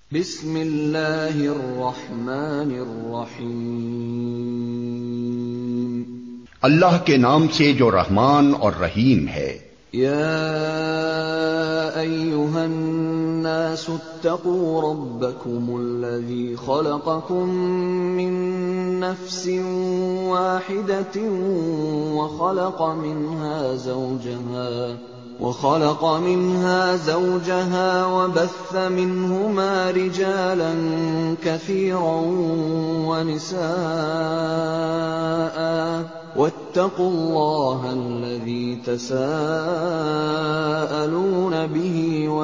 بسم اللہ الرحمن الرحیم، اللہ کے نام سے جو رحمان اور رحیم ہے۔ یا ایھا الناس اتقوا ربکم الذی خلقکم من نفس واحدۃ وخلق منها زوجها وبث منهما رجالا كثيرا ونساء واتقوا الله الذي تساءلون به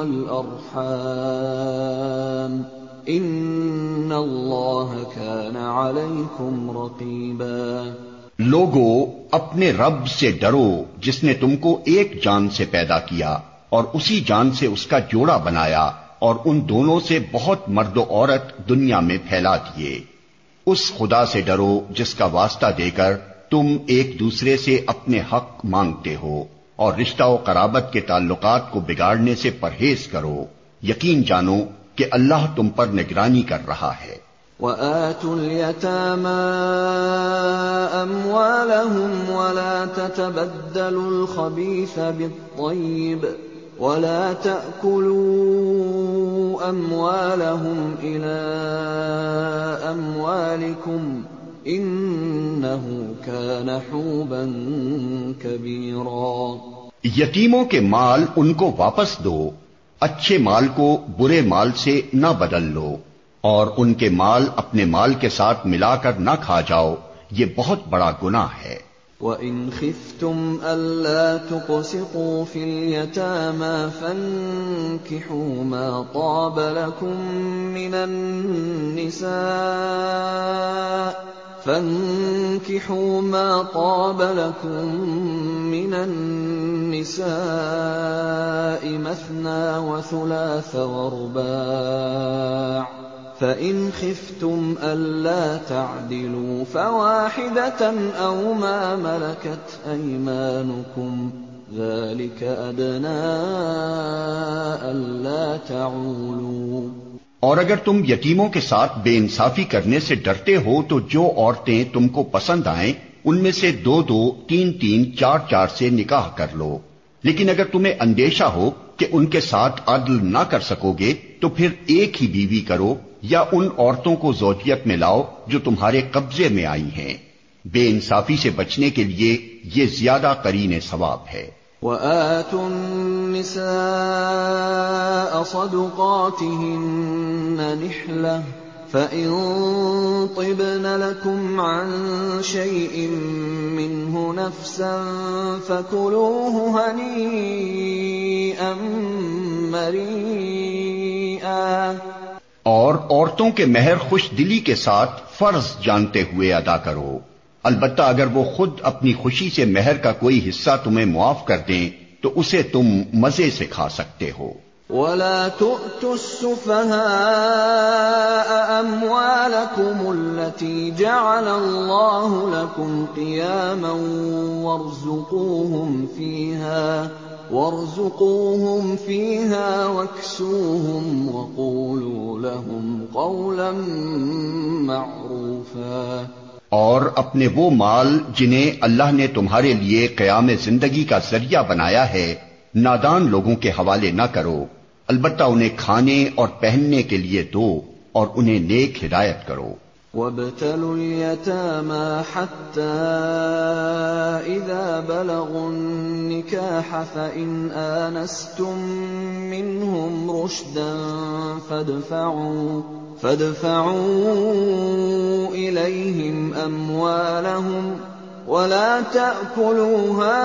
والأرحام ان الله كان عليكم رقيبا۔ لوگو، اپنے رب سے ڈرو جس نے تم کو ایک جان سے پیدا کیا اور اسی جان سے اس کا جوڑا بنایا اور ان دونوں سے بہت مرد و عورت دنیا میں پھیلا دیے۔ اس خدا سے ڈرو جس کا واسطہ دے کر تم ایک دوسرے سے اپنے حق مانگتے ہو، اور رشتہ و قرابت کے تعلقات کو بگاڑنے سے پرہیز کرو۔ یقین جانو کہ اللہ تم پر نگرانی کر رہا ہے۔ وَآتُوا الْيَتَامَىٰ أَمْوَالَهُمْ وَلَا تَتَبَدَّلُوا الْخَبِيثَ بِالطَّيِّبِ وَلَا تَأْكُلُوا أَمْوَالَهُمْ إِلَىٰ أَمْوَالِكُمْ إِنَّهُ كَانَ حُوبًا كَبِيرًا۔ یتیموں کے مال ان کو واپس دو، اچھے مال کو برے مال سے نہ بدل لو، اور ان کے مال اپنے مال کے ساتھ ملا کر نہ کھا جاؤ، یہ بہت بڑا گناہ ہے۔ وَإِنْ خِفْتُمْ أَلَّا تُقْسِطُوا فِي الْيَتَامَىٰ فَانكِحُوا مَا طَابَ لَكُم مِّنَ النِّسَاءِ مَثْنَىٰ وَثُلَاثَ وَرُبَاعَ، فَإِنْ خِفْتُمْ أَلَّا تَعْدِلُوا فَوَاحِدَةً أَوْ مَا مَلَكَتْ أَيْمَانُكُمْ ذَلِكَ أَدْنَىٰ أَلَّا تَعُولُوا۔ اور اگر تم یتیموں کے ساتھ بے انصافی کرنے سے ڈرتے ہو تو جو عورتیں تم کو پسند آئیں ان میں سے 2-2، 3-3، 4-4 سے نکاح کر لو۔ لیکن اگر تمہیں اندیشہ ہو کہ ان کے ساتھ عدل نہ کر سکو گے تو پھر ایک ہی بیوی کرو، یا ان عورتوں کو زوجیت میں لاؤ جو تمہارے قبضے میں آئی ہیں۔ بے انصافی سے بچنے کے لیے یہ زیادہ قرین ثواب ہے۔ وَآتُوا النِّسَاءَ صَدُقَاتِهِنَّ نِحْلَةً فَإِن طِبْنَ لَكُمْ عَن شَيْءٍ مِّنْهُ نَفْسًا فَكُلُوهُ هَنِيئًا مَّرِيئًا۔ اور عورتوں کے مہر خوش دلی کے ساتھ فرض جانتے ہوئے ادا کرو، البتہ اگر وہ خود اپنی خوشی سے مہر کا کوئی حصہ تمہیں معاف کر دیں تو اسے تم مزے سے کھا سکتے ہو۔ وَلَا تُؤْتُوا السُّفَهَاءَ أَمْوَالَكُمُ الَّتِي جَعَلَ اللَّهُ لَكُمْ قِيَامًا وَارْزُقُوهُمْ فِيهَا وَاكْسُوهُمْ وَقُولُوا لَهُمْ قَوْلًا مَّعْرُوفًا۔ اور اپنے وہ مال جنہیں اللہ نے تمہارے لیے قیام زندگی کا ذریعہ بنایا ہے نادان لوگوں کے حوالے نہ کرو، البتہ انہیں کھانے اور پہننے کے لیے دو اور انہیں نیک ہدایت کرو۔ وَابْتَلُوا الْيَتَامَىٰ حَتَّىٰ إِذَا بَلَغُوا النِّكَاحَ فَإِنْ آنَسْتُم مِّنْهُمْ رُشْدًا فَادْفَعُوا إِلَيْهِمْ أَمْوَالَهُمْ وَلَا تَأْكُلُوهَا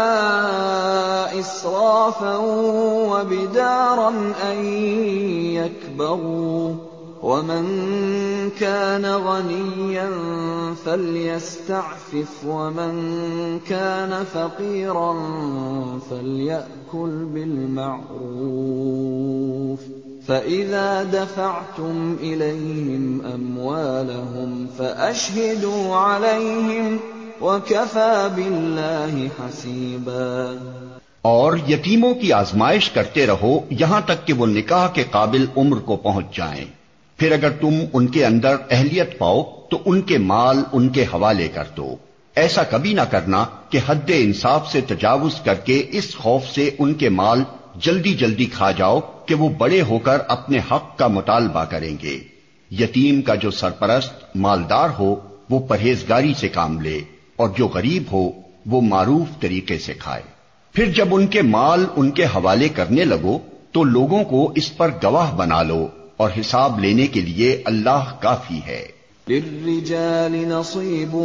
إِسْرَافًا وَبِدَارًا أَن يَكْبَرُوا، وَمَن كَانَ غَنِيًّا فَلْيَسْتَعْفِفْ وَمَن كَانَ فَقِيرًا فَلْيَأْكُلْ بِالْمَعْرُوفِ، فَإِذَا دَفَعْتُمْ إِلَيْهِمْ أَمْوَالَهُمْ فَأَشْهِدُوا عَلَيْهِمْ وَكَفَىٰ بِاللَّهِ حَسِيبًا۔ اور یتیموں کی آزمائش کرتے رہو یہاں تک کہ وہ نکاح کے قابل عمر کو پہنچ جائیں. پھر اگر تم ان کے اندر اہلیت پاؤ تو ان کے مال ان کے حوالے کر دو. ایسا کبھی نہ کرنا کہ حد انصاف سے تجاوز کر کے اس خوف سے ان کے مال جلدی جلدی کھا جاؤ کہ وہ بڑے ہو کر اپنے حق کا مطالبہ کریں گے. یتیم کا جو سرپرست مالدار ہو وہ پرہیزگاری سے کام لے، اور جو غریب ہو وہ معروف طریقے سے کھائے. پھر جب ان کے مال ان کے حوالے کرنے لگو تو لوگوں کو اس پر گواہ بنا لو، اور حساب لینے کے لیے اللہ کافی ہے. للرجال نصيب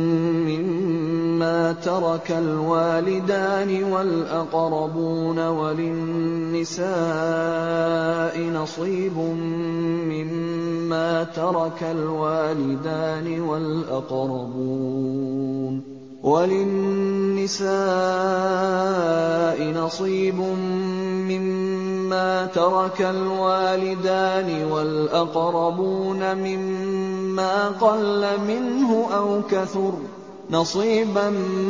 مما ترك الوالدان والأقربون وللنساء نصيب مما ترك الوالدان والأقربون نصيب مما ترك الوالدان والأقربون مما قل منه أو كثر نصيبا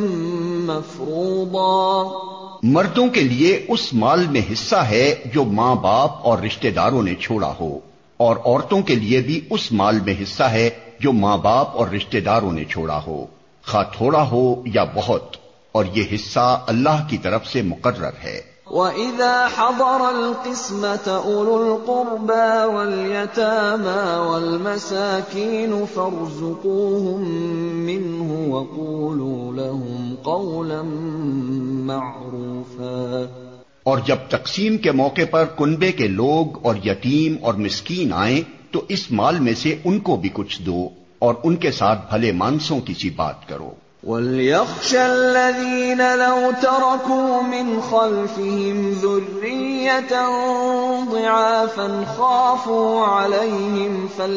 مفروضا. مردوں کے لیے اس مال میں حصہ ہے جو ماں باپ اور رشتہ داروں نے چھوڑا ہو، اور عورتوں کے لیے بھی اس مال میں حصہ ہے جو ماں باپ اور رشتہ داروں نے چھوڑا ہو، خواہ تھوڑا ہو یا بہت، اور یہ حصہ اللہ کی طرف سے مقرر ہے. وَإِذَا حَضَرَ الْقِسْمَةَ أُولُو الْقُرْبَى وَالْيَتَامَى وَالْمَسَاكِينُ فَارْزُقُوهُم مِّنْهُ وَقُولُوا لَهُمْ قَوْلًا مَّعْرُوفًا. اور جب تقسیم کے موقع پر کنبے کے لوگ اور یتیم اور مسکین آئیں تو اس مال میں سے ان کو بھی کچھ دو، اور ان کے ساتھ بھلے مانسوں کی سی بات کرو. وَلْيَخْشَ الَّذِينَ لَوْ تَرَكُوا مِنْ خَلْفِهِمْ ذُرِّيَّةً ضِعَافًا خَافُوا عَلَيْهِمْ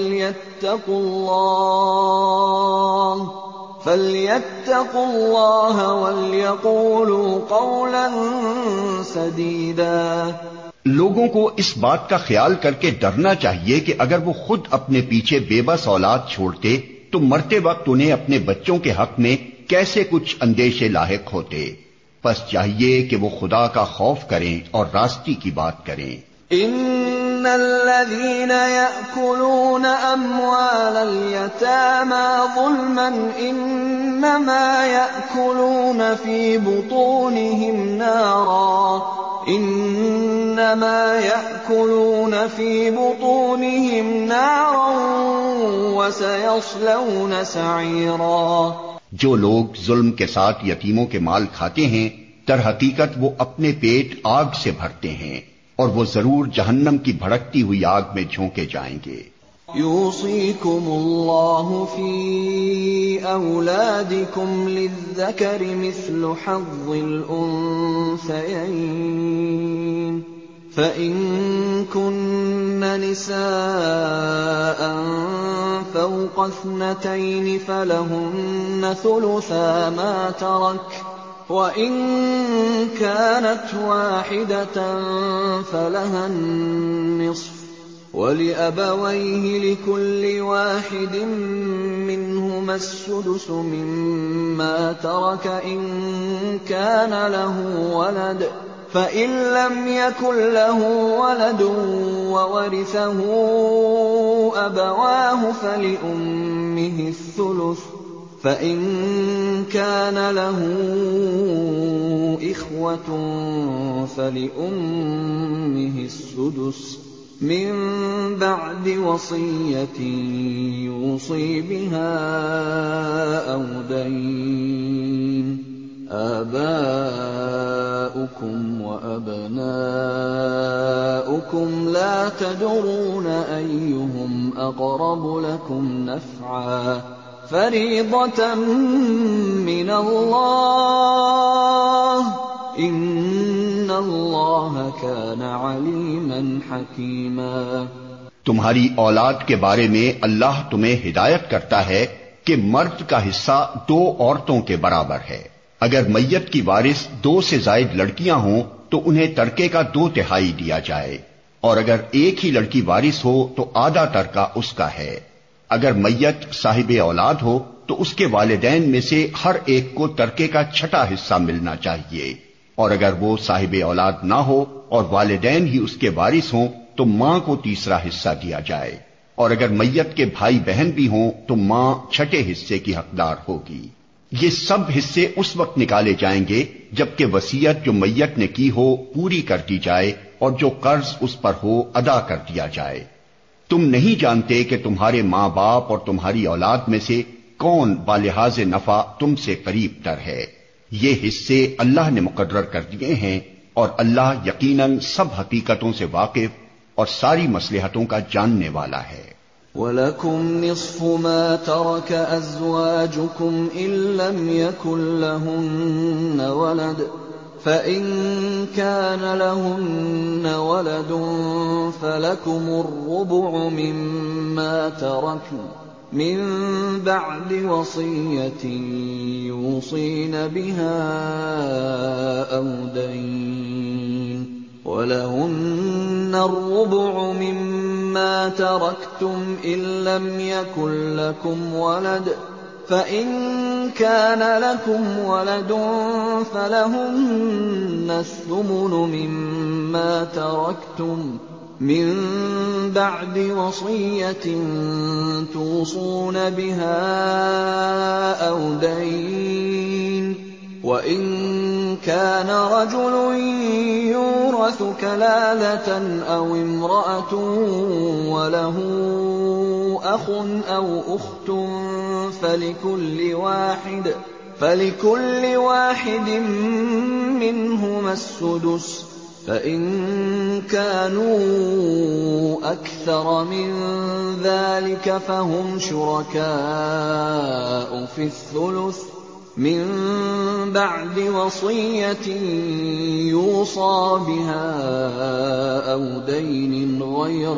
فَلْيَتَّقُوا اللَّهَ وَلْيَقُولُوا قَوْلًا سَدِيدًا. لوگوں کو اس بات کا خیال کر کے ڈرنا چاہیے کہ اگر وہ خود اپنے پیچھے بے بس اولاد چھوڑتے تو مرتے وقت انہیں اپنے بچوں کے حق میں کیسے کچھ اندیشے لاحق ہوتے. پس چاہیے کہ وہ خدا کا خوف کریں اور راستی کی بات کریں. ان الذين يأكلون اموال اليتامى ظلما انما يأكلون في بطونهم نارا وسيصلون سعيرا. جو لوگ ظلم کے ساتھ یتیموں کے مال کھاتے ہیں در حقیقت وہ اپنے پیٹ آگ سے بھرتے ہیں، اور وہ ضرور جہنم کی بھڑکتی ہوئی آگ میں جھونکے جائیں گے. یوصیکم اللہ فی اولادکم للذکر مثل حظ الانثیین فإن كن نساء فوق اثنتين فلهن ثلثا ما ترك وإن كانت واحدة فلها النصف وَلِأَبَوَيْهِ لِكُلِّ وَاحِدٍ مِّنْهُمَا السُّدُسُ مِمَّا تَرَكَ إِن كَانَ لَهُ وَلَدٌ فَإِن لَّمْ يَكُن لَّهُ وَلَدٌ وَوَرِثَهُ أَبَوَاهُ فَلِأُمِّهِ الثُّلُثُ فَإِن كَانَ لَهُ إِخْوَةٌ فَلِأُمِّهِ السُّدُسُ من بعد وصية يوصي بها أو دين. آباؤكم وأبناؤكم لا تدرون أيهم أقرب لكم نفعا فريضة من الله ان اللہ کان علیما حکیما. تمہاری اولاد کے بارے میں اللہ تمہیں ہدایت کرتا ہے کہ مرد کا حصہ 2 عورتوں کے برابر ہے. اگر میت کی وارث 2 سے زائد لڑکیاں ہوں تو انہیں ترکے کا 2/3 دیا جائے، اور اگر ایک ہی لڑکی وارث ہو تو آدھا ترکہ اس کا ہے. اگر میت صاحب اولاد ہو تو اس کے والدین میں سے ہر ایک کو ترکے کا 6واں حصہ ملنا چاہیے. اور اگر وہ صاحب اولاد نہ ہو اور والدین ہی اس کے وارث ہوں تو ماں کو تیسرا حصہ دیا جائے، اور اگر میت کے بھائی بہن بھی ہوں تو ماں چھٹے حصے کی حقدار ہوگی۔ یہ سب حصے اس وقت نکالے جائیں گے جبکہ وصیت جو میت نے کی ہو پوری کر دی جائے اور جو قرض اس پر ہو ادا کر دیا جائے۔ تم نہیں جانتے کہ تمہارے ماں باپ اور تمہاری اولاد میں سے کون بالحاظ نفع تم سے قریب تر ہے۔ یہ حصے اللہ نے مقرر کر دیے ہیں، اور اللہ یقیناً سب حقیقتوں سے واقف اور ساری مصلحتوں کا جاننے والا ہے۔ وَلَكُمْ نِصْفُ مَا تَرَكَ أَزْوَاجُكُمْ إِن لَّمْ يَكُن لَّهُنَّ وَلَدٌ فَإِن كَانَ لَهُنَّ وَلَدٌ فَلَكُمُ الرُّبُعُ مِمَّا تَرَكْنَ مِن بَعْدِ وَصِيَّةٍ يُوصِينَ بِهَا أَوْ دَيْنٍ وَلَهُنَّ الرُّبُعُ مِمَّا تَرَكْتُمْ إِن لَّمْ يَكُن لَّكُمْ وَلَدٌ فَإِن كَانَ لَكُمْ وَلَدٌ فَلَهُنَّ الثُّمُنُ مِمَّا تَرَكْتُم مِّن بَعْدِ وَصِيَّةٍ تُوصُونَ بِهَا أَوْ دَيْنٍ وَإِن كَانَ رَجُلٌ يُورَثُ كَلَالَةً أَوْ امْرَأَةٌ وَلَهُ أَخٌ أَوْ أُخْتٌ فَلِكُلِّ واحد منهما السُّدُسُ فَإِن كَانُوا أَكْثَرَ مِن ذَلِكَ فَهُمْ شُرَكَاءُ فِي الثُّلُثِ من بعد وصية يوصى بها أو دين غير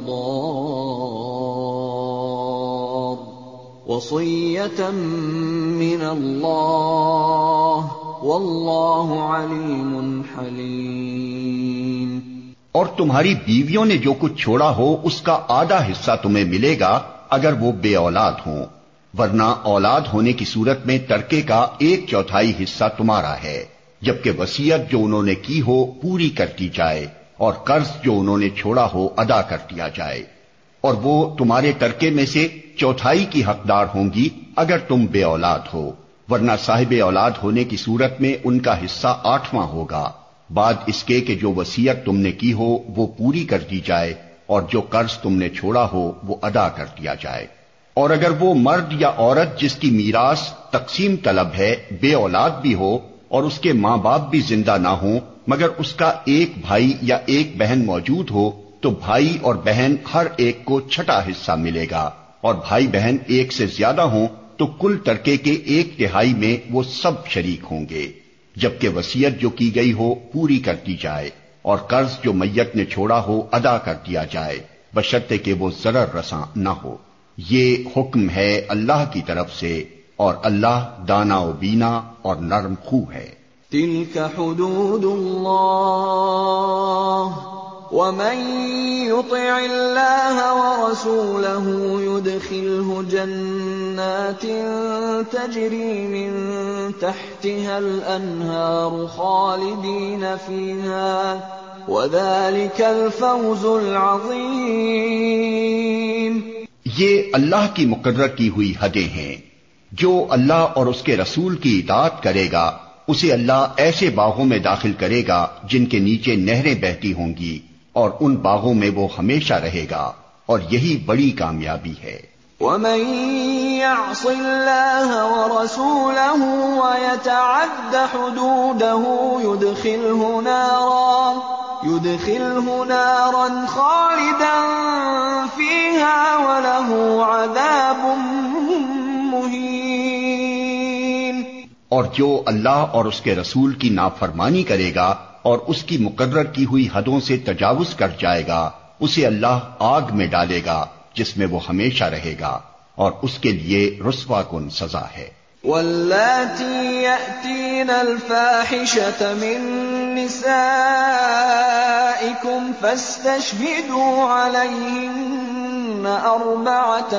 مضار وصية من الله والله عليم حليم۔ اور تمہاری بیویوں نے جو کچھ چھوڑا ہو اس کا آدھا حصہ تمہیں ملے گا اگر وہ بے اولاد ہوں، ورنہ اولاد ہونے کی صورت میں ترکے کا 1/4 حصہ تمہارا ہے، جبکہ وصیت جو انہوں نے کی ہو پوری کر دی جائے اور قرض جو انہوں نے چھوڑا ہو ادا کر دیا جائے، اور وہ تمہارے ترکے میں سے 1/4 کی حقدار ہوں گی اگر تم بے اولاد ہو، ورنہ صاحب اولاد ہونے کی صورت میں ان کا حصہ 8واں ہوگا، بعد اس کے کہ جو وصیت تم نے کی ہو وہ پوری کر دی جائے اور جو قرض تم نے چھوڑا ہو وہ ادا کر دیا جائے۔ اور اگر وہ مرد یا عورت جس کی میراث تقسیم طلب ہے بے اولاد بھی ہو اور اس کے ماں باپ بھی زندہ نہ ہوں مگر اس کا ایک بھائی یا ایک بہن موجود ہو تو بھائی اور بہن ہر ایک کو 6واں حصہ ملے گا، اور بھائی بہن ایک سے زیادہ ہوں تو کل ترکے کے 1/3 میں وہ سب شریک ہوں گے، جبکہ وصیت جو کی گئی ہو پوری کر دی جائے اور قرض جو میت نے چھوڑا ہو ادا کر دیا جائے بشرطے کہ وہ ضرر رساں نہ ہو۔ یہ حکم ہے اللہ کی طرف سے، اور اللہ دانا و بینا اور نرم خو ہے۔ تلك حدود اللہ ومن يطع الله ورسوله يدخله جنات تجري من تحتها الأنهار خالدين فيها وذلك الفوز العظيم۔ یہ اللہ کی مقرر کی ہوئی حدیں ہیں، جو اللہ اور اس کے رسول کی اطاعت کرے گا اسے اللہ ایسے باغوں میں داخل کرے گا جن کے نیچے نہریں بہتی ہوں گی، اور ان باغوں میں وہ ہمیشہ رہے گا، اور یہی بڑی کامیابی ہے۔ وَمَن يَعْصِ اللَّهَ وَرَسُولَهُ وَيَتَعَدَّ حُدُودَهُ يُدْخِلْهُ نَارًا خَالِدًا فِيهَا وَلَهُ عَذَابٌ مُّهِينٌ۔ اور جو اللہ اور اس کے رسول کی نافرمانی کرے گا اور اس کی مقرر کی ہوئی حدوں سے تجاوز کر جائے گا اسے اللہ آگ میں ڈالے گا جس میں وہ ہمیشہ رہے گا، اور اس کے لیے رسوا کن سزا ہے۔ واللاتی یأتین الفاحشة من نسائکم فاستشہدوا علیہن 4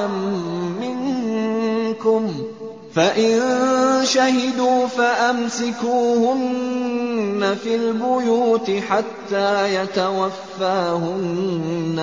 منکم فإن شهدوا فأمسكوهن في البيوت حتى يتوفاهن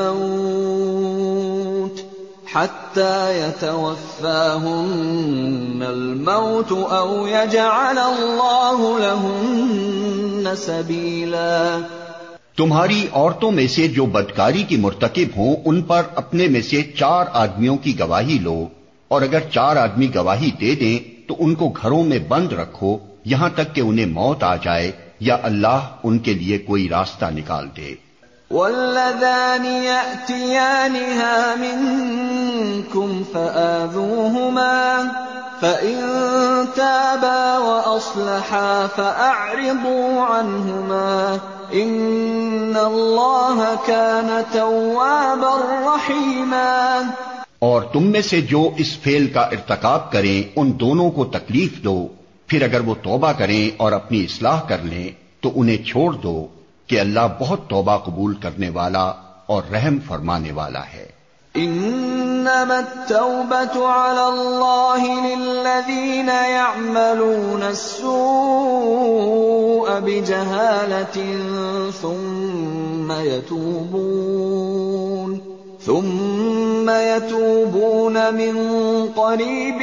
الموت أو يجعل الله لهن سبيلا۔ تمہاری عورتوں میں سے جو بدکاری کی مرتکب ہوں ان پر اپنے میں سے 4 آدمیوں کی گواہی لو، اور اگر 4 آدمی گواہی دے دیں تو ان کو گھروں میں بند رکھو یہاں تک کہ انہیں موت آ جائے یا اللہ ان کے لیے کوئی راستہ نکال دے۔ واللذان يأتيانها منكم فآذوهما فإن تابا وأصلحا فأعرضوا عنهما إن الله كان توابا رحيما۔ اور تم میں سے جو اس فعل کا ارتکاب کریں ان دونوں کو تکلیف دو، پھر اگر وہ توبہ کریں اور اپنی اصلاح کر لیں تو انہیں چھوڑ دو کہ اللہ بہت توبہ قبول کرنے والا اور رحم فرمانے والا ہے۔ انما التوبة على الله للذين يعملون السوء بجهالة ثم يتوبون من قريب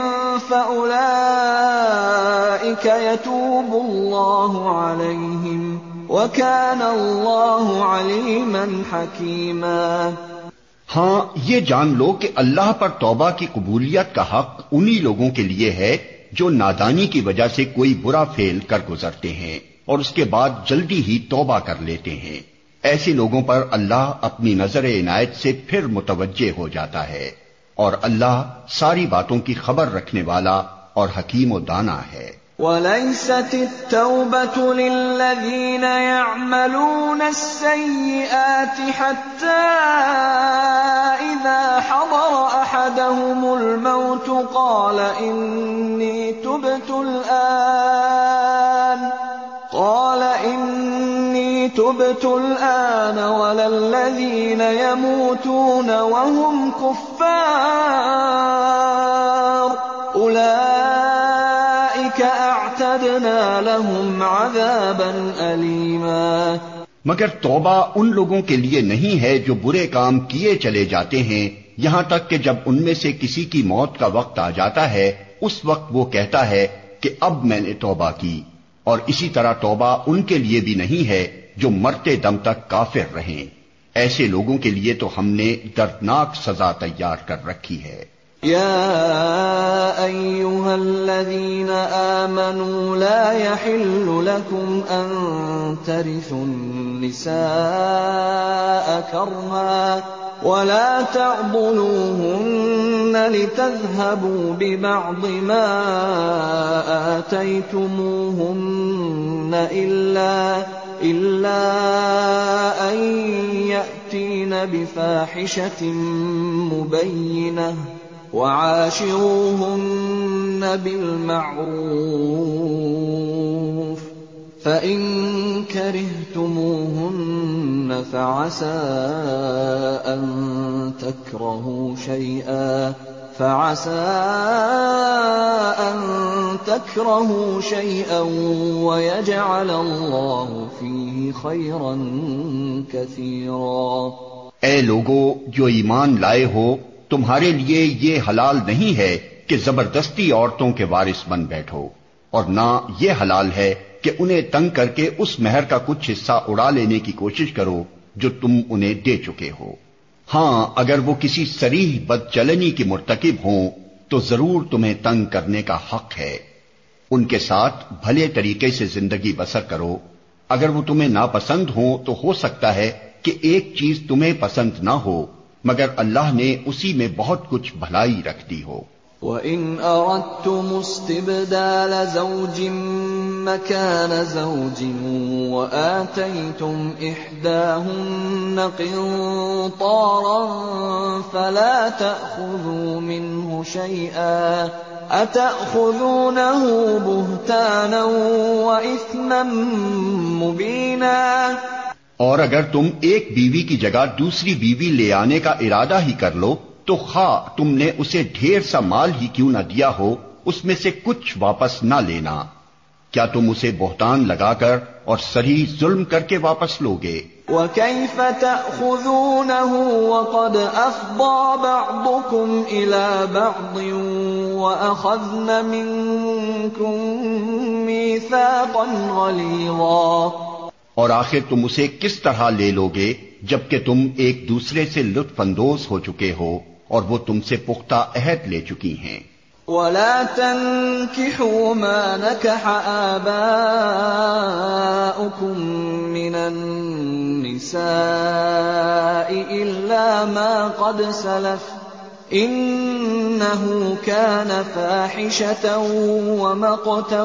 فأولئك يتوب الله عليهم وَكَانَ اللَّهُ عَلِيمًا حَكِيمًا۔ ہاں یہ جان لو کہ اللہ پر توبہ کی قبولیت کا حق انہی لوگوں کے لیے ہے جو نادانی کی وجہ سے کوئی برا فعل کر گزرتے ہیں اور اس کے بعد جلدی ہی توبہ کر لیتے ہیں۔ ایسے لوگوں پر اللہ اپنی نظر عنایت سے پھر متوجہ ہو جاتا ہے، اور اللہ ساری باتوں کی خبر رکھنے والا اور حکیم و دانا ہے۔ وَلَيْسَتِ التَّوْبَةُ لِلَّذِينَ يَعْمَلُونَ السَّيِّئَاتِ حَتَّى إِذَا حَضَرَ أَحَدَهُمُ الْمَوْتُ قَالَ إِنِّي تُبْتُ الْآنَ وَلَا الَّذِينَ يَمُوتُونَ وَهُمْ كُفَّارٌ أُولَئِكَ أَعْتَدْنَا لَهُمْ عَذَابًا أَلِيمًا۔ مگر توبہ ان لوگوں کے لیے نہیں ہے جو برے کام کیے چلے جاتے ہیں یہاں تک کہ جب ان میں سے کسی کی موت کا وقت آ جاتا ہے اس وقت وہ کہتا ہے کہ اب میں نے توبہ کی، اور اسی طرح توبہ ان کے لیے بھی نہیں ہے جو مرتے دم تک کافر رہیں۔ ایسے لوگوں کے لیے تو ہم نے دردناک سزا تیار کر رکھی ہے۔ یا ایھا الذین آمنوا لا یحل لکم ان ترثوا النساء کرہا ولا تعضلوهن لتذهبوا ببعض ما آتيتموهن إلا أن يأتين بفاحشة مبينة وعاشروهن بالمعروف فإن كرهتموهن فعسى أن تكرهوا شيئا ويجعل الله فيه خيرا كثيرا۔ اے لوگو جو ایمان لائے ہو، تمہارے لیے یہ حلال نہیں ہے کہ زبردستی عورتوں کے وارث بن بیٹھو، اور نہ یہ حلال ہے کہ انہیں تنگ کر کے اس مہر کا کچھ حصہ اڑا لینے کی کوشش کرو جو تم انہیں دے چکے ہو۔ ہاں اگر وہ کسی صریح بدچلنی کی مرتکب ہوں تو ضرور تمہیں تنگ کرنے کا حق ہے۔ ان کے ساتھ بھلے طریقے سے زندگی بسر کرو۔ اگر وہ تمہیں ناپسند ہوں تو ہو سکتا ہے کہ ایک چیز تمہیں پسند نہ ہو، مگر اللہ نے اسی میں بہت کچھ بھلائی رکھ دی ہو۔ وَإِنْ أَرَدْتُمُ اسْتِبْدَالَ زَوْجٍ مَّكَانَ زَوْجٍ وَآتَيْتُمْ إِحْدَاهُنَّ قِنطَارًا فَلَا تَأْخُذُوا مِنْهُ شَيْئًا أَتَأْخُذُونَهُ بُهْتَانًا وَإِثْمًا مُّبِينًا۔ اور اگر تم ایک بیوی کی جگہ دوسری بیوی لے آنے کا ارادہ ہی کر لو تو خواہ تم نے اسے ڈھیر سا مال ہی کیوں نہ دیا ہو، اس میں سے کچھ واپس نہ لینا، کیا تم اسے بہتان لگا کر اور صریح ظلم کر کے واپس لوگے؟ وَكَيْفَ تَأْخُذُونَهُ وَقَدْ أَفْضَىٰ بَعْضُكُمْ إِلَىٰ بَعْضٍ وَأَخَذْنَ مِنكُم مِّيثَاقًا غَلِيظًا؟ اور آخر تم اسے کس طرح لے لوگے جبکہ تم ایک دوسرے سے لطف اندوز ہو چکے ہو اور وہ تم سے پختہ عہد لے چکی ہیں۔ وَلَا تَنكِحُوا مَا نَكَحَ آبَاؤُكُم مِّنَ النِّسَاءِ إِلَّا مَا قَدْ سَلَفَ إِنَّهُ كَانَ فَاحِشَةً وَمَقْتًا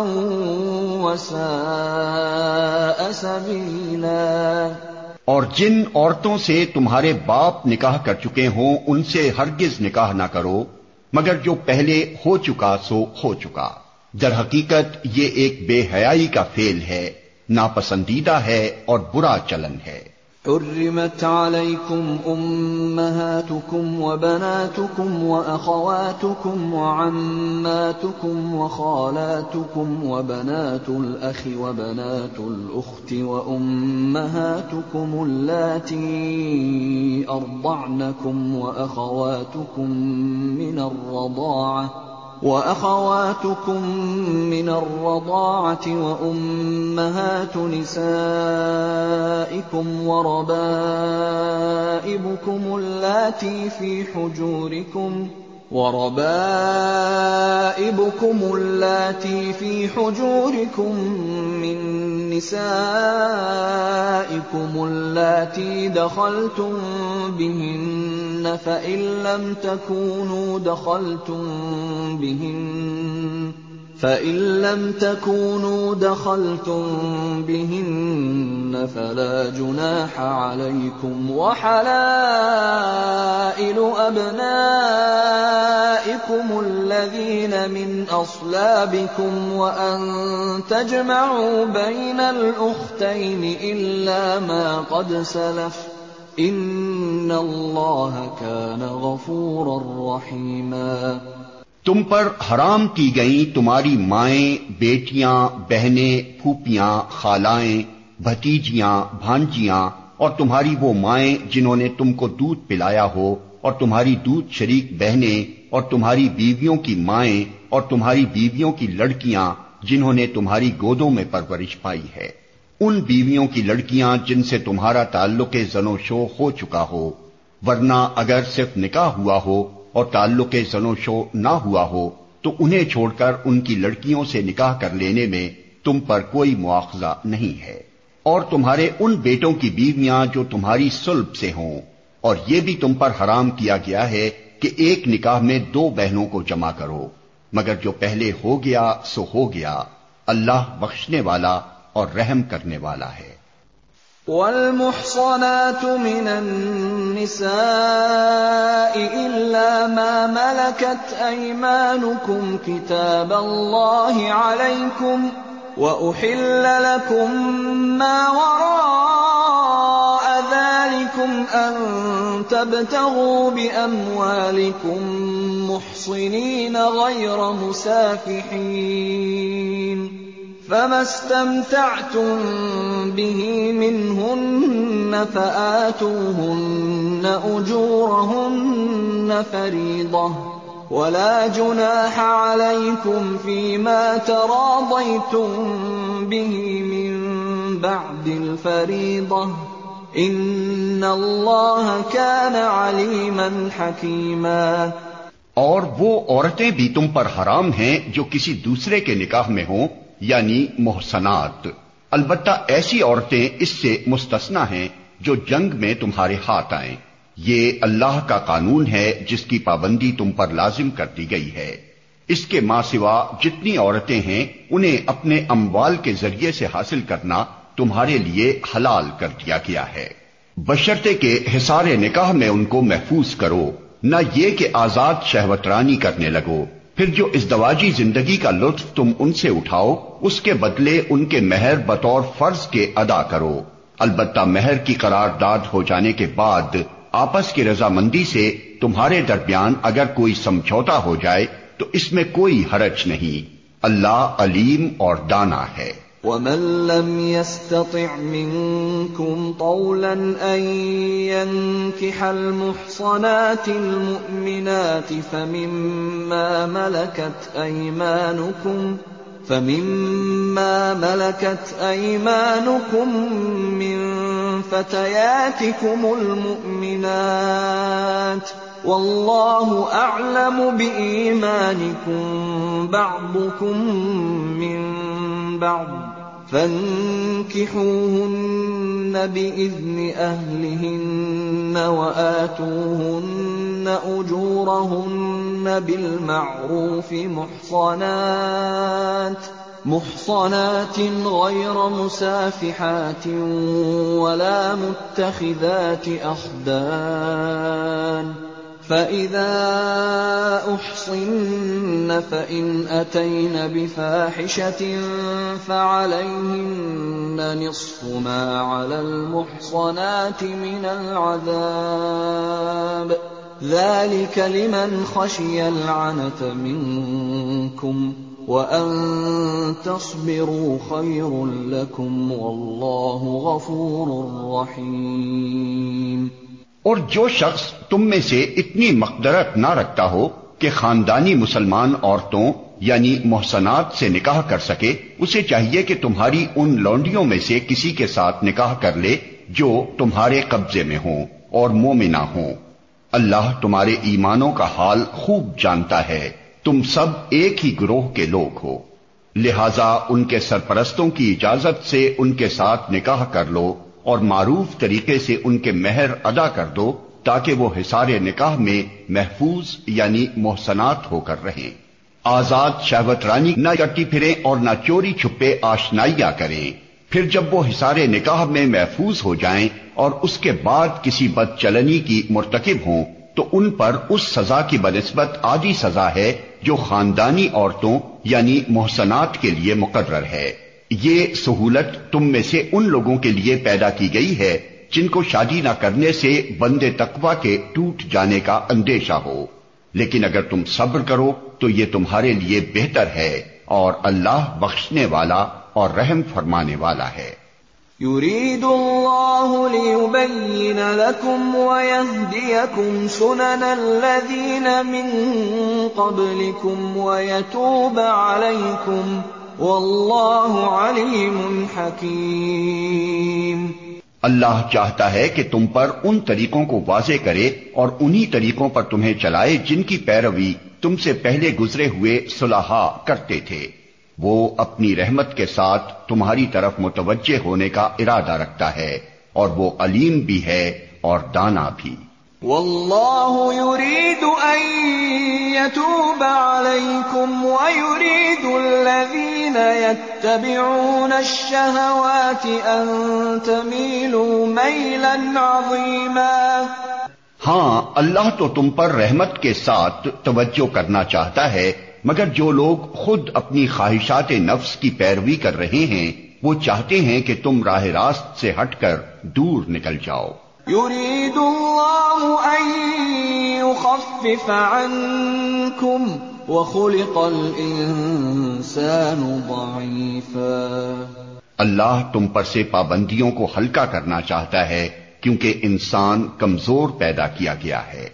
وَسَاءَ سَبِيلًا۔ اور جن عورتوں سے تمہارے باپ نکاح کر چکے ہوں ان سے ہرگز نکاح نہ کرو مگر جو پہلے ہو چکا سو ہو چکا، در حقیقت یہ ایک بے حیائی کا فعل ہے، ناپسندیدہ ہے اور برا چلن ہے۔ حرمت علیکم امہاتکم وبناتکم واخواتکم وعماتکم وخالاتکم وبنات الاخ وبنات الاخت وامہاتکم اللاتی ارضعنکم وأخواتكم من الرضاعة وأمهات نسائكم وربائبكم اللاتي في حجوركم من نسائكم اللاتي دخلتم بهن فإن لم تكونوا دخلتم بهن فلا جناح عليكم وحلائل أبنائكم الذين من أصلابكم وأن تجمعوا بين الأختين إلا ما قد سلف ان اللہ کان غفورا رحیما۔ تم پر حرام کی گئیں تمہاری مائیں، بیٹیاں، بہنیں، پھوپھیاں، خالائیں، بھتیجیاں، بھانجیاں اور تمہاری وہ مائیں جنہوں نے تم کو دودھ پلایا ہو، اور تمہاری دودھ شریک بہنیں، اور تمہاری بیویوں کی مائیں، اور تمہاری بیویوں کی لڑکیاں جنہوں نے تمہاری گودوں میں پرورش پائی ہے، ان بیویوں کی لڑکیاں جن سے تمہارا تعلق زن و شو ہو چکا ہو، ورنہ اگر صرف نکاح ہوا ہو اور تعلق زن و شو نہ ہوا ہو تو انہیں چھوڑ کر ان کی لڑکیوں سے نکاح کر لینے میں تم پر کوئی مواخذہ نہیں ہے، اور تمہارے ان بیٹوں کی بیویاں جو تمہاری صلب سے ہوں، اور یہ بھی تم پر حرام کیا گیا ہے کہ ایک نکاح میں دو بہنوں کو جمع کرو، مگر جو پہلے ہو گیا سو ہو گیا، اللہ بخشنے والا اور رحم کرنے والا ہے۔ والمحصنات من النساء إلا ما ملكت أيمانكم كتاب الله عليكم وأحل لكم ما وراء ذلكم أن تبتغوا بأموالكم محصنين غير مسافحين فما استمتعتم به منهن فآتوهن أجورهن فريضة ولا جناح عليكم فيما تراضيتم به من بعد الفريضة إن الله كان عليما حكيما۔ اور وہ عورتیں بھی تم پر حرام ہیں جو کسی دوسرے کے نکاح میں ہوں، یعنی محصنات، البتہ ایسی عورتیں اس سے مستثنا ہیں جو جنگ میں تمہارے ہاتھ آئیں۔ یہ اللہ کا قانون ہے جس کی پابندی تم پر لازم کر دی گئی ہے۔ اس کے ماں سوا جتنی عورتیں ہیں انہیں اپنے اموال کے ذریعے سے حاصل کرنا تمہارے لیے حلال کر دیا گیا ہے، بشرطے کہ حصار نکاح میں ان کو محفوظ کرو، نہ یہ کہ آزاد شہوت رانی کرنے لگو۔ پھر جو ازدواجی زندگی کا لطف تم ان سے اٹھاؤ اس کے بدلے ان کے مہر بطور فرض کے ادا کرو، البتہ مہر کی قرارداد ہو جانے کے بعد آپس کی رضامندی سے تمہارے درمیان اگر کوئی سمجھوتا ہو جائے تو اس میں کوئی حرج نہیں۔ اللہ علیم اور دانا ہے۔ وَمَن لَّمْ يَسْتَطِعْ مِنكُمْ طَوْلًا أَن يَنكِحَ الْمُحْصَنَاتِ الْمُؤْمِنَاتِ فَمِمَّا مَلَكَتْ أَيْمَانُكُم مِّن فَتَيَاتِكُمُ الْمُؤْمِنَاتِ وَاللَّهُ أَعْلَمُ بِإِيمَانِكُم بَعْضُكُم مِّن بَعْضٍ فَانكِحُوهُنَّ بِإِذْنِ أَهْلِهِنَّ وَآتُوهُنَّ أُجُورَهُنَّ بِالْمَعْرُوفِ محصنات غير مسافحات ولا متخذات أخدان فإذا أحصن فإن أتين بفاحشة فعليهن نصف ما على المحصنات من العذاب ذلك لمن خشي العنت منكم وَأَن تَصْبِرُوا خَيْرٌ لَّكُمْ وَاللَّهُ غَفُورٌ رَّحِيمٌ۔ اور جو شخص تم میں سے اتنی مقدرت نہ رکھتا ہو کہ خاندانی مسلمان عورتوں یعنی محصنات سے نکاح کر سکے، اسے چاہیے کہ تمہاری ان لونڈیوں میں سے کسی کے ساتھ نکاح کر لے جو تمہارے قبضے میں ہوں اور مومنہ ہوں۔ اللہ تمہارے ایمانوں کا حال خوب جانتا ہے، تم سب ایک ہی گروہ کے لوگ ہو، لہذا ان کے سرپرستوں کی اجازت سے ان کے ساتھ نکاح کر لو اور معروف طریقے سے ان کے مہر ادا کر دو تاکہ وہ حصار نکاح میں محفوظ یعنی محسنات ہو کر رہیں، آزاد شہوت رانی نہ کرتی پھریں اور نہ چوری چھپے آشنائیاں کریں۔ پھر جب وہ حصار نکاح میں محفوظ ہو جائیں اور اس کے بعد کسی بد چلنی کی مرتکب ہوں تو ان پر اس سزا کی بنسبت آدھی سزا ہے جو خاندانی عورتوں یعنی محسنات کے لیے مقرر ہے۔ یہ سہولت تم میں سے ان لوگوں کے لیے پیدا کی گئی ہے جن کو شادی نہ کرنے سے بندے تقوی کے ٹوٹ جانے کا اندیشہ ہو، لیکن اگر تم صبر کرو تو یہ تمہارے لیے بہتر ہے اور اللہ بخشنے والا اور رحم فرمانے والا ہے۔ يريد الله ليبين لكم ويهديكم سنن الذين من قبلكم ويتوب عليكم والله عليم حكيم۔ اللہ چاہتا ہے کہ تم پر ان طریقوں کو واضح کرے اور انہی طریقوں پر تمہیں چلائے جن کی پیروی تم سے پہلے گزرے ہوئے صلحاء کرتے تھے۔ وہ اپنی رحمت کے ساتھ تمہاری طرف متوجہ ہونے کا ارادہ رکھتا ہے اور وہ علیم بھی ہے اور دانا بھی۔ واللہ یرید ان یتوب علیکم ویرید الذین یتبعون الشہوات ان تمیلوا میلا عظیما۔ ہاں، اللہ تو تم پر رحمت کے ساتھ توجہ کرنا چاہتا ہے، مگر جو لوگ خود اپنی خواہشات نفس کی پیروی کر رہے ہیں وہ چاہتے ہیں کہ تم راہ راست سے ہٹ کر دور نکل جاؤ۔ یرید اللہ ان یخفف عنکم وخلق الانسان ضعیفا۔ اللہ تم پر سے پابندیوں کو ہلکا کرنا چاہتا ہے کیونکہ انسان کمزور پیدا کیا گیا ہے۔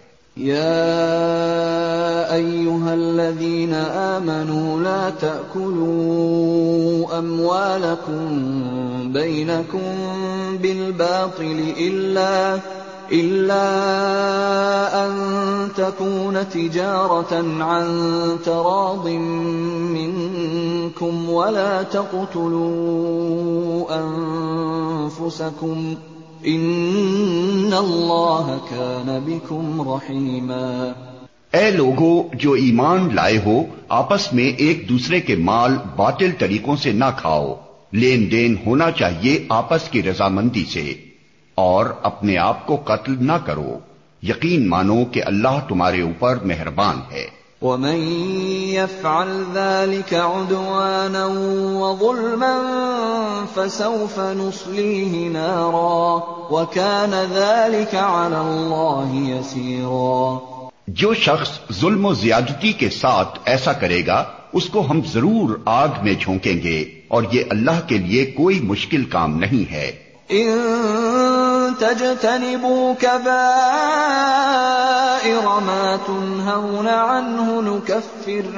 يا أيها الذين آمنوا لا تأكلوا أموالكم بينكم بالباطل إلا أن تكون تجارة عن تراض منكم ولا تقتلوا أنفسكم ان اللہ کان بکم رحیما۔ اے لوگو جو ایمان لائے ہو، آپس میں ایک دوسرے کے مال باطل طریقوں سے نہ کھاؤ، لین دین ہونا چاہیے آپس کی رضامندی سے، اور اپنے آپ کو قتل نہ کرو، یقین مانو کہ اللہ تمہارے اوپر مہربان ہے۔ وَمَن يَفْعَلْ ذَلِكَ عُدْوَانًا وَظُلْمًا فَسَوْفَ نُصْلِيهِ نَارًا وَكَانَ ذَلِكَ عَلَى اللَّهِ يَسِيرًا۔ جو شخص ظلم و زیادتی کے ساتھ ایسا کرے گا اس کو ہم ضرور آگ میں جھونکیں گے، اور یہ اللہ کے لیے کوئی مشکل کام نہیں ہے۔ ان تجتنبوا كبائر ما تنهون عنه نكفر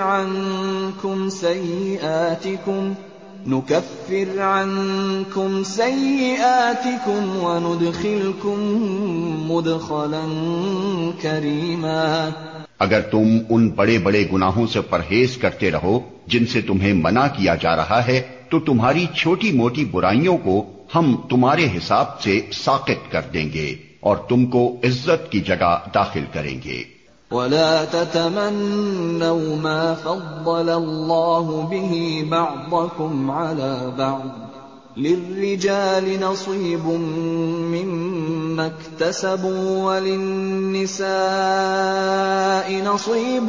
عنكم سيئاتكم وندخلكم مدخلا كريما۔ اگر تم ان بڑے بڑے گناہوں سے پرہیز کرتے رہو جن سے تمہیں منع کیا جا رہا ہے تو تمہاری چھوٹی موٹی برائیوں کو ہم تمہارے حساب سے ساقط کر دیں گے اور تم کو عزت کی جگہ داخل کریں گے۔ ولا تتمنوا ما فضل الله به بعضكم على بعض للرجال نصيب مما اكتسبوا وللنساء نصيب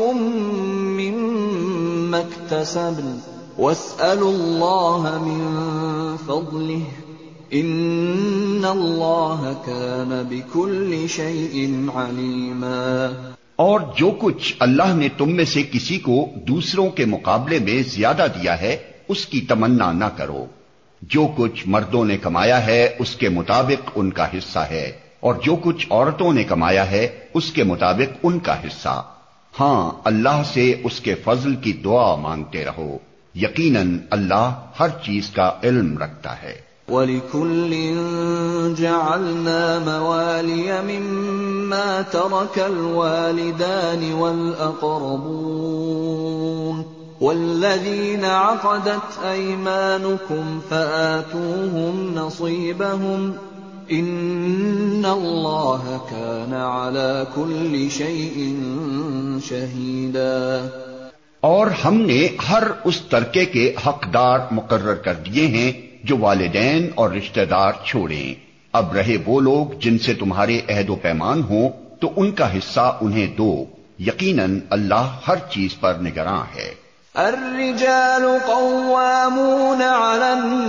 مما اكتسبن واسألوا الله من فضله ان اللہ کان بکل شیء علیما۔ اور جو کچھ اللہ نے تم میں سے کسی کو دوسروں کے مقابلے میں زیادہ دیا ہے اس کی تمنا نہ کرو، جو کچھ مردوں نے کمایا ہے اس کے مطابق ان کا حصہ ہے، اور جو کچھ عورتوں نے کمایا ہے اس کے مطابق ان کا حصہ۔ ہاں، اللہ سے اس کے فضل کی دعا مانگتے رہو، یقیناً اللہ ہر چیز کا علم رکھتا ہے۔ وَلِكُلٍّ جَعَلْنَا مَوَالِيَ مِمَّا تَرَكَ الْوَالِدَانِ وَالْأَقْرَبُونَ وَالَّذِينَ عَقَدَتْ أَيْمَانُكُمْ فَآتُوهُمْ نَصِيبَهُمْ إِنَّ اللَّهَ كَانَ عَلَى كُلِّ شَيْءٍ شَهِيدًا۔ اور ہم نے ہر اس ترکے کے حقدار مقرر کر دیے ہیں جو والدین اور رشتہ دار چھوڑیں۔ اب رہے وہ لوگ جن سے تمہارے عہد و پیمان ہوں تو ان کا حصہ انہیں دو، یقیناً اللہ ہر چیز پر نگراں ہے۔ الرجال قوامون على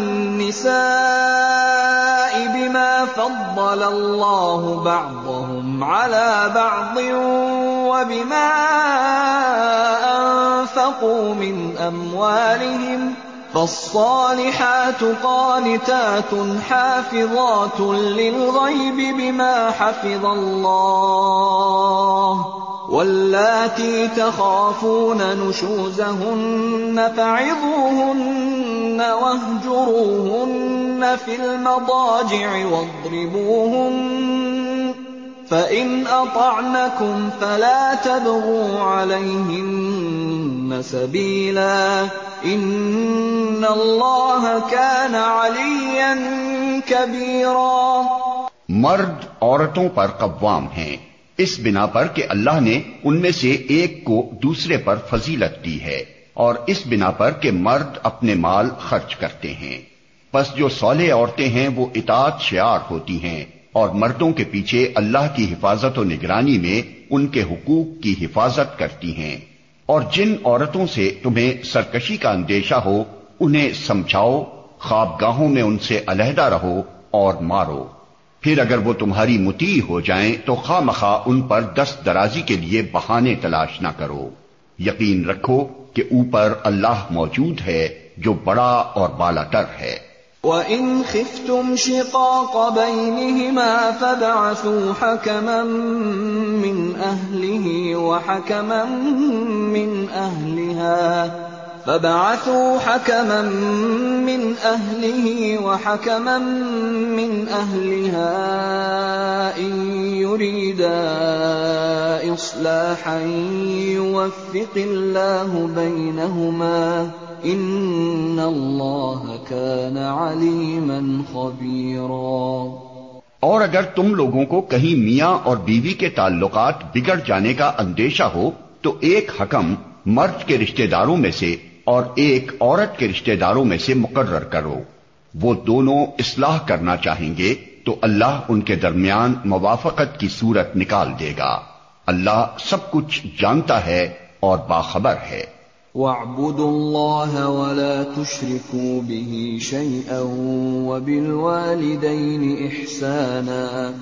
النساء بما فضل الله بعضهم على بعض وبما أنفقوا من أموالهم فالصالحات قانتات حافظات للغيب بما حفظ الله واللاتي تخافون نشوزهن فعظوهن واهجروهن في المضاجع واضربوهن فإن أطعنكم فلا تبغوا عليهن سبيلا ان اللہ کان علیا کبیرا۔ مرد عورتوں پر قوام ہیں اس بنا پر کہ اللہ نے ان میں سے ایک کو دوسرے پر فضیلت دی ہے، اور اس بنا پر کہ مرد اپنے مال خرچ کرتے ہیں، پس جو صالح عورتیں ہیں وہ اطاعت شعار ہوتی ہیں اور مردوں کے پیچھے اللہ کی حفاظت و نگرانی میں ان کے حقوق کی حفاظت کرتی ہیں۔ اور جن عورتوں سے تمہیں سرکشی کا اندیشہ ہو انہیں سمجھاؤ، خوابگاہوں میں ان سے علیحدہ رہو اور مارو، پھر اگر وہ تمہاری مطیع ہو جائیں تو خواہ ان پر دست درازی کے لیے بہانے تلاش نہ کرو، یقین رکھو کہ اوپر اللہ موجود ہے جو بڑا اور بالا تر ہے۔ وَإِنْ خِفْتُمْ شِقَاقَ بَيْنِهِمَا فَابْعَثُوا حَكَمًا مِّنْ أَهْلِهِ وَحَكَمًا مِّنْ أَهْلِهَا إِنْ يُرِيدَا إِصْلَاحًا يُوَفِّقِ اللَّهُ بَيْنَهُمَا ان اللہ کان علیما خبیرا۔ اور اگر تم لوگوں کو کہیں میاں اور بیوی کے تعلقات بگڑ جانے کا اندیشہ ہو تو ایک حکم مرد کے رشتہ داروں میں سے اور ایک عورت کے رشتہ داروں میں سے مقرر کرو، وہ دونوں اصلاح کرنا چاہیں گے تو اللہ ان کے درمیان موافقت کی صورت نکال دے گا، اللہ سب کچھ جانتا ہے اور باخبر ہے۔ وَاعْبُدُوا اللَّهَ وَلَا تُشْرِكُوا بِهِ شَيْئًا وَبِالْوَالِدَيْنِ إِحْسَانًا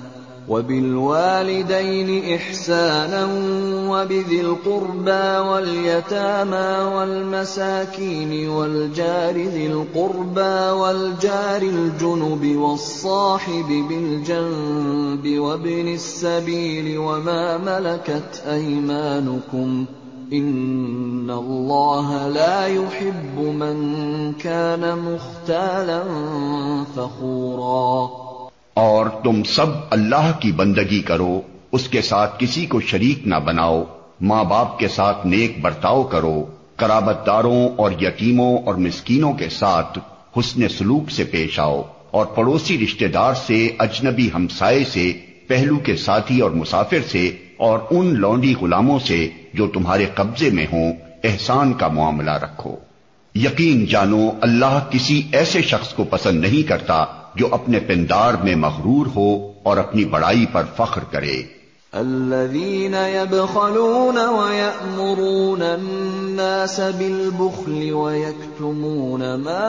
وبالوالدين إحسانا وبذي القربى واليتامى والمساكين والجار ذي القربى والجار الجنب والصاحب بالجنب وابن السبيل وما ملكت أيمانكم إن الله لا يحب من كان مختالا فخورا۔ اور تم سب اللہ کی بندگی کرو، اس کے ساتھ کسی کو شریک نہ بناؤ، ماں باپ کے ساتھ نیک برتاؤ کرو، قرابت داروں اور یتیموں اور مسکینوں کے ساتھ حسن سلوک سے پیش آؤ، اور پڑوسی رشتہ دار سے، اجنبی ہمسائے سے، پہلو کے ساتھی اور مسافر سے، اور ان لونڈی غلاموں سے جو تمہارے قبضے میں ہوں احسان کا معاملہ رکھو۔ یقین جانو اللہ کسی ایسے شخص کو پسند نہیں کرتا جو اپنے پندار میں مغرور ہو اور اپنی بڑائی پر فخر کرے۔ الذين يبخلون ويأمرون الناس بالبخل ويكتمون ما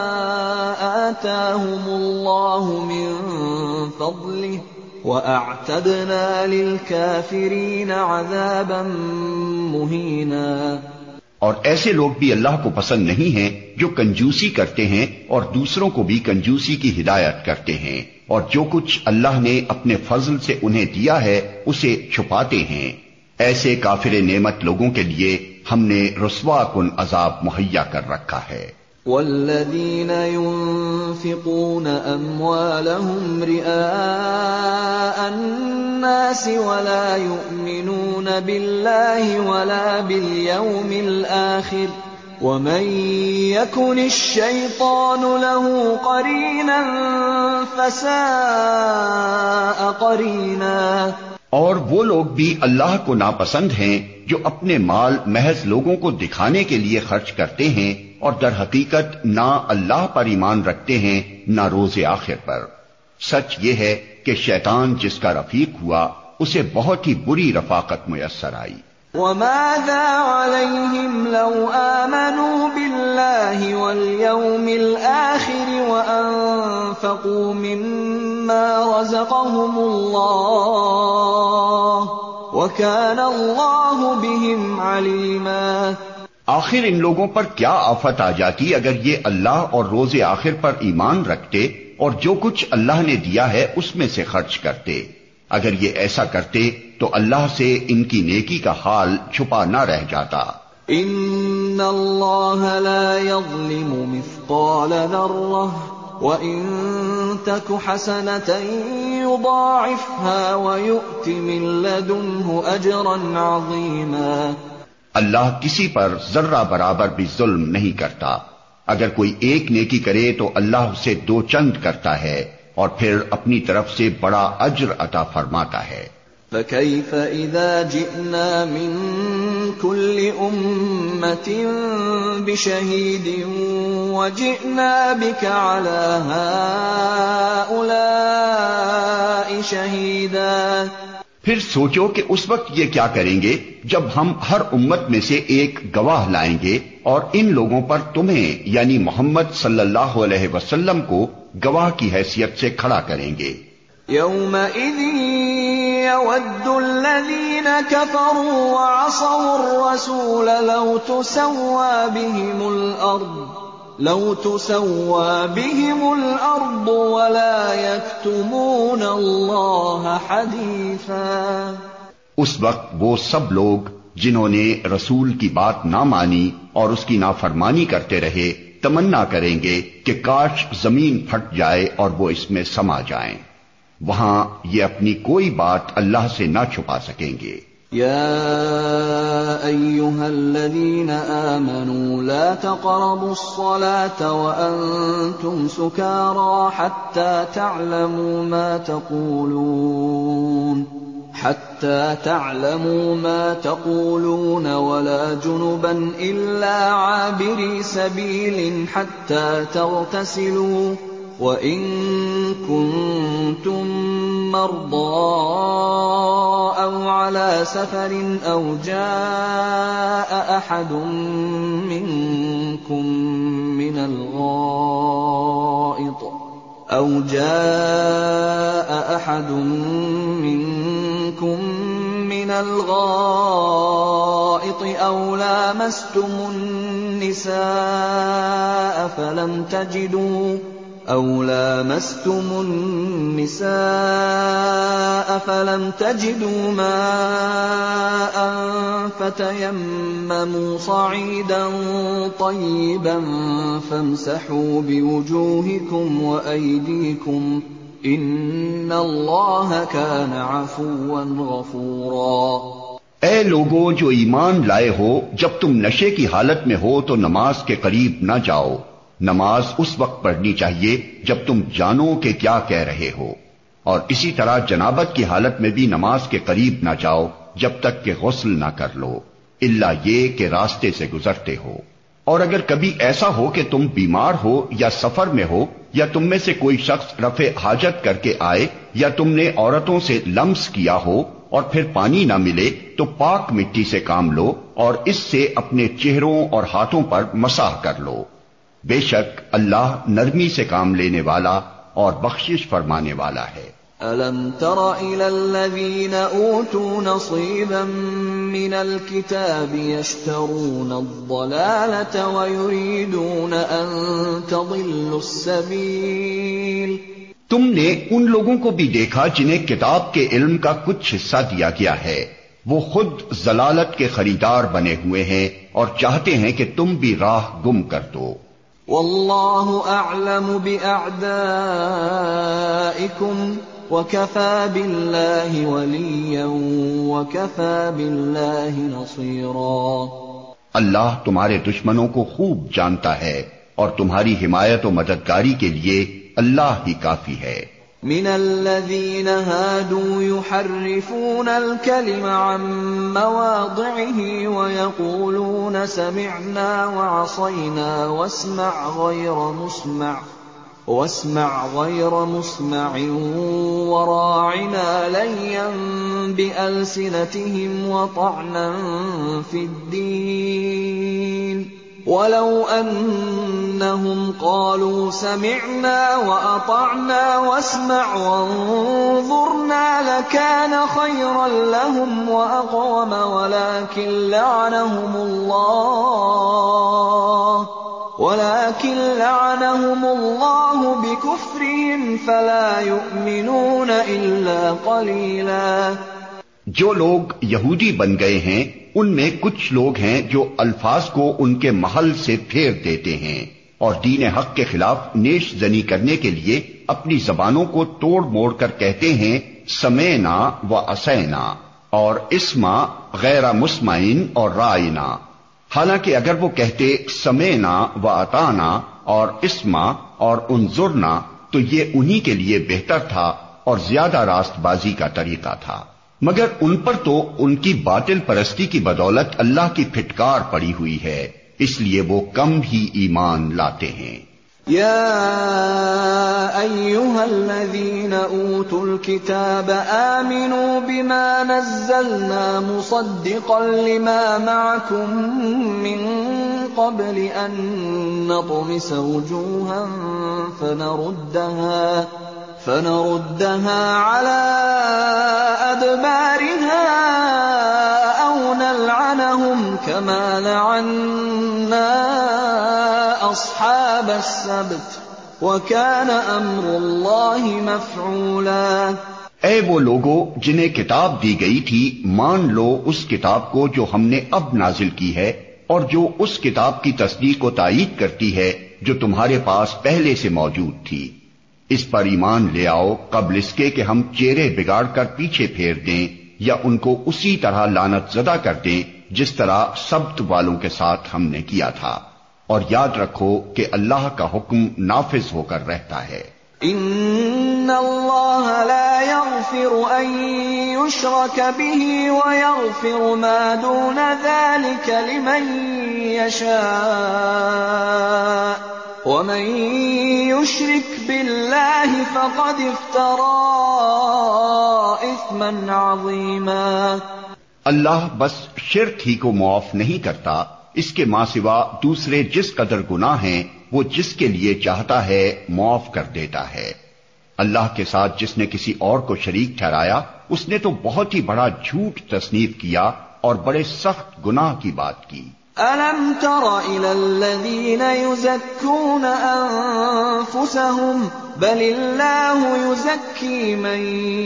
آتاهم الله من فضله وأعتدنا للكافرين عذابا مهينا۔ اور ایسے لوگ بھی اللہ کو پسند نہیں ہیں جو کنجوسی کرتے ہیں اور دوسروں کو بھی کنجوسی کی ہدایت کرتے ہیں، اور جو کچھ اللہ نے اپنے فضل سے انہیں دیا ہے اسے چھپاتے ہیں۔ ایسے کافر نعمت لوگوں کے لیے ہم نے رسوا کن عذاب مہیا کر رکھا ہے۔ والذین ينفقون اموالهم رئاء الناس ولا يؤمنون بالله ولا باليوم الآخر ومن يكن الشيطان له قرينا فساء قرينا۔ اور وہ لوگ بھی اللہ کو ناپسند ہیں جو اپنے مال محض لوگوں کو دکھانے کے لیے خرچ کرتے ہیں اور در حقیقت نہ اللہ پر ایمان رکھتے ہیں نہ روز آخر پر۔ سچ یہ ہے کہ شیطان جس کا رفیق ہوا اسے بہت ہی بری رفاقت میسر آئی۔ وَمَاذَا عَلَيْهِمْ لَوْ آمَنُوا بِاللَّهِ وَالْيَوْمِ الْآخِرِ وَأَنفَقُوا مِمَّا رَزَقَهُمُ اللَّهُ وَكَانَ اللَّهُ بِهِمْ عَلِيمًا۔ آخر ان لوگوں پر کیا آفت آ جاتی اگر یہ اللہ اور روز آخر پر ایمان رکھتے اور جو کچھ اللہ نے دیا ہے اس میں سے خرچ کرتے۔ اگر یہ ایسا کرتے تو اللہ سے ان کی نیکی کا حال چھپا نہ رہ جاتا۔ ان اللہ لا یظلم مثقال ذرہ وَإِن تَكُ حَسَنَةً يُضَاعِفْهَا وَيُؤْتِ مِن لَّدُنْهُ أَجْرًا عَظِيمًا۔ اللہ کسی پر ذرہ برابر بھی ظلم نہیں کرتا، اگر کوئی ایک نیکی کرے تو اللہ اسے دو چند کرتا ہے اور پھر اپنی طرف سے بڑا اجر عطا فرماتا ہے۔ فَكَيْفَ إِذَا جِئْنَا مِن كُلِّ أُمَّةٍ بِشَهِيدٍ وَجِئْنَا بِكَ عَلَى هَٰؤُلَاءِ شَهِيدًا۔ پھر سوچو کہ اس وقت یہ کیا کریں گے جب ہم ہر امت میں سے ایک گواہ لائیں گے اور ان لوگوں پر تمہیں یعنی محمد صلی اللہ علیہ وسلم کو گواہ کی حیثیت سے کھڑا کریں گے۔ يَوْمَئِذٍ يَوَدُّ الَّذِينَ كَفَرُوا وَعَصَوُا الرَّسُولَ لَوْ تُسَوَّىٰ بِهِمُ الْأَرْضُ وَلَا يَكْتُمُونَ اللَّهَ حَدِيثًا۔ اس وقت وہ سب لوگ جنہوں نے رسول کی بات نہ مانی اور اس کی نافرمانی کرتے رہے تمنا کریں گے کہ کاش زمین پھٹ جائے اور وہ اس میں سما جائیں۔ وہاں یہ اپنی کوئی بات اللہ سے نہ چھپا سکیں گے۔ یا ایھا الذین آمنوا لا تقربوا الصلاة وانتم سکارى حتى تعلموا ما تقولون ولا جنبا إلا عابري سبيل حتى تغتسلوا وَإِن كُنتُم مَّرْضَىٰ أَوْ عَلَىٰ سَفَرٍ أَوْ جَاءَ أَحَدٌ مِّنكُم مِّنَ الْغَائِطِ أَوْ جَاءَ أَحَدٌ مِّنكُم مِّنَ الْغَائِطِ أَوْ لَامَسْتُمُ النِّسَاءَ فَلَمْ تَجِدُوا مَاءً فَتَيَمَّمُوا صَعِيدًا طَيِّبًا فَامْسَحُوا بِوُجُوهِكُمْ وَأَيْدِيكُمْ إِنَّ اللَّهَ كَانَ عَفُوًّا غَفُورًا۔ اے لوگو جو ایمان لائے ہو، جب تم نشے کی حالت میں ہو تو نماز کے قریب نہ جاؤ۔ نماز اس وقت پڑھنی چاہیے جب تم جانو کہ کیا کہہ رہے ہو، اور اسی طرح جنابت کی حالت میں بھی نماز کے قریب نہ جاؤ جب تک کہ غسل نہ کر لو، الا یہ کہ راستے سے گزرتے ہو۔ اور اگر کبھی ایسا ہو کہ تم بیمار ہو یا سفر میں ہو، یا تم میں سے کوئی شخص رفع حاجت کر کے آئے، یا تم نے عورتوں سے لمس کیا ہو اور پھر پانی نہ ملے، تو پاک مٹی سے کام لو اور اس سے اپنے چہروں اور ہاتھوں پر مسح کر لو۔ بے شک اللہ نرمی سے کام لینے والا اور بخشش فرمانے والا ہے۔ أَلَمْ تَرَ إِلَى الَّذِينَ أُوتُوا نَصِيبًا مِّنَ الْكِتَابِ يَشْتَرُونَ الضَّلَالَةَ وَيُرِيدُونَ أَن تَضِلُّوا السَّبِيلَ۔ تم نے ان لوگوں کو بھی دیکھا جنہیں کتاب کے علم کا کچھ حصہ دیا گیا ہے، وہ خود ضلالت کے خریدار بنے ہوئے ہیں اور چاہتے ہیں کہ تم بھی راہ گم کر دو۔ وَاللَّهُ أَعْلَمُ بِأَعْدَائِكُمْ وَكَفَى بِاللَّهِ وَلِيًّا وَكَفَى بِاللَّهِ نَصِيرًا۔ اللہ تمہارے دشمنوں کو خوب جانتا ہے اور تمہاری حمایت و مددگاری کے لیے اللہ ہی کافی ہے۔ من الذين هادوا يحرفون الكلم عن مواضعه ويقولون سمعنا وعصينا واسمع غير مسمع وراعنا ليا بألسنتهم وطعنا في الدين ولو أنهم قالوا سمعنا وأطعنا واسمع وانظرنا لكان خيرا لهم وأقوم ولكن لعنهم الله بكفرهم فلا يؤمنون إلا قليلا۔ جو لوگ یہودی بن گئے ہیں ان میں کچھ لوگ ہیں جو الفاظ کو ان کے محل سے پھیر دیتے ہیں اور دین حق کے خلاف نیش زنی کرنے کے لیے اپنی زبانوں کو توڑ موڑ کر کہتے ہیں سمینا و اسینا اور اسما غیر مسمعین اور رائنا، حالانکہ اگر وہ کہتے سمینا و اطانا اور اسما اور انظرنا تو یہ انہی کے لیے بہتر تھا اور زیادہ راست بازی کا طریقہ تھا، مگر ان پر تو ان کی باطل پرستی کی بدولت اللہ کی پھٹکار پڑی ہوئی ہے، اس لیے وہ کم ہی ایمان لاتے ہیں۔ يا أيها الذين أوتوا الكتاب آمنوا بما نزلنا مصدقا لما معكم من قبل أن نطمس وجوها فنردها على أدبارها أو نلعنهم كما لعنا أصحاب السبت وكان أمر الله مفعولا۔ اے وہ لوگو جنہیں کتاب دی گئی تھی، مان لو اس کتاب کو جو ہم نے اب نازل کی ہے اور جو اس کتاب کی تصدیق و تائید کرتی ہے جو تمہارے پاس پہلے سے موجود تھی۔ اس پر ایمان لے آؤ قبل اس کے کہ ہم چہرے بگاڑ کر پیچھے پھیر دیں یا ان کو اسی طرح لعنت زدہ کر دیں جس طرح سبت والوں کے ساتھ ہم نے کیا تھا، اور یاد رکھو کہ اللہ کا حکم نافذ ہو کر رہتا ہے۔ ان اللہ لا يغفر ان يشرك به ويغفر ما دون ذلك لمن يشاء ومن يشرك بالله فقد افترى اثما عظيما۔ اللہ بس شرک ہی کو معاف نہیں کرتا، اس کے ماں سوا دوسرے جس قدر گناہ ہیں وہ جس کے لیے چاہتا ہے معاف کر دیتا ہے۔ اللہ کے ساتھ جس نے کسی اور کو شریک ٹھہرایا اس نے تو بہت ہی بڑا جھوٹ تصنیف کیا اور بڑے سخت گناہ کی بات کی۔ أَلَمْ تَرَ إِلَى الَّذِينَ يُزَكُّونَ أَنفُسَهُم بَلِ اللَّهُ يُزَكِّي مَن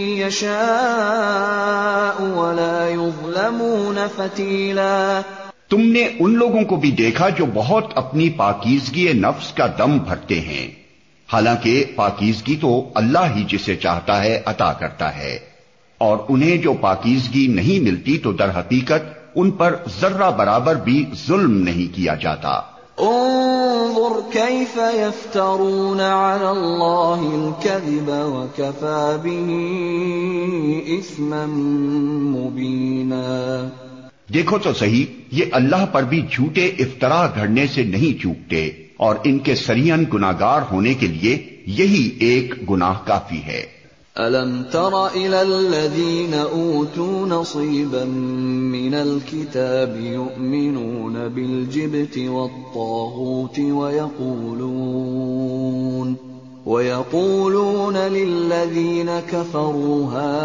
يَشَاءُ وَلَا يُظْلَمُونَ فَتِيلًا۔ تم نے ان لوگوں کو بھی دیکھا جو بہت اپنی پاکیزگی نفس کا دم بھرتے ہیں، حالانکہ پاکیزگی تو اللہ ہی جسے چاہتا ہے عطا کرتا ہے، اور انہیں جو پاکیزگی نہیں ملتی تو در حقیقت ان پر ذرہ برابر بھی ظلم نہیں کیا جاتا۔ انظر كيف يفترون على الله الكذب وكفى به إثما مبينا۔ دیکھو تو صحیح، یہ اللہ پر بھی جھوٹے افطرا گھڑنے سے نہیں چوکتے، اور ان کے سریعاً گناہگار ہونے کے لیے یہی ایک گناہ کافی ہے۔ أَلَمْ تَرَ إِلَى الَّذِينَ أُوتُوا نَصِيبًا مِنَ الْكِتَابِ يُؤْمِنُونَ بِالْجِبْتِ وَالطَّاغُوتِ وَيَقُولُونَ لِلَّذِينَ كَفَرُوا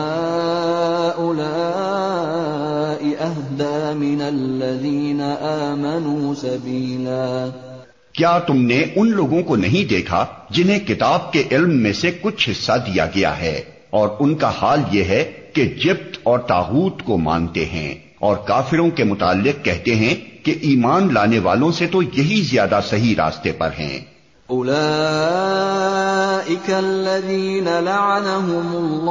هَؤُلَاءِ أَهْدَىٰ مِنَ الَّذِينَ آمَنُوا سَبِيلًا۔ کیا تم نے ان لوگوں کو نہیں دیکھا جنہیں کتاب کے علم میں سے کچھ حصہ دیا گیا ہے، اور ان کا حال یہ ہے کہ جبت اور طاغوت کو مانتے ہیں، اور کافروں کے متعلق کہتے ہیں کہ ایمان لانے والوں سے تو یہی زیادہ صحیح راستے پر ہیں۔ اولئک الذین لعنهم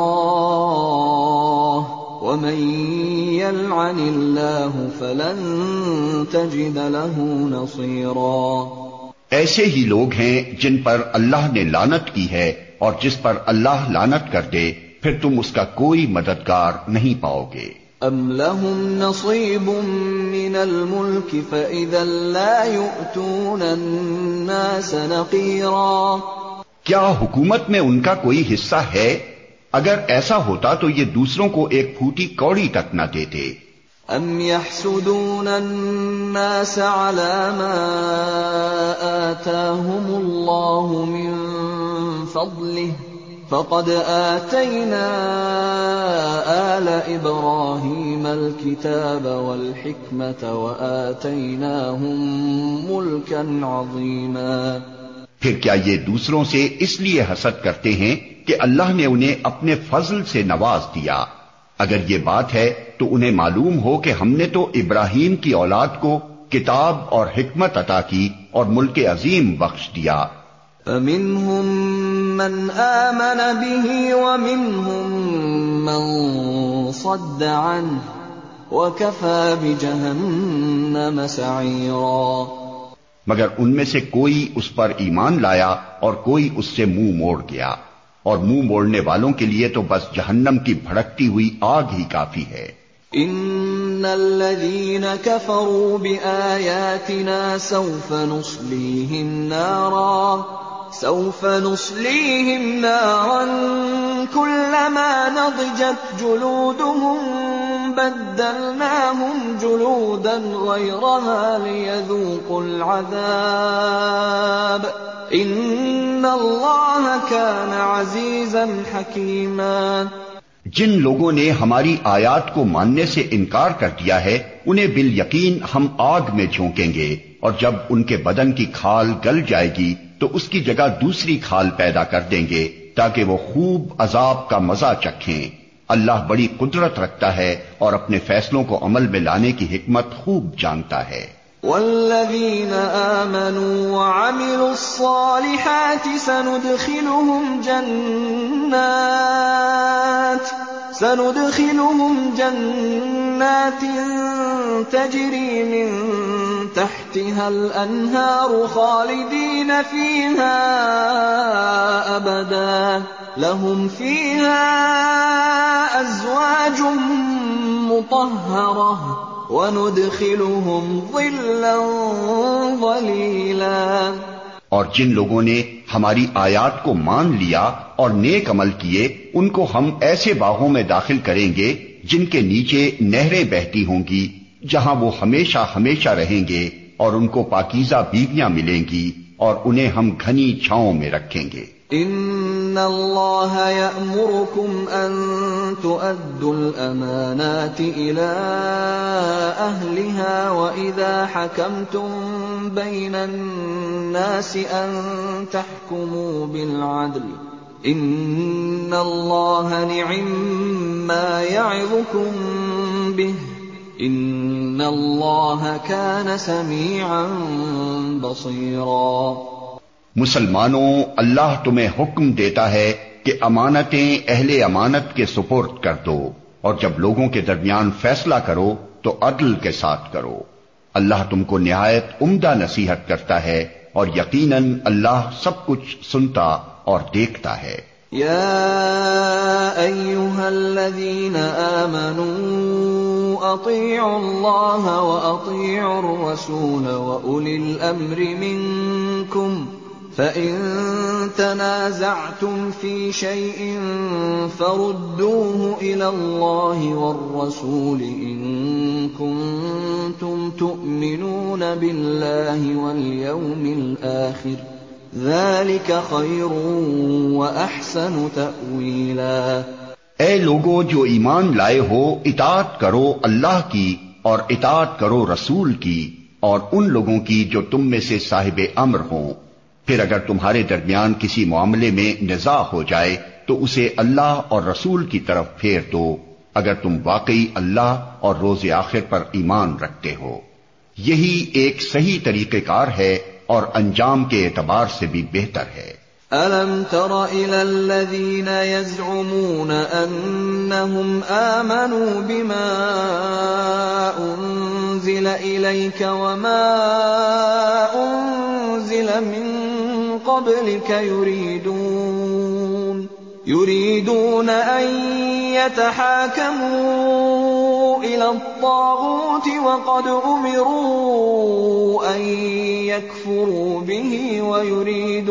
اللہ ومن یلعن اللہ فلن تجد له نصیرا۔ ایسے ہی لوگ ہیں جن پر اللہ نے لعنت کی ہے، اور جس پر اللہ لعنت کر دے پھر تم اس کا کوئی مددگار نہیں پاؤ گے۔ ام لهم نصیب من الملک فاذا لا یؤتون الناس نقیرا۔ کیا حکومت میں ان کا کوئی حصہ ہے؟ اگر ایسا ہوتا تو یہ دوسروں کو ایک پھوٹی کوڑی تک نہ دیتے۔ ام يحسدون الناس على ما آتاهم الله من فضله فقد آتينا آل إبراهيم الكتاب والحكمة وآتيناهم ملكا عظيما۔ پھر کیا یہ دوسروں سے اس لیے حسد کرتے ہیں کہ اللہ نے انہیں اپنے فضل سے نواز دیا؟ اگر یہ بات ہے تو انہیں معلوم ہو کہ ہم نے تو ابراہیم کی اولاد کو کتاب اور حکمت عطا کی اور ملک عظیم بخش دیا۔ فَمِنْهُمْ مَنْ آمَنَ بِهِ وَمِنْهُمْ مَنْ صَدَّ عَنْهُ وَكَفَى بِجَهَنَّمَ سَعِيرًا۔ مگر ان میں سے کوئی اس پر ایمان لایا اور کوئی اس سے منہ موڑ گیا، اور منہ موڑنے والوں کے لیے تو بس جہنم کی بھڑکتی ہوئی آگ ہی کافی ہے۔ ان الذين كفروا بآياتنا سوف نصليهم نارا كلما نضجت جلودهم بدلناهم جلودا غيرها ليذوقوا العذاب ان اللہ کان عزیزا حکیما۔ جن لوگوں نے ہماری آیات کو ماننے سے انکار کر دیا ہے انہیں بالیقین ہم آگ میں جھونکیں گے، اور جب ان کے بدن کی کھال گل جائے گی تو اس کی جگہ دوسری کھال پیدا کر دیں گے تاکہ وہ خوب عذاب کا مزہ چکھیں۔ اللہ بڑی قدرت رکھتا ہے اور اپنے فیصلوں کو عمل میں لانے کی حکمت خوب جانتا ہے۔ والذین آمنوا وعملوا الصالحات سندخلهم جنات تجری من تحتها الانہار خالدین فیہا ابدا لهم فیہا ازواج مطہرہ وَنُدْخِلُهُمْ ظِلًّا ظَلِيلًا۔ اور جن لوگوں نے ہماری آیات کو مان لیا اور نیک عمل کیے ان کو ہم ایسے باغوں میں داخل کریں گے جن کے نیچے نہریں بہتی ہوں گی، جہاں وہ ہمیشہ ہمیشہ رہیں گے، اور ان کو پاکیزہ بیویاں ملیں گی، اور انہیں ہم گھنی چھاؤں میں رکھیں گے۔ ان اللہ یأمرکم ان تؤدوا الامانات الى اہلها واذا حکمتم بین الناس ان تحکموا بالعدل ان اللہ نعم ما یعظکم به ان اللہ کان سمیعا بصیرا۔ مسلمانوں، اللہ تمہیں حکم دیتا ہے کہ امانتیں اہل امانت کے سپرد کر دو، اور جب لوگوں کے درمیان فیصلہ کرو تو عدل کے ساتھ کرو۔ اللہ تم کو نہایت عمدہ نصیحت کرتا ہے، اور یقیناً اللہ سب کچھ سنتا اور دیکھتا ہے۔ یا ایھا الذین آمنوا اطیعوا اللہ واطیعوا الرسول واولی الامر منکم فَإِن تَنَازَعْتُمْ فِي شَيْءٍ فَرُدُّوهُ إِلَى اللَّهِ وَالرَّسُولِ إِن كُنتُمْ تُؤْمِنُونَ بِاللَّهِ وَالْيَوْمِ الْآخِرِ ذَلِكَ خَيْرٌ وَأَحْسَنُ تَأْوِيلًا۔ اے لوگو جو ایمان لائے ہو، اطاعت کرو اللہ کی اور اطاعت کرو رسول کی اور ان لوگوں کی جو تم میں سے صاحب امر ہوں۔ پھر اگر تمہارے درمیان کسی معاملے میں نزاع ہو جائے تو اسے اللہ اور رسول کی طرف پھیر دو، اگر تم واقعی اللہ اور روز آخر پر ایمان رکھتے ہو۔ یہی ایک صحیح طریقہ کار ہے اور انجام کے اعتبار سے بھی بہتر ہے۔ أَلَمْ تَرَ إِلَى الَّذِينَ يَزْعُمُونَ أَنَّهُمْ آمَنُوا بِمَا أُنزِلَ إِلَيْكَ وَمَا أُنزِلَ مِن قَبْلِكَ يُرِيدُونَ أَن يَتَحَاكَمُوا إِلَى الطَّاغُوتِ وَقَدْ أُمِرُوا أَن يَكْفُرُوا بِهِ وَيُرِيدُ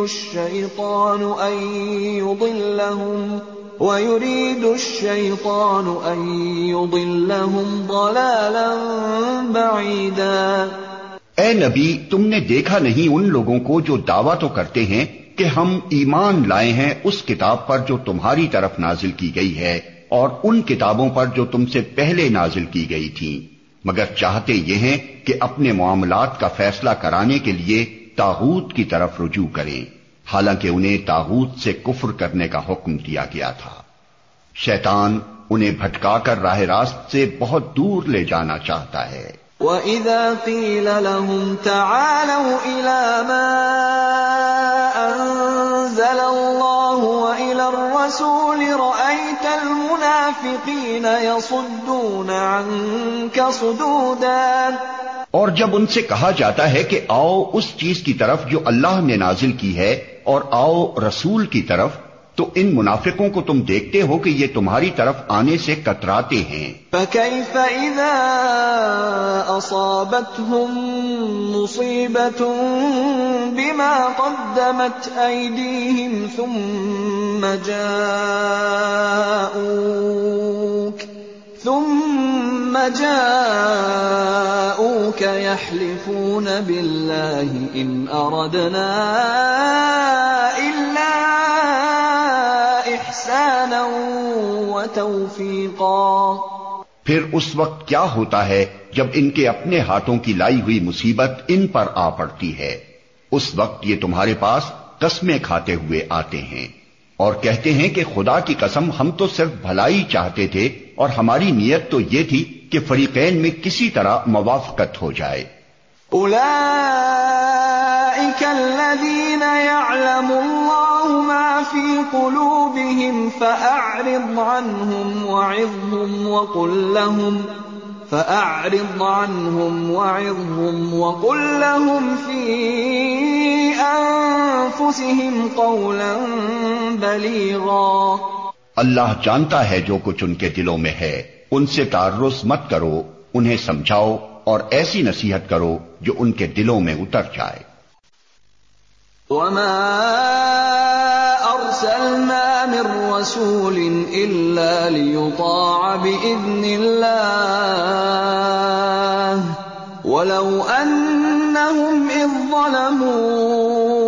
الشَّيْطَانُ أَن يُضِلَّهُمْ ضَلَالًا بَعِيدًا۔ اے نبی، تم نے دیکھا نہیں ان لوگوں کو جو دعویٰ تو کرتے ہیں کہ ہم ایمان لائے ہیں اس کتاب پر جو تمہاری طرف نازل کی گئی ہے اور ان کتابوں پر جو تم سے پہلے نازل کی گئی تھیں، مگر چاہتے یہ ہیں کہ اپنے معاملات کا فیصلہ کرانے کے لیے طاغوت کی طرف رجوع کریں، حالانکہ انہیں طاغوت سے کفر کرنے کا حکم دیا گیا تھا۔ شیطان انہیں بھٹکا کر راہ راست سے بہت دور لے جانا چاہتا ہے۔ وَإِذَا قِيلَ لَهُمْ تَعَالَوْا إِلَى مَا أَنزَلَ اللَّهُ وَإِلَى الرَّسُولِ رَأَيْتَ الْمُنَافِقِينَ يَصُدُّونَ عَنكَ صُدُودًا۔ اور جب ان سے کہا جاتا ہے کہ آؤ اس چیز کی طرف جو اللہ نے نازل کی ہے اور آؤ رسول کی طرف، تو ان منافقوں کو تم دیکھتے ہو کہ یہ تمہاری طرف آنے سے کتراتے ہیں۔ فَكَيْفَ إِذَا أَصَابَتْهُم مُّصِيبَةٌ بِمَا قَدَّمَتْ أَيْدِيهِمْ ثُمَّ جَاءُوكَ يَحْلِفُونَ بِاللَّهِ إِنْ أَرَدْنَا إِلَّا إِحْسَانًا وَتَوْفِيقًا۔ پھر اس وقت کیا ہوتا ہے جب ان کے اپنے ہاتھوں کی لائی ہوئی مصیبت ان پر آ پڑتی ہے؟ اس وقت یہ تمہارے پاس قسمیں کھاتے ہوئے آتے ہیں اور کہتے ہیں کہ خدا کی قسم ہم تو صرف بھلائی چاہتے تھے اور ہماری نیت تو یہ تھی کہ فریقین میں کسی طرح موافقت ہو جائے۔ اولئک الذین یعلم اللہ ما فی قلوبہم فأعرض عنہم وعظہم وقل لہم فی انفسہم قولا بلیغا۔ اللہ جانتا ہے جو کچھ ان کے دلوں میں ہے، ان سے تعرض مت کرو، انہیں سمجھاؤ اور ایسی نصیحت کرو جو ان کے دلوں میں اتر جائے۔ وَمَا أَرْسَلْنَا مِن رَّسُولٍ إِلَّا لِيُطَاعَ بِإِذْنِ اللَّهِ وَلَوْ أَنَّهُمْ إِذ ظَّلَمُوا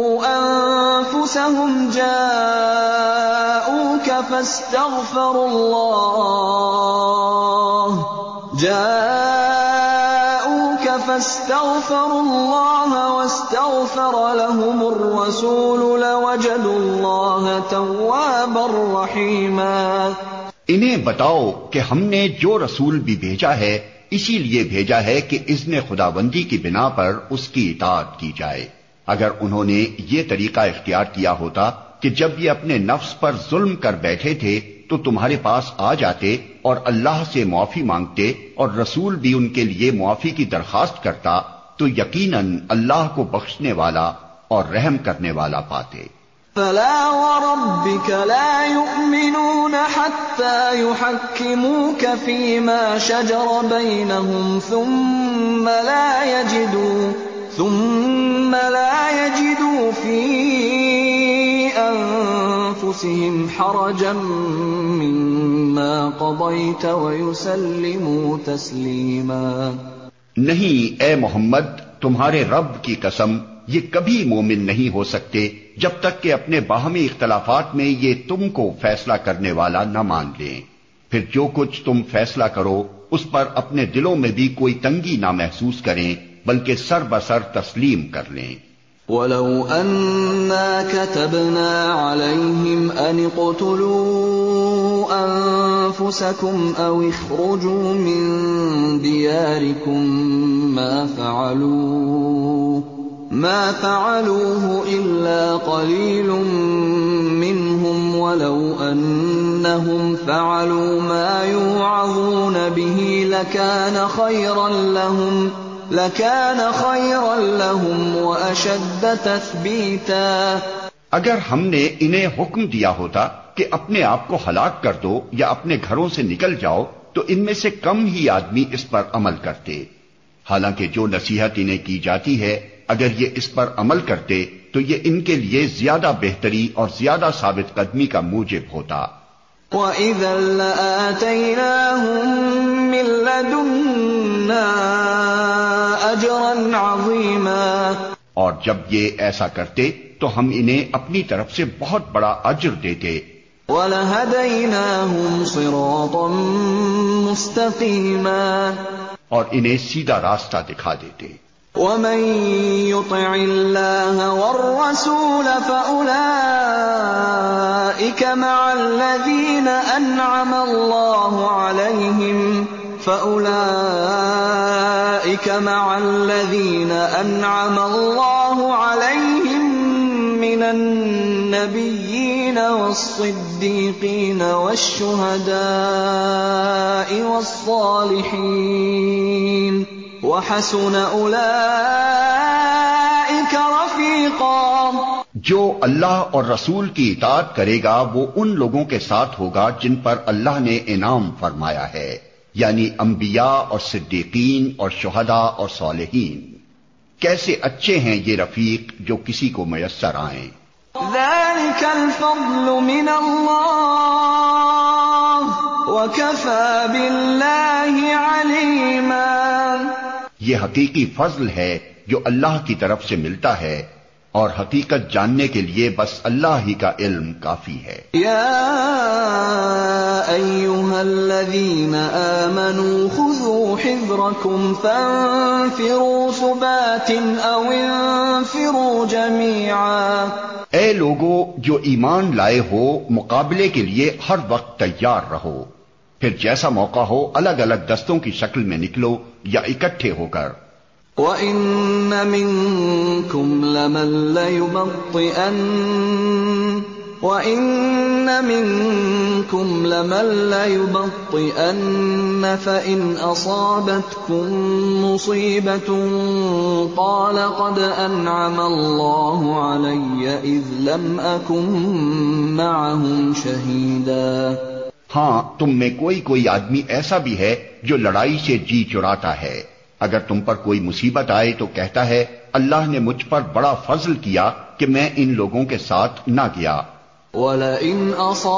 إنهم جاءوك فاستغفروا الله واستغفر لهم الرسول لوجدوا الله توابا رحيما۔ انہیں بتاؤ کہ ہم نے جو رسول بھی بھیجا ہے اسی لیے بھیجا ہے کہ اذن خداوندی کی بنا پر اس کی اطاعت کی جائے۔ اگر انہوں نے یہ طریقہ اختیار کیا ہوتا کہ جب یہ اپنے نفس پر ظلم کر بیٹھے تھے تو تمہارے پاس آ جاتے اور اللہ سے معافی مانگتے اور رسول بھی ان کے لیے معافی کی درخواست کرتا تو یقیناً اللہ کو بخشنے والا اور رحم کرنے والا پاتے۔ فلا وربك لا يؤمنون حتى يحكموك فيما شجر بينهم ثم لا يجدوا في أنفسهم حرجا مما قضيت ويسلموا تسليما۔ نہیں اے محمد، تمہارے رب کی قسم، یہ کبھی مومن نہیں ہو سکتے جب تک کہ اپنے باہمی اختلافات میں یہ تم کو فیصلہ کرنے والا نہ مان لیں، پھر جو کچھ تم فیصلہ کرو اس پر اپنے دلوں میں بھی کوئی تنگی نہ محسوس کریں بلکہ سر بسر تسلیم کر لیں۔ وَلَوْ أَنَّا كَتَبْنَا عَلَيْهِمْ أَنِ اقْتُلُوا أَنفُسَكُمْ أَوْ اخْرُجُوا مِنْ دِيَارِكُمْ مَا فَعَلُوهُ إِلَّا قَلِيلٌ مِّنْهُمْ وَلَوْ أَنَّهُمْ فَعَلُوا مَا يُوعَظُونَ بِهِ لَكَانَ خَيْرًا لَهُمْ وَأَشَدَّ تَثْبِيتًا۔ اگر ہم نے انہیں حکم دیا ہوتا کہ اپنے آپ کو ہلاک کر دو یا اپنے گھروں سے نکل جاؤ تو ان میں سے کم ہی آدمی اس پر عمل کرتے، حالانکہ جو نصیحت انہیں کی جاتی ہے اگر یہ اس پر عمل کرتے تو یہ ان کے لیے زیادہ بہتری اور زیادہ ثابت قدمی کا موجب ہوتا۔ وَإِذًا لَّآتَيْنَاهُم مِّن لَّدُنَّا أَجْرًا عَظِيمًا۔ اور جب یہ ایسا کرتے تو ہم انہیں اپنی طرف سے بہت بڑا اجر دیتے۔ وَلَهَدَيْنَاهُمْ صِرَاطًا مُّسْتَقِيمًا۔ اور انہیں سیدھا راستہ دکھا دیتے۔ وَمَن يُطِعِ اللَّهَ وَالرَّسُولَ فَأُولَئِكَ مَعَ الَّذِينَ أَنْعَمَ اللَّهُ عَلَيْهِم مِّنَ النَّبِيِّينَ وَالصِّدِّيقِينَ وَالشُّهَدَاءِ وَالصَّالِحِينَ وَحَسُنَ أُولَئِكَ رَفِيقًا۔ جو اللہ اور رسول کی اطاعت کرے گا وہ ان لوگوں کے ساتھ ہوگا جن پر اللہ نے انعام فرمایا ہے، یعنی انبیاء اور صدیقین اور شہداء اور صالحین۔ کیسے اچھے ہیں یہ رفیق جو کسی کو میسر آئیں۔ ذَلِكَ الْفَضْلُ مِنَ اللَّهِ وَكَفَى بِاللَّهِ عَلِيمًا۔ یہ حقیقی فضل ہے جو اللہ کی طرف سے ملتا ہے اور حقیقت جاننے کے لیے بس اللہ ہی کا علم کافی ہے۔ یا ایھا الذین آمنوا خذوا حذرکم فانفروا ثبات او انفروا جمیعا۔ اے لوگو جو ایمان لائے ہو مقابلے کے لیے ہر وقت تیار رہو، پھر جیسا موقع ہو الگ الگ دستوں کی شکل میں نکلو یا اکٹھے ہو کر۔ وَإِنَّ مِنكُمْ لَمَن لَّيُبَطِّئَنَّ فَإِنْ أَصَابَتْكُم مُّصِيبَةٌ قَالَ قَدْ أَنْعَمَ اللَّهُ عَلَيَّ إِذْ لَمْ أَكُن مَّعَهُمْ شَهِيدًا۔ ہاں، تم میں کوئی آدمی ایسا بھی ہے جو لڑائی سے جی چراتا ہے، اگر تم پر کوئی مصیبت آئے تو کہتا ہے اللہ نے مجھ پر بڑا فضل کیا کہ میں ان لوگوں کے ساتھ نہ گیا۔ وَلَئِنْ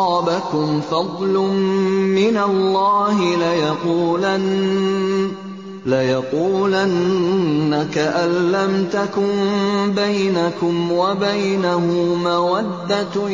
أَصَابَكُمْ فَضْلٌ مِّنَ اللَّهِ لَيَقُولَنَّ كَأَن لَّمْ تَكُن بَيْنَكُمْ وَبَيْنَهُ مَوَدَّةٌ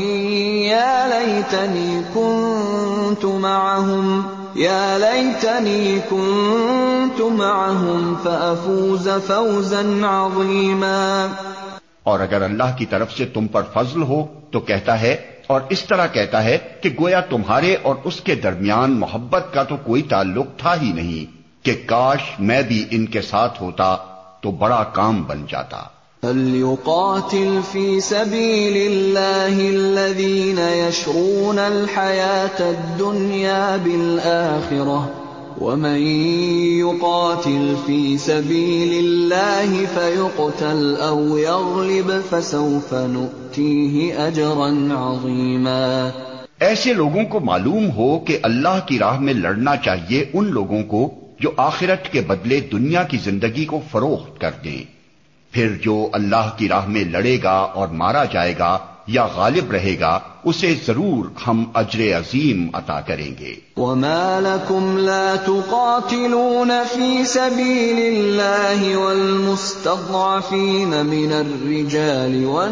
يَا لَيْتَنِي كُنتُ مَعَهُمْ فَأَفُوزَ فَوْزًا عَظِيمًا۔ اور اگر اللہ کی طرف سے تم پر فضل ہو تو کہتا ہے، اور اس طرح کہتا ہے کہ گویا تمہارے اور اس کے درمیان محبت کا تو کوئی تعلق تھا ہی نہیں، کہ کاش میں بھی ان کے ساتھ ہوتا تو بڑا کام بن جاتا۔ فَلْيُقَاتِلْ فِي سَبِيلِ اللَّهِ الَّذِينَ يَشْرُونَ الْحَيَاةَ الدُّنْيَا بِالْآخِرَةِ وَمَن يُقَاتِلْ فِي سَبِيلِ اللَّهِ فَيُقْتَلْ أَوْ يَغْلِبْ فَسَوْفَ نُؤْتِيهِ أَجْرًا عَظِيمًا۔ ایسے لوگوں کو معلوم ہو کہ اللہ کی راہ میں لڑنا چاہیے ان لوگوں کو جو آخرت کے بدلے دنیا کی زندگی کو فروخت کر دیں، پھر جو اللہ کی راہ میں لڑے گا اور مارا جائے گا یا غالب رہے گا اسے ضرور ہم اجر عظیم عطا کریں گے۔ وَمَا لَكُمْ لَا تُقَاتِلُونَ فِي سَبِيلِ اللَّهِ وَالْمُسْتَضْعَفِينَ مِنَ الرِّجَالِ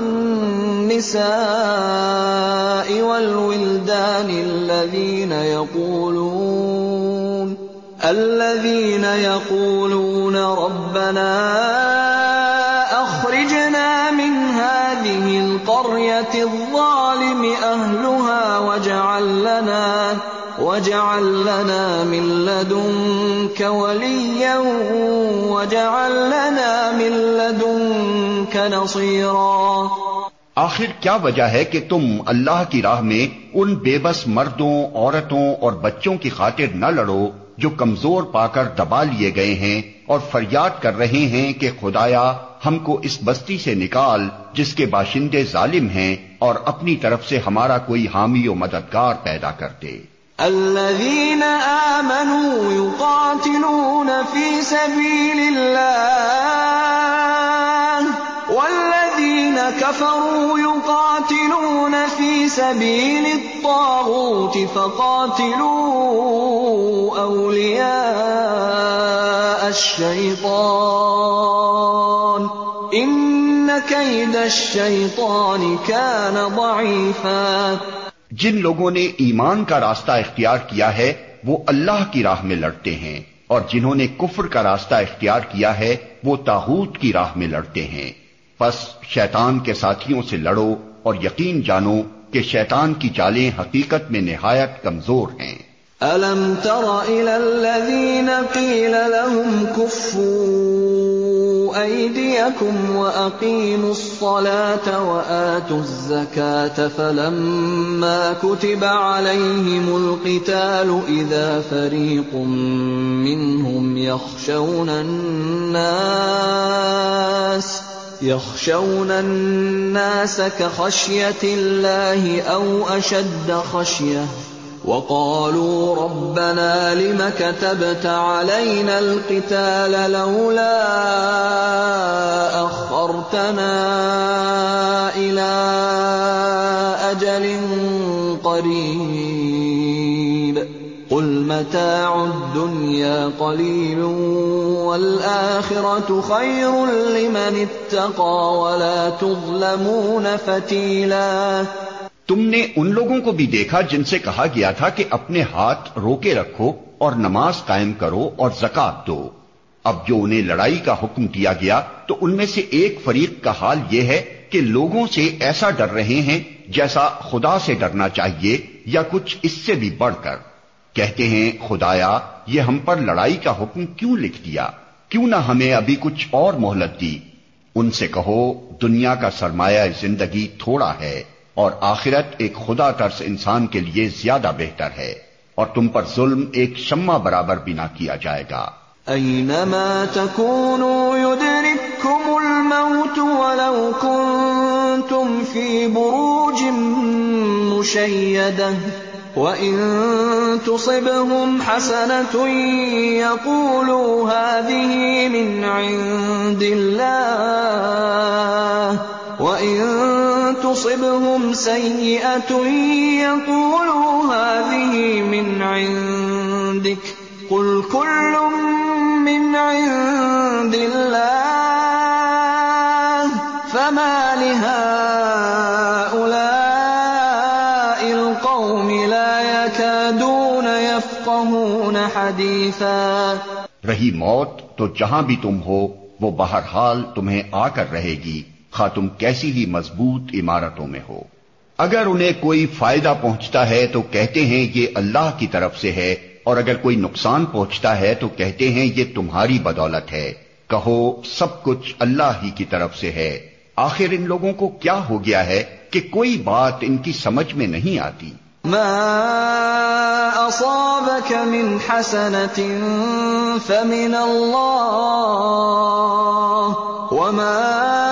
وَالنِّسَاءِ وَالْوِلْدَانِ الَّذِينَ يَقُولُونَ رَبَّنَا أَخْرِجْنَا مِنْ هَٰذِهِ الْقَرْيَةِ الظَّالِمِ أَهْلُهَا وَاجْعَل لَّنَا مِن لَّدُنكَ وَلِيًّا وَاجْعَل لَّنَا مِن لَّدُنكَ نَصِيرًا۔ آخر کیا وجہ ہے کہ تم اللہ کی راہ میں ان بے بس مردوں، عورتوں اور بچوں کی خاطر نہ لڑو جو کمزور پا کر دبا لیے گئے ہیں اور فریاد کر رہے ہیں کہ خدایا ہم کو اس بستی سے نکال جس کے باشندے ظالم ہیں، اور اپنی طرف سے ہمارا کوئی حامی و مددگار پیدا کر دے۔ الذين آمنوا يقاتلون في سبيل الله والذين كفروا يقاتلون في سبيل الطاغوت فقاتلوا أولياء الشيطان إن كيد الشيطان كان ضعيفا۔ جن لوگوں نے ایمان کا راستہ اختیار کیا ہے وہ اللہ کی راہ میں لڑتے ہیں، اور جنہوں نے کفر کا راستہ اختیار کیا ہے وہ طاغوت کی راہ میں لڑتے ہیں۔ پس شیطان کے ساتھیوں سے لڑو اور یقین جانو کہ شیطان کی چالیں حقیقت میں نہایت کمزور ہیں۔ أَلَمْ تَرَ إِلَى الَّذِينَ قِيلَ لَهُمْ كُفُّوا أَيْدِيَكُمْ وَأَقِيمُوا الصَّلَاةَ وَآتُوا الزَّكَاةَ فَلَمَّا كُتِبَ عَلَيْهِمُ الْقِتَالُ إِذَا فَرِيقٌ مِّنْهُمْ يَخْشَوْنَ النَّاسَ كَخَشْيَةِ اللَّهِ أَوْ أَشَدَّ خَشْيَةً وَقَالُوا رَبَّنَا لِمَ كَتَبْتَ عَلَيْنَا الْقِتَالَ لَوْلَا أَخَّرْتَنَا إِلَىٰ أَجَلٍ قَرِيبٍ قُلْ مَتَاعُ الدُّنْيَا قَلِيلٌ وَالْآخِرَةُ خَيْرٌ لِّمَنِ اتَّقَىٰ وَلَا تُظْلَمُونَ فَتِيلًا۔ تم نے ان لوگوں کو بھی دیکھا جن سے کہا گیا تھا کہ اپنے ہاتھ روکے رکھو اور نماز قائم کرو اور زکوٰۃ دو۔ اب جو انہیں لڑائی کا حکم دیا گیا تو ان میں سے ایک فریق کا حال یہ ہے کہ لوگوں سے ایسا ڈر رہے ہیں جیسا خدا سے ڈرنا چاہیے یا کچھ اس سے بھی بڑھ کر۔ کہتے ہیں خدایا یہ ہم پر لڑائی کا حکم کیوں لکھ دیا، کیوں نہ ہمیں ابھی کچھ اور مہلت دی۔ ان سے کہو دنیا کا سرمایہ زندگی تھوڑا ہے اور آخرت ایک خدا ترس انسان کے لیے زیادہ بہتر ہے، اور تم پر ظلم ایک شمع برابر بھی نہ کیا جائے گا۔ اینما تکونوا یدرککم الموت ولو کنتم فی بروج مشیدہ وَإِن تُصِبْهُمْ حَسَنَةٌ يَقُولُوا هَٰذِهِ مِنْ عِندِ اللَّهِ وَإِن تُصِبْهُمْ سَيِّئَةٌ يَقُولُوا هَٰذِهِ مِنْ عِندِكَ قُلْ كُلٌّ من عند الله فما لهؤلاء القوم لا يكادون يفقهون حديثا. رہی موت تو جہاں بھی تم ہو وہ بہرحال تمہیں آ کر رہے گی، خواہ تم کیسی ہی مضبوط عمارتوں میں ہو. اگر انہیں کوئی فائدہ پہنچتا ہے تو کہتے ہیں یہ اللہ کی طرف سے ہے، اور اگر کوئی نقصان پہنچتا ہے تو کہتے ہیں یہ تمہاری بدولت ہے. کہو سب کچھ اللہ ہی کی طرف سے ہے. آخر ان لوگوں کو کیا ہو گیا ہے کہ کوئی بات ان کی سمجھ میں نہیں آتی. ما أصابك من حسنة فمن الله وما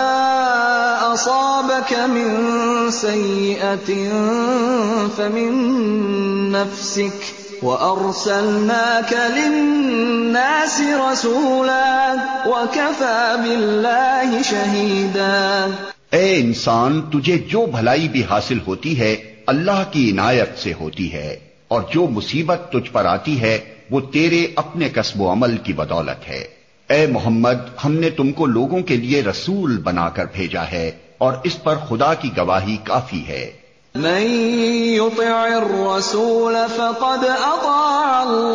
أصابك من سيئة فمن نفسك وأرسلناك للناس رسولا وكفى بالله شهيدا. اے انسان، تجھے جو بھلائی بھی حاصل ہوتی ہے اللہ کی عنایت سے ہوتی ہے، اور جو مصیبت تجھ پر آتی ہے وہ تیرے اپنے کسب و عمل کی بدولت ہے. اے محمد، ہم نے تم کو لوگوں کے لیے رسول بنا کر بھیجا ہے، اور اس پر خدا کی گواہی کافی ہے. من يطع الرسول فقد اطاع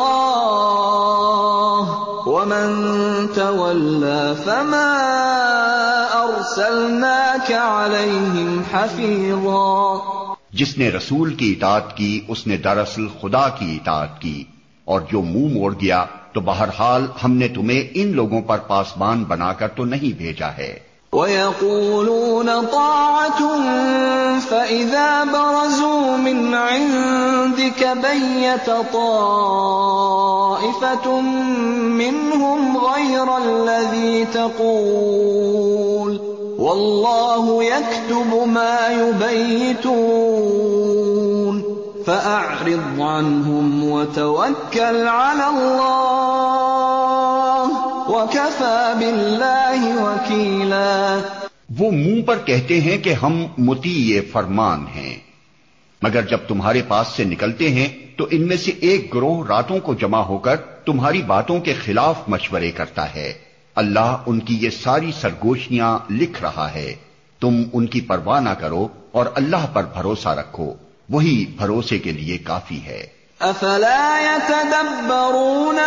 الله ومن تولى فما ارسلناك عليهم حفيظا. جس نے رسول کی اطاعت کی اس نے دراصل خدا کی اطاعت کی، اور جو منہ موڑ گیا تو بہرحال ہم نے تمہیں ان لوگوں پر پاسبان بنا کر تو نہیں بھیجا ہے. وَيَقُولُونَ طَاعَةٌ فَإِذَا بَرَزُوا مِنْ عِنْدِكَ بَيَّتَ طَائِفَةٌ مِّنْهُمْ غَيْرَ الَّذِي تَقُولُ وَاللَّهُ يَكْتُبُ مَا يُبَيِّتُونَ فَأَعْرِضْ عَنْهُمْ وَتَوَكَّلْ عَلَى اللَّهِ وَكَفَى بِاللَّهِ وَكِيلًا. وہ منہ پر کہتے ہیں کہ ہم مطیع فرمان ہیں، مگر جب تمہارے پاس سے نکلتے ہیں تو ان میں سے ایک گروہ راتوں کو جمع ہو کر تمہاری باتوں کے خلاف مشورے کرتا ہے. اللہ ان کی یہ ساری سرگوشیاں لکھ رہا ہے. تم ان کی پرواہ نہ کرو اور اللہ پر بھروسہ رکھو، وہی بھروسے کے لیے کافی ہے. افلا يتدبرون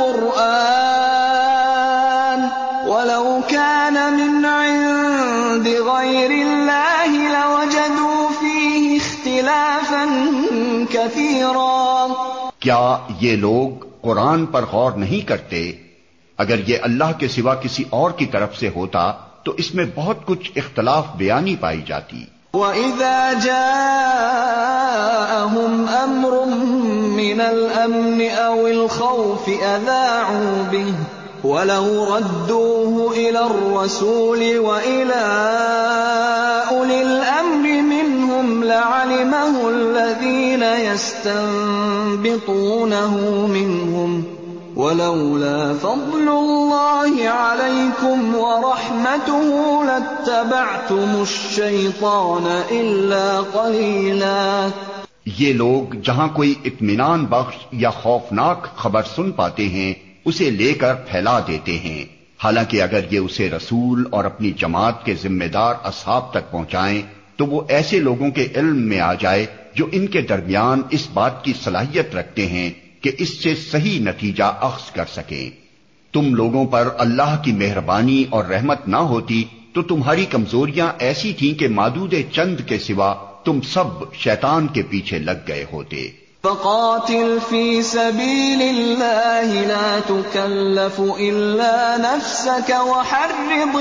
القرآن ولو كان من عند غير الله لوجدوا فيه اختلافا كثيرا. کیا یہ لوگ قرآن پر غور نہیں کرتے؟ اگر یہ اللہ کے سوا کسی اور کی طرف سے ہوتا تو اس میں بہت کچھ اختلاف بیانی پائی جاتی. وَإِذَا جَاءَهُمْ أَمْرٌ مِّنَ الْأَمْنِ أَوِ الْخَوْفِ أَذَاعُوا بِهِ وَلَوْ رَدُّوهُ إِلَى الرَّسُولِ وَإِلَى أُولِي الْأَمْرِ مِنْهُمْ لَعَلِمَهُ الَّذِينَ يَسْتَنبِطُونَهُ مِنْهُمْ وَلَوْلَا فَضْلُ اللَّهِ عَلَيْكُمْ وَرَحْمَتُهُ لَاتَّبَعْتُمُ الشَّيْطَانَ إِلَّا قَلِيلًا. یہ لوگ جہاں کوئی اطمینان بخش یا خوفناک خبر سن پاتے ہیں اسے لے کر پھیلا دیتے ہیں، حالانکہ اگر یہ اسے رسول اور اپنی جماعت کے ذمہ دار اصحاب تک پہنچائیں تو وہ ایسے لوگوں کے علم میں آ جائے جو ان کے درمیان اس بات کی صلاحیت رکھتے ہیں کہ اس سے صحیح نتیجہ اخذ کر سکیں. تم لوگوں پر اللہ کی مہربانی اور رحمت نہ ہوتی تو تمہاری کمزوریاں ایسی تھیں کہ معدود چند کے سوا تم سب شیطان کے پیچھے لگ گئے ہوتے. فقاتل فی سبیل اللہ لا تکلف الا نفسك وحرض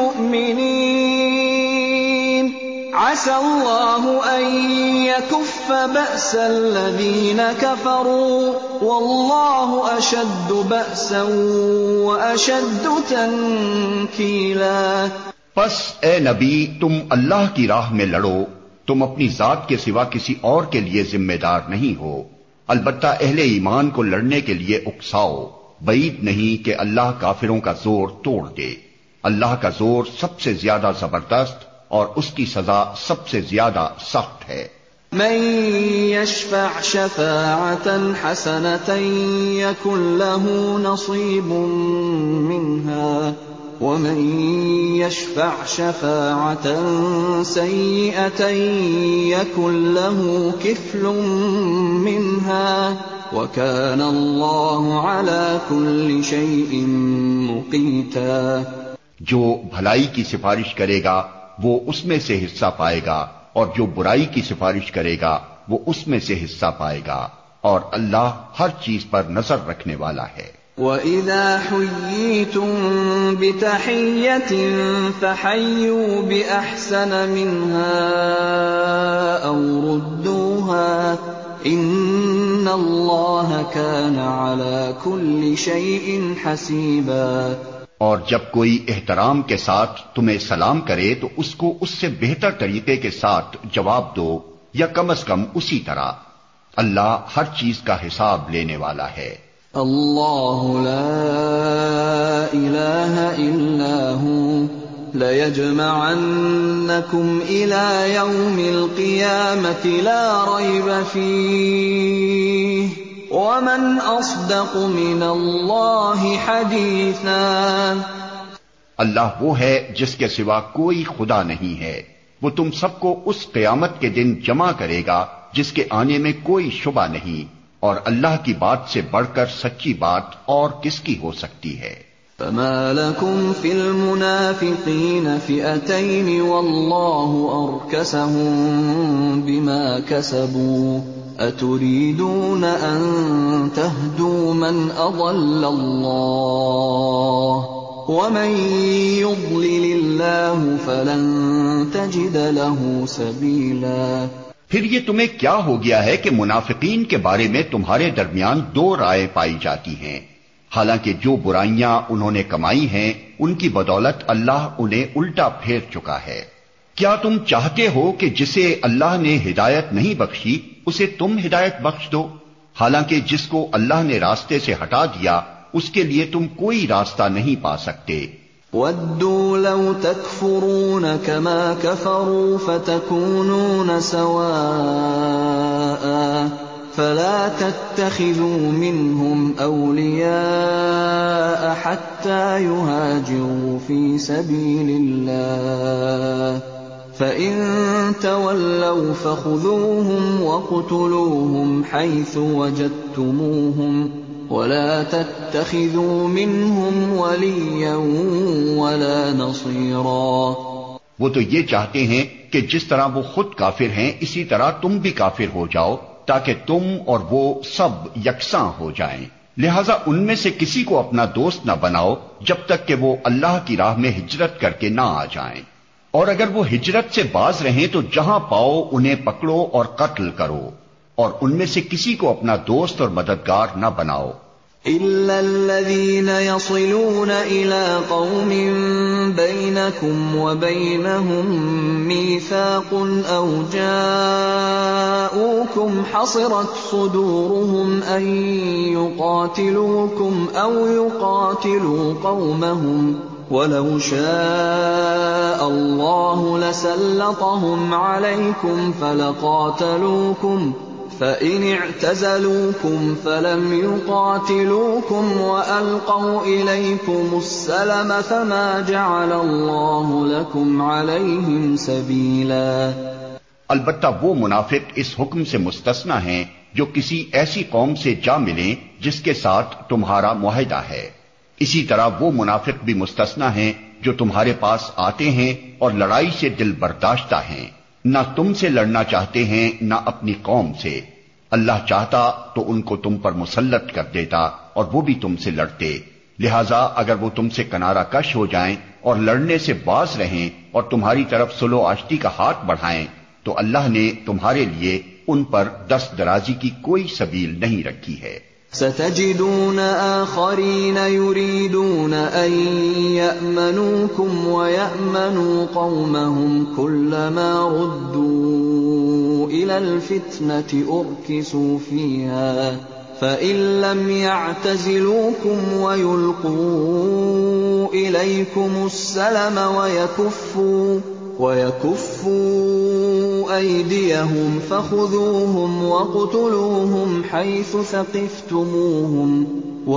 المؤمنین عسى الله أن يكف بأس الذين كفروا والله أشد بأسا وأشد تنكيلا. پس اے نبی تم اللہ کی راہ میں لڑو، تم اپنی ذات کے سوا کسی اور کے لیے ذمہ دار نہیں ہو، البتہ اہل ایمان کو لڑنے کے لیے اکساؤ. بعید نہیں کہ اللہ کافروں کا زور توڑ دے. اللہ کا زور سب سے زیادہ زبردست اور اس کی سزا سب سے زیادہ سخت ہے. من يشفع شفاعة حسنة يكن له نصيب منها ومن يشفع شفاعة سيئة يكن له كفل منها وكان الله على كل شيء مقيتا۔ جو بھلائی کی سفارش کرے گا وہ اس میں سے حصہ پائے گا، اور جو برائی کی سفارش کرے گا وہ اس میں سے حصہ پائے گا، اور اللہ ہر چیز پر نظر رکھنے والا ہے۔ وَإِذَا حُيِّيتُم بِتَحِيَّةٍ فَحَيُّوا بِأَحْسَنَ مِنْهَا أَوْ رُدُّوهَا إِنَّ اللَّهَ كَانَ عَلَى كُلِّ شَيْءٍ حَسِيبًا۔ اور جب کوئی احترام کے ساتھ تمہیں سلام کرے تو اس کو اس سے بہتر طریقے کے ساتھ جواب دو، یا کم از کم اسی طرح۔ اللہ ہر چیز کا حساب لینے والا ہے۔ اللہ لا الہ الا هو لَيَجْمَعَنَّكُمْ إِلَى يَوْمِ الْقِيَامَةِ لَا رَيْبَ فِيهِ وَمَنْ أَصْدَقُ مِنَ اللَّهِ حَدِيثًا۔ اللہ وہ ہے جس کے سوا کوئی خدا نہیں ہے، وہ تم سب کو اس قیامت کے دن جمع کرے گا جس کے آنے میں کوئی شبہ نہیں، اور اللہ کی بات سے بڑھ کر سچی بات اور کس کی ہو سکتی ہے۔ فَمَا لَكُمْ فِي الْمُنَافِقِينَ فِئَتَيْنِ وَاللَّهُ أَرْكَسَهُم بِمَا كَسَبُوا أَتُرِيدُونَ أَن تَهْدُوا مَنْ أَضَلَّ اللَّهُ وَمَن يُضْلِلِ اللَّهُ فَلَن تَجِدَ لَهُ سَبِيلًا۔ پھر یہ تمہیں کیا ہو گیا ہے کہ منافقین کے بارے میں تمہارے درمیان دو رائے پائی جاتی ہیں، حالانکہ جو برائیاں انہوں نے کمائی ہیں ان کی بدولت اللہ انہیں الٹا پھیر چکا ہے۔ کیا تم چاہتے ہو کہ جسے اللہ نے ہدایت نہیں بخشی اسے تم ہدایت بخش دو، حالانکہ جس کو اللہ نے راستے سے ہٹا دیا اس کے لیے تم کوئی راستہ نہیں پا سکتے۔ وَدُّوا لَوْ تَكْفُرُونَ كَمَا كَفَرُوا فَتَكُونُونَ سَوَاءً فَلَا تَتَّخِذُوا مِنْهُمْ أَوْلِيَاءَ حَتَّى يُهَاجِرُوا فِي سَبِيلِ اللَّهِ فَإِن تَوَلَّوْا فَخُذُوهُمْ وَاقْتُلُوهُمْ حَيْثُ وَجَدتُّمُوهُمْ وَلَا تَتَّخِذُوا مِنْهُمْ وَلِيًّا وَلَا نَصِيرًا۔ وہ تو یہ چاہتے ہیں کہ جس طرح وہ خود کافر ہیں اسی طرح تم بھی کافر ہو جاؤ تاکہ تم اور وہ سب یکساں ہو جائیں، لہذا ان میں سے کسی کو اپنا دوست نہ بناؤ جب تک کہ وہ اللہ کی راہ میں ہجرت کر کے نہ آ جائیں، اور اگر وہ ہجرت سے باز رہیں تو جہاں پاؤ انہیں پکڑو اور قتل کرو، اور ان میں سے کسی کو اپنا دوست اور مددگار نہ بناؤ۔ إِلَّا الَّذِينَ يَصِلُونَ إِلَىٰ قَوْمٍ بَيْنَكُمْ وَبَيْنَهُم مِّيثَاقٌ أَوْ جَاءُوكُمْ حَصِرَتْ صُدُورُهُمْ أَن يُقَاتِلُوكُمْ أَوْ يُقَاتِلُوا قَوْمَهُمْ وَلَوْ شَاءَ اللَّهُ لَسَلَّطَهُمْ عَلَيْكُمْ فَلَقَاتَلُوكُمْ فَإِنِ اعْتَزَلُوكُمْ فَلَمْ يُقَاتِلُوكُمْ وَأَلْقَوْا إِلَيْكُمُ السَّلَمَ فَمَا جَعَلَ اللَّهُ لَكُمْ عَلَيْهِمْ سَبِيلًا۔ البتہ وہ منافق اس حکم سے مستثنی ہیں جو کسی ایسی قوم سے جا ملیں جس کے ساتھ تمہارا معاہدہ ہے، اسی طرح وہ منافق بھی مستثنی ہیں جو تمہارے پاس آتے ہیں اور لڑائی سے دل برداشتہ ہیں، نہ تم سے لڑنا چاہتے ہیں نہ اپنی قوم سے، اللہ چاہتا تو ان کو تم پر مسلط کر دیتا اور وہ بھی تم سے لڑتے، لہذا اگر وہ تم سے کنارہ کش ہو جائیں اور لڑنے سے باز رہیں اور تمہاری طرف صلح و آشتی کا ہاتھ بڑھائیں تو اللہ نے تمہارے لیے ان پر دست درازی کی کوئی سبیل نہیں رکھی ہے۔ ستجدون آخرین یریدون ان یأمنوکم ویأمنوا قومهم كلما ردوا الى الفتنة ارکسوا فیها فإن لم يعتزلوكم ويلقوا إليكم السلم ويكفوا أيديهم فخذوهم وقتلوهم حيث ثقفتموهم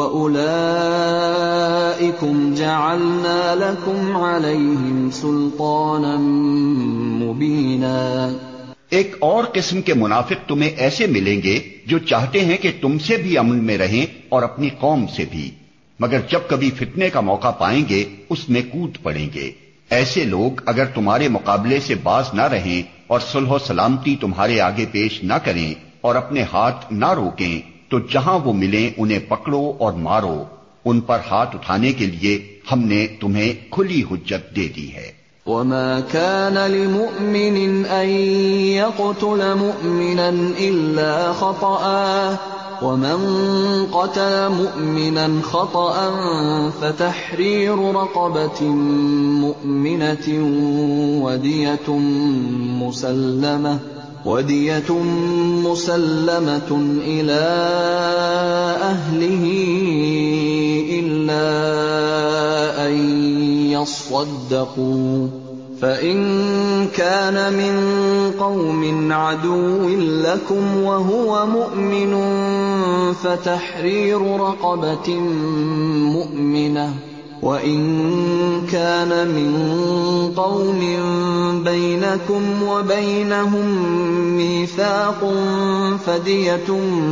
وأولئكم جعلنا لكم عليهم سلطانا مبينا۔ ایک اور قسم کے منافق تمہیں ایسے ملیں گے جو چاہتے ہیں کہ تم سے بھی امن میں رہیں اور اپنی قوم سے بھی، مگر جب کبھی فتنے کا موقع پائیں گے اس میں کود پڑیں گے۔ ایسے لوگ اگر تمہارے مقابلے سے باز نہ رہیں اور صلح و سلامتی تمہارے آگے پیش نہ کریں اور اپنے ہاتھ نہ روکیں تو جہاں وہ ملیں انہیں پکڑو اور مارو۔ ان پر ہاتھ اٹھانے کے لیے ہم نے تمہیں کھلی حجت دے دی ہے۔ وَمَا كَانَ لِمُؤْمِنٍ أَن يَقْتُلَ مُؤْمِنًا إِلَّا خَطَأً وَمَن قَتَلَ مُؤْمِنًا خَطَأً فَتَحْرِيرُ رَقَبَةٍ مُؤْمِنَةٍ وَدِيَةٌ مُسَلَّمَةٌ إِلَى أَهْلِهِ إِلَّا أَن يَصَّدَّقُوا فَإِن كَانَ مِن قَوْمٍ عَدُوٍّ لَكُمْ وَهُوَ مُؤْمِنٌ فَتَحْرِيرُ رَقَبَةٍ مُؤْمِنَةٍ وَإِن كَانَ مِن قَوْمٍ بَيْنَكُمْ وَبَيْنَهُم مِّيثَاقٌ فَدِيَةٌ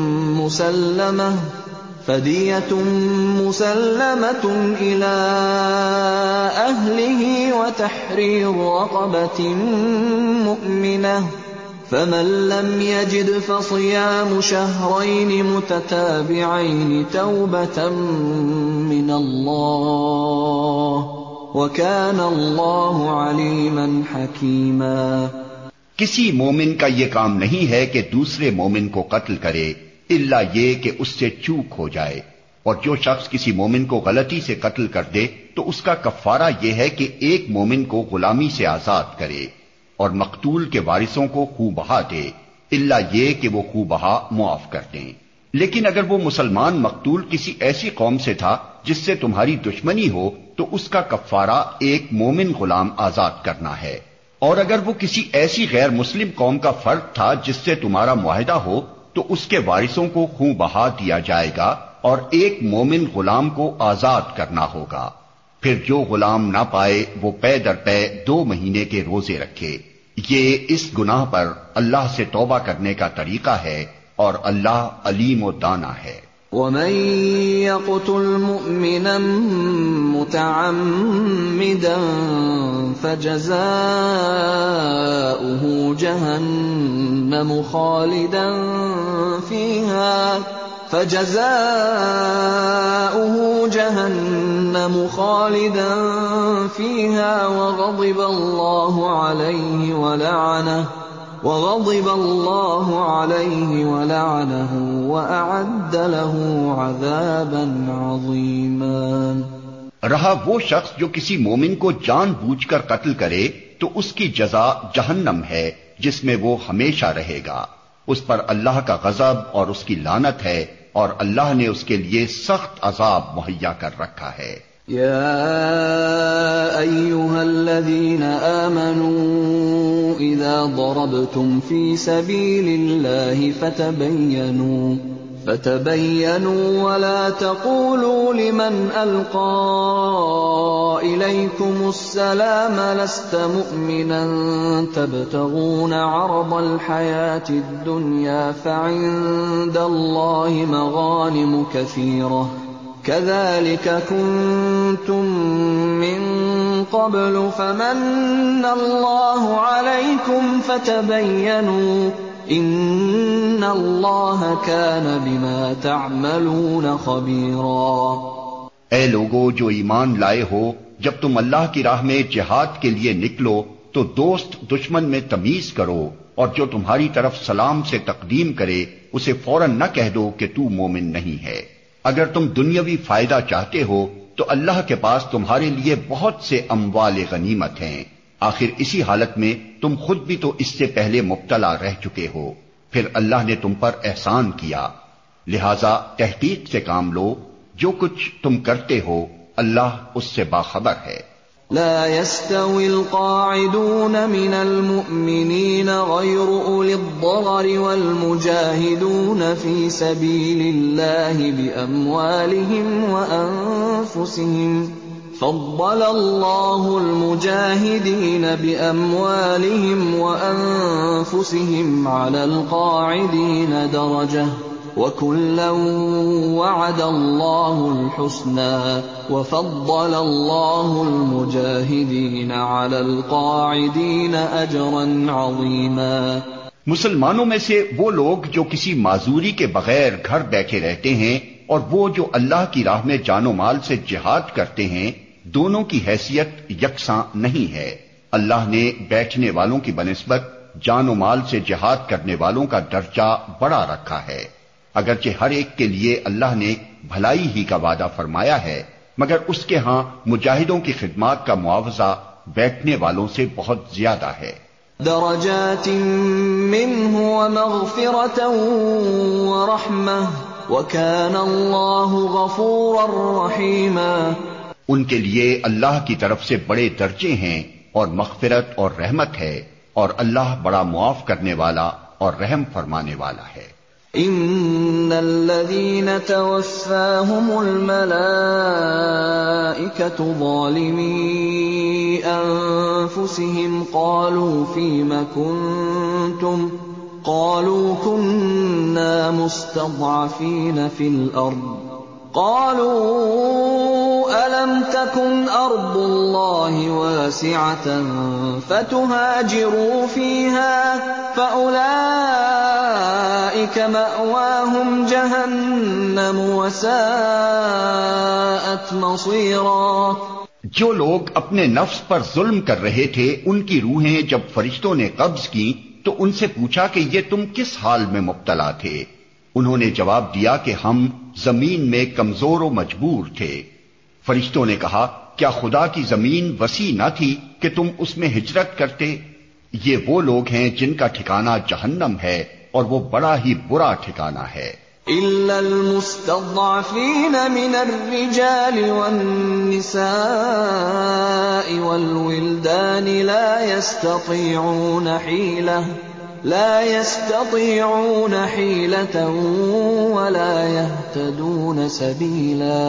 مُسَلَّمَةٌ إِلَى أَهْلِهِ وَتَحْرِيرُ رَقَبَةٍ مُؤْمِنَةٍ فَمَن لَّمْ يَجِدْ فَصِيَامُ شَهْرَيْنِ مُتَتَابِعَيْنِ تَوْبَةً مِّنَ اللَّهِ وَكَانَ اللَّهُ عَلِيمًا حَكِيمًا۔ کسی مومن کا یہ کام نہیں ہے کہ دوسرے مومن کو قتل کرے الا یہ کہ اس سے چوک ہو جائے، اور جو شخص کسی مومن کو غلطی سے قتل کر دے تو اس کا کفارہ یہ ہے کہ ایک مومن کو غلامی سے آزاد کرے اور مقتول کے وارثوں کو خوں بہا دے الا یہ کہ وہ خوں بہا معاف کر دیں۔ لیکن اگر وہ مسلمان مقتول کسی ایسی قوم سے تھا جس سے تمہاری دشمنی ہو تو اس کا کفارہ ایک مومن غلام آزاد کرنا ہے، اور اگر وہ کسی ایسی غیر مسلم قوم کا فرد تھا جس سے تمہارا معاہدہ ہو تو اس کے وارثوں کو خوں بہا دیا جائے گا اور ایک مومن غلام کو آزاد کرنا ہوگا۔ پھر جو غلام نہ پائے وہ پے در پے 2 مہینے کے روزے رکھے۔ یہ اس گناہ پر اللہ سے توبہ کرنے کا طریقہ ہے اور اللہ علیم و دانا ہے۔ وَمَن يَقْتُلْ مُؤْمِنًا مُتَعَمِّدًا فَجَزَاؤُهُ جَهَنَّمُ خَالِدًا فِيهَا وَغَضِبَ اللَّهُ عَلَيْهِ وَلَعَنَهُ وَأَعَدَّ لَهُ عَذَابًا عَظِيمًا۔ رہا وہ شخص جو کسی مومن کو جان بوجھ کر قتل کرے تو اس کی جزا جہنم ہے جس میں وہ ہمیشہ رہے گا، اس پر اللہ کا غضب اور اس کی لعنت ہے، اور اللہ نے اس کے لیے سخت عذاب مہیا کر رکھا ہے۔ يا أيها الذين آمنوا إذا ضربتم في سبيل الله فتبينوا ولا تقولوا لمن ألقى إليكم السلام لست مؤمنا تبتغون عرض الحياة الدنيا فعند الله مغانم كثيرة كذلك كنتم من قبل فمن الله عليكم فتبينوا ان اللہ کان بما تعملون خبیرا۔ اے لوگو جو ایمان لائے ہو، جب تم اللہ کی راہ میں جہاد کے لیے نکلو تو دوست دشمن میں تمیز کرو، اور جو تمہاری طرف سلام سے تقدیم کرے اسے فوراً نہ کہہ دو کہ تو مومن نہیں ہے۔ اگر تم دنیاوی فائدہ چاہتے ہو تو اللہ کے پاس تمہارے لیے بہت سے اموال غنیمت ہیں، آخر اسی حالت میں تم خود بھی تو اس سے پہلے مبتلا رہ چکے ہو، پھر اللہ نے تم پر احسان کیا، لہذا تحقیق سے کام لو، جو کچھ تم کرتے ہو اللہ اس سے باخبر ہے۔ لا يستوي القاعدون من المؤمنين غير أولي الضرر والمجاهدون في سبيل الله بأموالهم وأنفسهم فضل الله المجاهدين بأموالهم وأنفسهم على القاعدين درجة وَكُلًّا وَعَدَ اللَّهُ الْحُسْنَىٰ وَفَضَّلَ اللَّهُ الْمُجَاهِدِينَ عَلَى الْقَاعِدِينَ أَجْرًا عَظِيمًا۔ مسلمانوں میں سے وہ لوگ جو کسی معذوری کے بغیر گھر بیٹھے رہتے ہیں اور وہ جو اللہ کی راہ میں جان و مال سے جہاد کرتے ہیں، دونوں کی حیثیت یکساں نہیں ہے۔ اللہ نے بیٹھنے والوں کی بنسبت جان و مال سے جہاد کرنے والوں کا درجہ بڑا رکھا ہے، اگرچہ ہر ایک کے لیے اللہ نے بھلائی ہی کا وعدہ فرمایا ہے، مگر اس کے ہاں مجاہدوں کی خدمات کا معاوضہ بیٹھنے والوں سے بہت زیادہ ہے۔ درجات منہ ومغفرۃ ورحمۃ وکان اللہ غفورا رحیما۔ ان کے لیے اللہ کی طرف سے بڑے درجے ہیں اور مغفرت اور رحمت ہے، اور اللہ بڑا معاف کرنے والا اور رحم فرمانے والا ہے۔ ان الذين توفاهم الملائكة ظالمي انفسهم قالوا فيم كنتم قالوا كنا مستضعفين في الارض قالوا ألم تكن أرض الله واسعة فتهاجروا فيها فأولئك مأواهم جهنم وساءت مصيرا۔ جو لوگ اپنے نفس پر ظلم کر رہے تھے، ان کی روحیں جب فرشتوں نے قبض کی تو ان سے پوچھا کہ یہ تم کس حال میں مبتلا تھے؟ انہوں نے جواب دیا کہ ہم زمین میں کمزور و مجبور تھے۔ فرشتوں نے کہا کیا خدا کی زمین وسیع نہ تھی کہ تم اس میں ہجرت کرتے؟ یہ وہ لوگ ہیں جن کا ٹھکانہ جہنم ہے اور وہ بڑا ہی برا ٹھکانہ ہے۔ إلا المستضعفين من الرجال والنساء والولدان لا يستطيعون حيلة ولا يهتدون سبيلا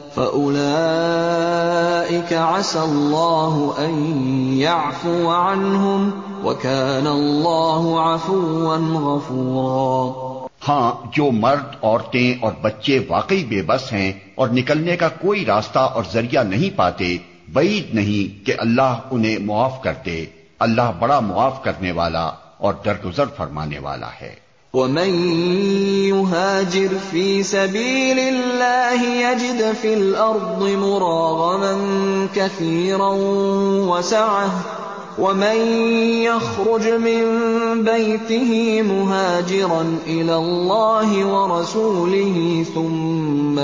فأولئك عسى الله أن يعفو عنهم وكان الله عفوا غفورا۔ ہاں، جو مرد، عورتیں اور بچے واقعی بے بس ہیں اور نکلنے کا کوئی راستہ اور ذریعہ نہیں پاتے، بعید نہیں کہ اللہ انہیں معاف کر دے۔ اللہ بڑا معاف کرنے والا اور درگزر فرمانے والا ہے۔ وَمَن يُهَاجِرْ فِي سَبِيلِ اللَّهِ يَجِدْ فِي الْأَرْضِ مُرَاغَمًا كَثِيرًا وَسَعَةً وَمَن يَخْرُجْ مِن بَيْتِهِ مُهَاجِرًا إِلَى اللَّهِ وَرَسُولِهِ ثُمَّ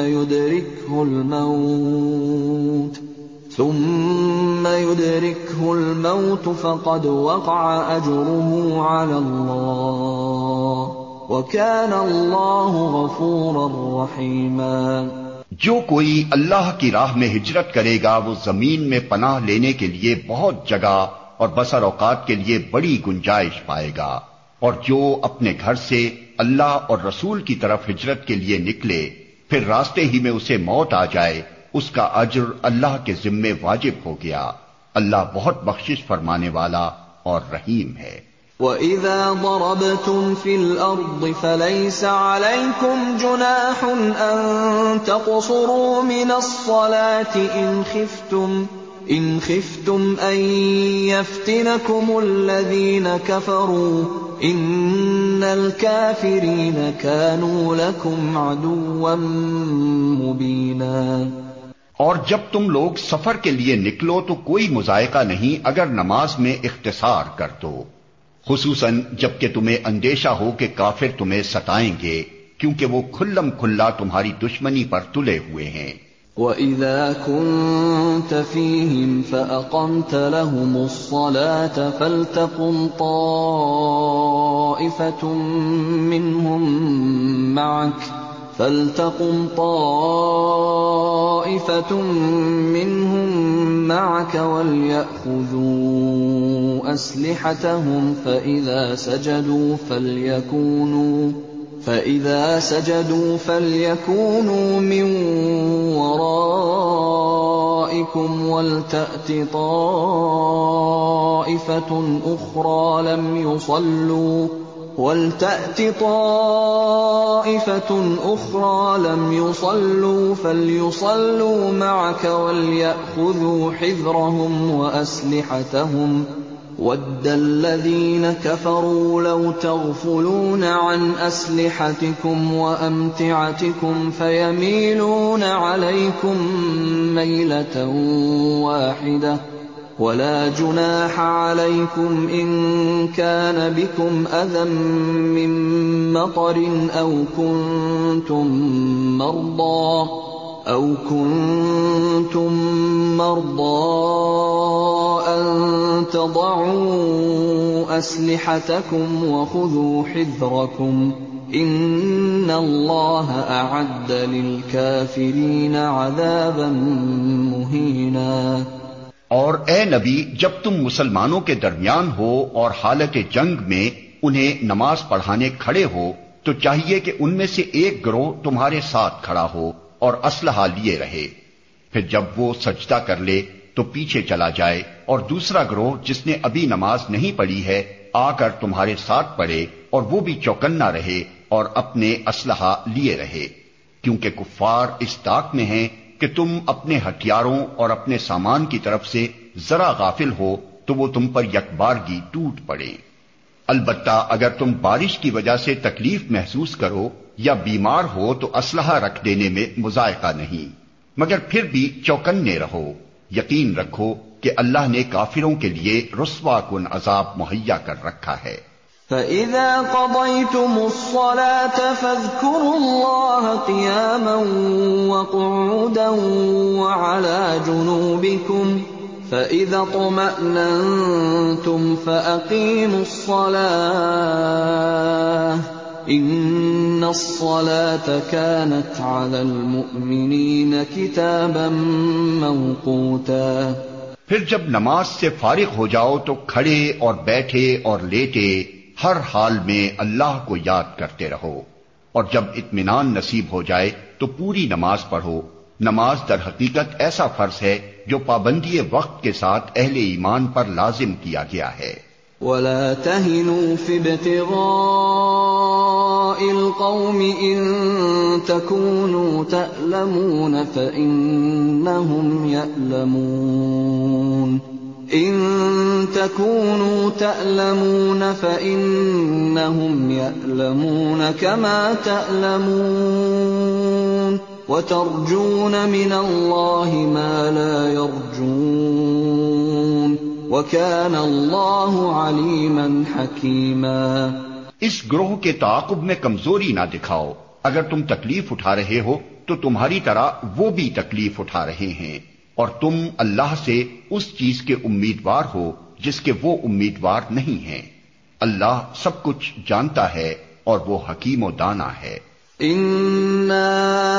يُدْرِكْهُ الموت فقد وقع أجره على الله وكان الله غفورا رحيما۔ جو کوئی اللہ کی راہ میں ہجرت کرے گا وہ زمین میں پناہ لینے کے لیے بہت جگہ اور بسر اوقات کے لیے بڑی گنجائش پائے گا، اور جو اپنے گھر سے اللہ اور رسول کی طرف ہجرت کے لیے نکلے پھر راستے ہی میں اسے موت آ جائے، اس کا اجر اللہ کے ذمے واجب ہو گیا۔ اللہ بہت بخشش فرمانے والا اور رحیم ہے۔ وَإِذَا ضَرَبْتُمْ فِي الْأَرْضِ فَلَيْسَ عَلَيْكُمْ جُنَاحٌ أَن تَقْصُرُوا مِنَ الصَّلَاةِ إِنْ خِفْتُمْ أَن يَفْتِنَكُمُ الَّذِينَ كَفَرُوا إِنَّ الْكَافِرِينَ كَانُوا لَكُمْ عَدُوًّا مُبِينًا۔ اور جب تم لوگ سفر کے لیے نکلو تو کوئی مضائقہ نہیں اگر نماز میں اختصار کر دو، خصوصاً جب کہ تمہیں اندیشہ ہو کہ کافر تمہیں ستائیں گے، کیونکہ وہ کھلم کھلا تمہاری دشمنی پر تلے ہوئے ہیں۔ وَإِذَا كُنْتَ فِيهِمْ فَأَقَمْتَ لَهُمُ الصَّلَاةَ فَلْتَقُمْ طَائِفَةٌ مِّنْهُمْ مَعَكَ معك وليأخذوا أسلحتهم فإذا سجدوا فليكونوا من ورائكم ولتأت طائفة أخرى لم يصلوا فليصلوا معك وليأخذوا حذرهم وأسلحتهم وَدَّ الَّذِينَ كَفَرُوا لَوْ تَغْفُلُونَ عَنْ أَسْلِحَتِكُمْ وَأَمْتِعَتِكُمْ فَيَمِيلُونَ عَلَيْكُمْ مَيْلَةً وَاحِدَةً وَلَا جُنَاحَ عَلَيْكُمْ إِن كَانَ بِكُمْ أَذًى مِّن مَّطَرٍ أَوْ كُنتُم مَّرْضَىٰ أَن تَضَعُوا أَسْلِحَتَكُمْ وَخُذُوا حِذْرَكُمْ إِنَّ اللَّهَ أَعَدَّ لِلْكَافِرِينَ عَذَابًا مُّهِينًا۔ اور اے نبی، جب تم مسلمانوں کے درمیان ہو اور حالت جنگ میں انہیں نماز پڑھانے کھڑے ہو تو چاہیے کہ ان میں سے ایک گروہ تمہارے ساتھ کھڑا ہو اور اسلحہ لیے رہے، پھر جب وہ سجدہ کر لے تو پیچھے چلا جائے، اور دوسرا گروہ جس نے ابھی نماز نہیں پڑھی ہے آ کر تمہارے ساتھ پڑھے اور وہ بھی چوکنا رہے اور اپنے اسلحہ لیے رہے، کیونکہ کفار اس طاق میں ہیں کہ تم اپنے ہتھیاروں اور اپنے سامان کی طرف سے ذرا غافل ہو تو وہ تم پر یکبارگی ٹوٹ پڑے۔ البتہ اگر تم بارش کی وجہ سے تکلیف محسوس کرو یا بیمار ہو تو اسلحہ رکھ دینے میں مذائقہ نہیں، مگر پھر بھی چوکنے رہو، یقین رکھو کہ اللہ نے کافروں کے لیے رسوا کن عذاب مہیا کر رکھا ہے۔ فَإِذَا قَضَيْتُمُ الصَّلَاةَ فَاذْكُرُوا اللَّهَ قِيَامًا وَقُعُودًا وَعَلَى جُنُوبِكُمْ فَإِذَا اطْمَأْنَنتُمْ فَأَقِيمُوا الصَّلَاةَ إِنَّ الصَّلَاةَ كَانَتْ عَلَى الْمُؤْمِنِينَ كِتَابًا مَّوْقُوتًا۔ پھر جب نماز سے فارغ ہو جاؤ تو کھڑے اور بیٹھے اور لیٹے ہر حال میں اللہ کو یاد کرتے رہو، اور جب اطمینان نصیب ہو جائے تو پوری نماز پڑھو۔ نماز در حقیقت ایسا فرض ہے جو پابندی وقت کے ساتھ اہل ایمان پر لازم کیا گیا ہے۔ وَلَا تَهِنُوا فِي ابْتِغَاءِ الْقَوْمِ إِن تَكُونُوا تَأْلَمُونَ فَإِنَّهُمْ يَأْلَمُونَ كَمَا تَأْلَمُونَ وَتَرْجُونَ مِنَ اللَّهِ مَا لَا يَرْجُونَ وَكَانَ اللَّهُ عَلِيمًا حَكِيمًا۔ اس گروہ کے تعاقب میں کمزوری نہ دکھاؤ، اگر تم تکلیف اٹھا رہے ہو تو تمہاری طرح وہ بھی تکلیف اٹھا رہے ہیں، اور تم اللہ سے اس چیز کے امیدوار ہو جس کے وہ امیدوار نہیں ہیں۔ اللہ سب کچھ جانتا ہے اور وہ حکیم و دانا ہے۔ إِنَّا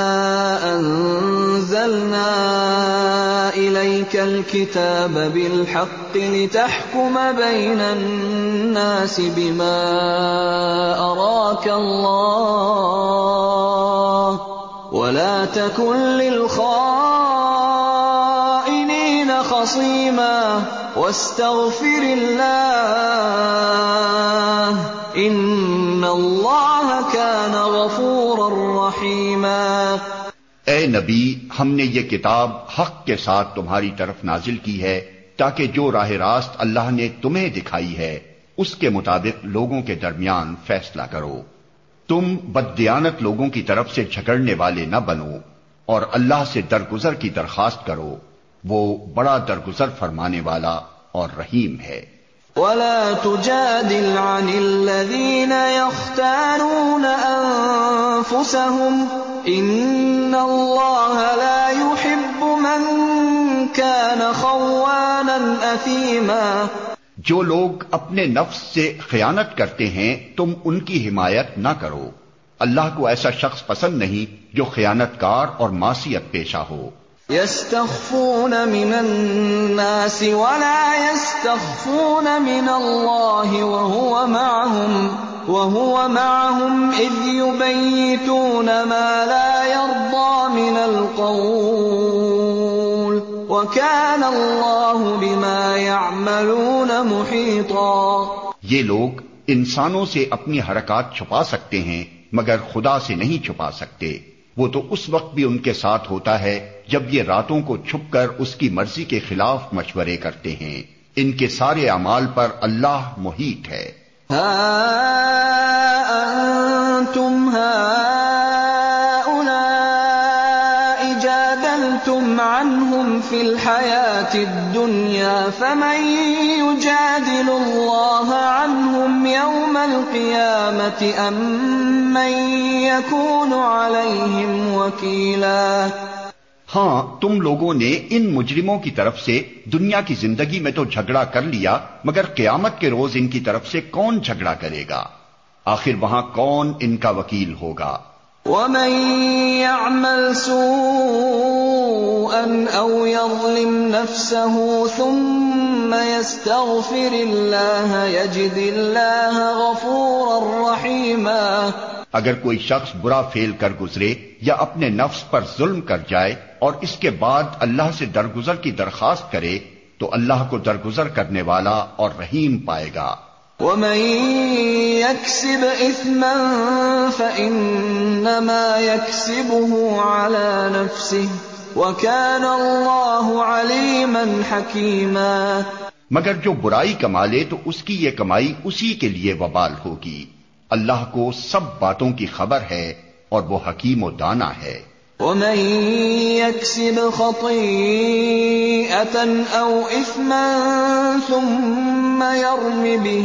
أَنزَلْنَا إِلَيْكَ الْكِتَابَ بِالْحَقِّ لِتَحْكُمَ بَيْنَ النَّاسِ بِمَا أَرَاكَ اللَّهُ وَلَا تَكُن لِّلْخَائِنِينَ خَصِيمًا وَاسْتَغْفِرِ اللَّهَ إِنَّ اللَّهَ كَانَ غَفُورًا رَّحِيمًا۔ اے نبی، ہم نے یہ کتاب حق کے ساتھ تمہاری طرف نازل کی ہے تاکہ جو راہ راست اللہ نے تمہیں دکھائی ہے اس کے مطابق لوگوں کے درمیان فیصلہ کرو۔ تم بددیانت لوگوں کی طرف سے جھگڑنے والے نہ بنو، اور اللہ سے درگزر کی درخواست کرو، وہ بڑا درگزر فرمانے والا اور رحیم ہے۔ وَلَا تُجَادِلْ عَنِ الَّذِينَ يَخْتَانُونَ أَنفُسَهُمْ إِنَّ اللَّهَ لَا يُحِبُّ مَن كَانَ خَوَّانًا أَثِيمًا۔ جو لوگ اپنے نفس سے خیانت کرتے ہیں تم ان کی حمایت نہ کرو، اللہ کو ایسا شخص پسند نہیں جو خیانت کار اور معصیت پیشہ ہو۔ يستخفون من الناس ولا يستخفون من الله وهو معهم إذ يبيتون ما لا يرضى من القول وكان الله بما يعملون محيطا۔ یہ لوگ انسانوں سے اپنی حرکات چھپا سکتے ہیں مگر خدا سے نہیں چھپا سکتے۔ وہ تو اس وقت بھی ان کے ساتھ ہوتا ہے جب یہ راتوں کو چھپ کر اس کی مرضی کے خلاف مشورے کرتے ہیں۔ ان کے سارے اعمال پر اللہ محیط ہے۔ ہا انتم هؤلاء جادلتم عنهم في الحياة الدنيا فمن يجادل الله عنهم يوم القيامة أم من يكون عليهم وكيلا۔ ہاں، تم لوگوں نے ان مجرموں کی طرف سے دنیا کی زندگی میں تو جھگڑا کر لیا، مگر قیامت کے روز ان کی طرف سے کون جھگڑا کرے گا؟ آخر وہاں کون ان کا وکیل ہوگا؟ وَمَن يَعْمَلْ سُوءًا أَوْ يَظْلِمْ نَفْسَهُ ثُمَّ يَسْتَغْفِرِ اللَّهَ يَجِدِ اللَّهَ غَفُورًا رَّحِيمًا۔ اگر کوئی شخص برا فعل کر گزرے یا اپنے نفس پر ظلم کر جائے اور اس کے بعد اللہ سے درگزر کی درخواست کرے تو اللہ کو درگزر کرنے والا اور رحیم پائے گا۔ وَمَن يَكْسِبْ إِثْمًا فَإِنَّمَا يَكْسِبُهُ عَلَى نَفْسِهِ وَكَانَ اللَّهُ عَلِيمًا حَكِيمًا۔ مگر جو برائی کما لے تو اس کی یہ کمائی اسی کے لیے وبال ہوگی۔ اللہ کو سب باتوں کی خبر ہے اور وہ حکیم و دانا ہے۔ وَمَن يَكْسِبْ خَطِيئَةً أَوْ إِثْمًا ثُمَّ يَرْمِ بِهِ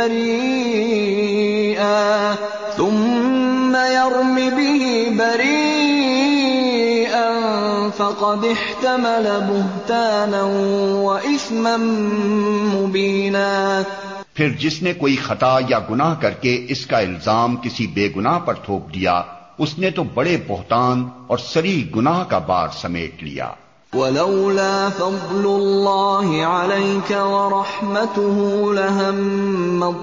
بَرِيئًا فَقَدِ احْتَمَلَ بُهْتَانًا وَإِثْمًا مُبِينًا۔ پھر جس نے کوئی خطا یا گناہ کر کے اس کا الزام کسی بے گناہ پر تھوپ دیا، اس نے تو بڑے بہتان اور صریح گناہ کا بار سمیٹ لیا۔ وَلَوْلَا فَضْلُ اللَّهِ عَلَيْكَ وَرَحْمَتُهُ لَهَمَّتْ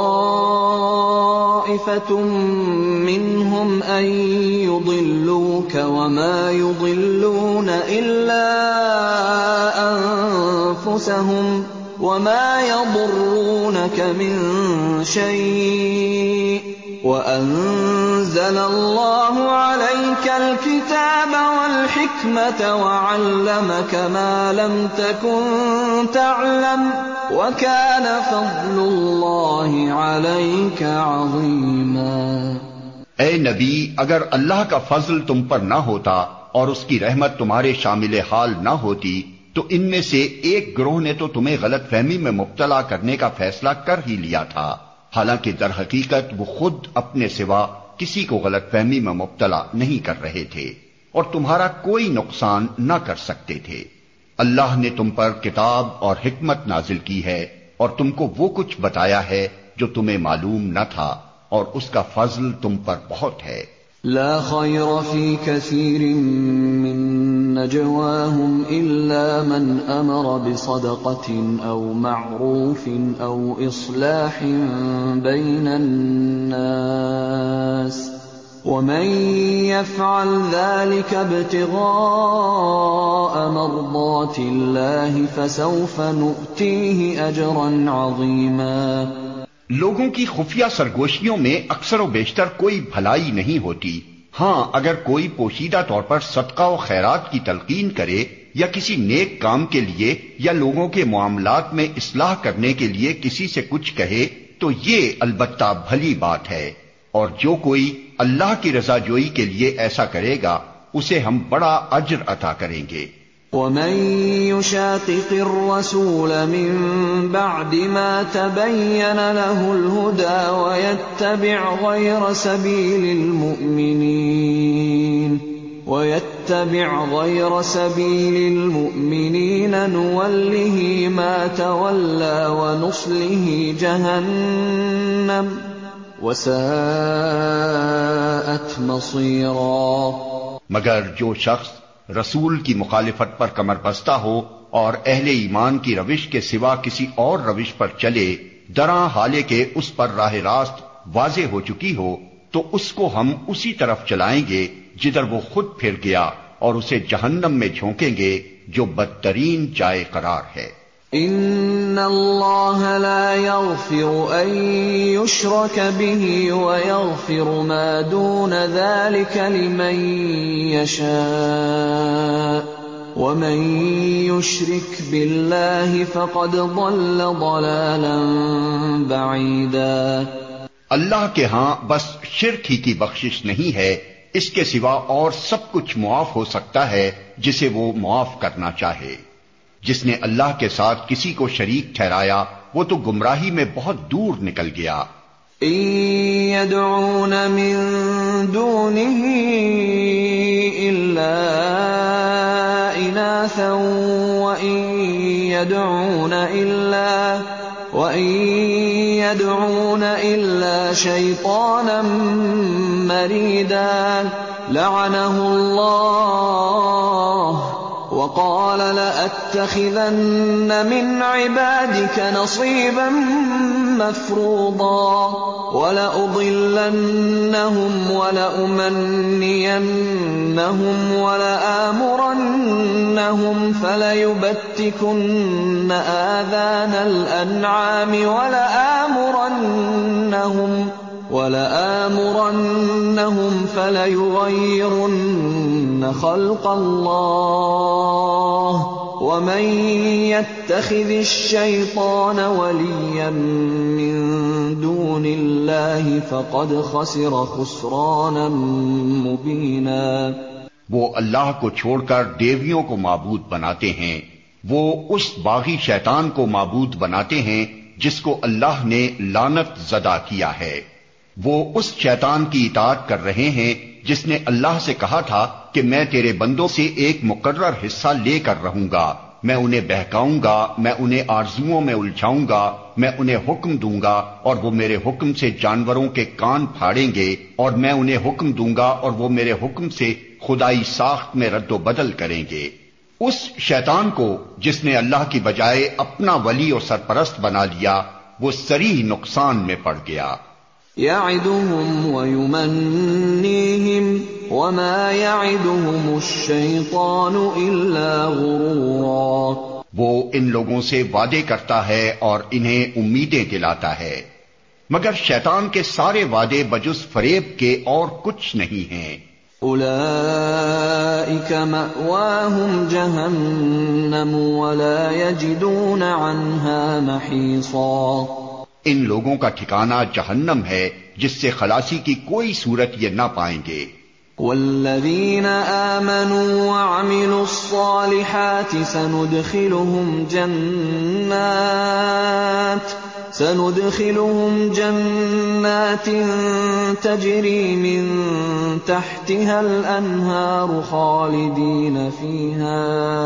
طَائِفَةٌ مِّنْهُمْ أَن يُضِلُّوكَ وَمَا يُضِلُّونَ إِلَّا أَنفُسَهُمْ وَمَا يَضُرُّونَكَ مِن شَيْءٍ وَأَنزَلَ اللَّهُ عَلَيْكَ الْكِتَابَ وَالْحِكْمَةَ وَعَلَّمَكَ مَا لَمْ تَكُن تَعْلَمُ وَكَانَ فَضْلُ اللَّهِ عَلَيْكَ عَظِيمًا۔ اے نبی، اگر اللہ کا فضل تم پر نہ ہوتا اور اس کی رحمت تمہارے شامل حال نہ ہوتی تو ان میں سے ایک گروہ نے تو تمہیں غلط فہمی میں مبتلا کرنے کا فیصلہ کر ہی لیا تھا، حالانکہ در حقیقت وہ خود اپنے سوا کسی کو غلط فہمی میں مبتلا نہیں کر رہے تھے اور تمہارا کوئی نقصان نہ کر سکتے تھے۔ اللہ نے تم پر کتاب اور حکمت نازل کی ہے اور تم کو وہ کچھ بتایا ہے جو تمہیں معلوم نہ تھا، اور اس کا فضل تم پر بہت ہے۔ لا خير في كثير من نجواهم إلا من أمر بصدقة أو معروف أو إصلاح بين الناس ومن يفعل ذلك ابتغاء مرضات الله فسوف نؤتيه أجرا عظيما۔ لوگوں کی خفیہ سرگوشیوں میں اکثر و بیشتر کوئی بھلائی نہیں ہوتی۔ ہاں، اگر کوئی پوشیدہ طور پر صدقہ و خیرات کی تلقین کرے یا کسی نیک کام کے لیے یا لوگوں کے معاملات میں اصلاح کرنے کے لیے کسی سے کچھ کہے تو یہ البتہ بھلی بات ہے، اور جو کوئی اللہ کی رضا جوئی کے لیے ایسا کرے گا اسے ہم بڑا اجر عطا کریں گے۔ وَمَن يُشَاقِقِ الرَّسُولَ مِن بَعْدِ مَا تَبَيَّنَ لَهُ الْهُدَى وَيَتَّبِعْ غَيْرَ سَبِيلِ الْمُؤْمِنِينَ نُوَلِّهِ مَا تَوَلَّى وَنُصْلِهِ جَهَنَّمَ وَسَاءَتْ مَصِيرًا۔ مگر جو شخص رسول کی مخالفت پر کمر بستہ ہو اور اہل ایمان کی روش کے سوا کسی اور روش پر چلے، دراں حالے کے اس پر راہ راست واضح ہو چکی ہو، تو اس کو ہم اسی طرف چلائیں گے جدھر وہ خود پھر گیا، اور اسے جہنم میں جھونکیں گے جو بدترین جائے قرار ہے۔ ان اللہ لا یغفر ان یشرک به ویغفر ما دون ذلك لمن یشاء ومن یشرک باللہ فقد ضل ضلالا بعیدا۔ اللہ کے ہاں بس شرک ہی کی بخشش نہیں ہے، اس کے سوا اور سب کچھ معاف ہو سکتا ہے جسے وہ معاف کرنا چاہے۔ جس نے اللہ کے ساتھ کسی کو شریک ٹھہرایا وہ تو گمراہی میں بہت دور نکل گیا۔ ان يدعون من دونه الا اناثا وان يدعون الا شيطانا مريدا لعنه الله وقال لأتخذن من عبادك نصيبا مفروضا ولأضلنهم ولأمنينهم ولآمرنهم فليبتكن آذان الأنعام ولآمرنهم فليغيرن خلق الله ومن يتخذ الشيطان وليا من دون الله فقد خسر خسرانا مبينا۔ وہ اللہ کو چھوڑ کر دیویوں کو معبود بناتے ہیں، وہ اس باغی شیطان کو معبود بناتے ہیں جس کو اللہ نے لعنت زدہ کیا ہے۔ وہ اس شیطان کی اطاعت کر رہے ہیں جس نے اللہ سے کہا تھا کہ میں تیرے بندوں سے ایک مقرر حصہ لے کر رہوں گا، میں انہیں بہکاؤں گا، میں انہیں آرزوؤں میں الجھاؤں گا، میں انہیں حکم دوں گا اور وہ میرے حکم سے جانوروں کے کان پھاڑیں گے، اور میں انہیں حکم دوں گا اور وہ میرے حکم سے خدائی ساخت میں رد و بدل کریں گے۔ اس شیطان کو جس نے اللہ کی بجائے اپنا ولی اور سرپرست بنا لیا، وہ صریح نقصان میں پڑ گیا۔ يعدهم ويمنيهم وما يعدهم الشيطان إلا غرورا۔ وہ ان لوگوں سے وعدے کرتا ہے اور انہیں امیدیں دلاتا ہے، مگر شیطان کے سارے وعدے بجز فریب کے اور کچھ نہیں ہیں۔ أولئك مأواهم جهنم ولا يجدون عنها محيصا۔ ان لوگوں کا ٹھکانہ جہنم ہے جس سے خلاصی کی کوئی صورت یہ نہ پائیں گے۔ والذین آمنوا وعملوا الصالحات سندخلهم جنات تجری من تحتها الانہار خالدین فیہا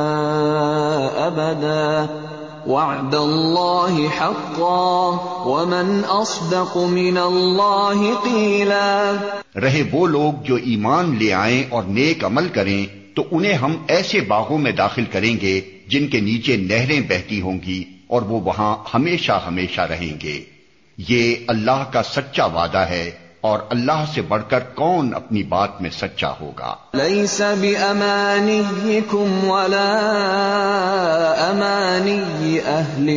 ابدا وعد اللہ حقا ومن اصدق من اللہ قیلا۔ رہے وہ لوگ جو ایمان لے آئیں اور نیک عمل کریں تو انہیں ہم ایسے باغوں میں داخل کریں گے جن کے نیچے نہریں بہتی ہوں گی اور وہ وہاں ہمیشہ ہمیشہ رہیں گے۔ یہ اللہ کا سچا وعدہ ہے اور اللہ سے بڑھ کر کون اپنی بات میں سچا ہوگا۔ لیس بأمانیکم ولا امانی اہل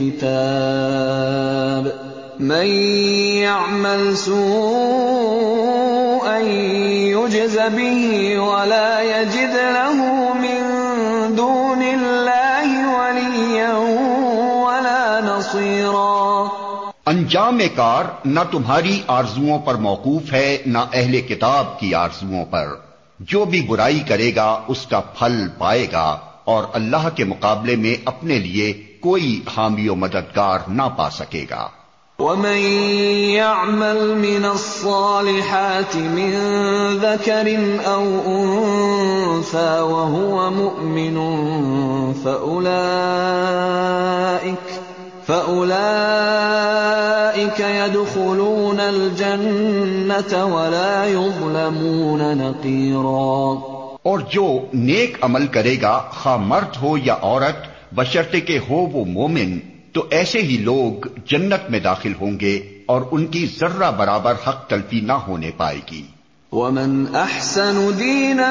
الکتاب من يعمل سوءا يجز به ولا يجد له من دون الله وليا ولا نصيرا۔ انجام کار نہ تمہاری آرزوؤں پر موقوف ہے نہ اہل کتاب کی آرزوؤں پر، جو بھی برائی کرے گا اس کا پھل پائے گا، اور اللہ کے مقابلے میں اپنے لیے کوئی حامی و مددگار نہ پا سکے گا۔ ومن يعمل من الصالحات من ذكر أو أنثى وهو مؤمن فأولئك يدخلون الجنة ولا يظلمون نقيرا۔ اور جو نیک عمل کرے گا خواہ مرد ہو یا عورت بشرطے کہ ہو وہ مومن تو ایسے ہی لوگ جنت میں داخل ہوں گے اور ان کی ذرہ برابر حق تلفی نہ ہونے پائے گی۔ ومن احسن دینا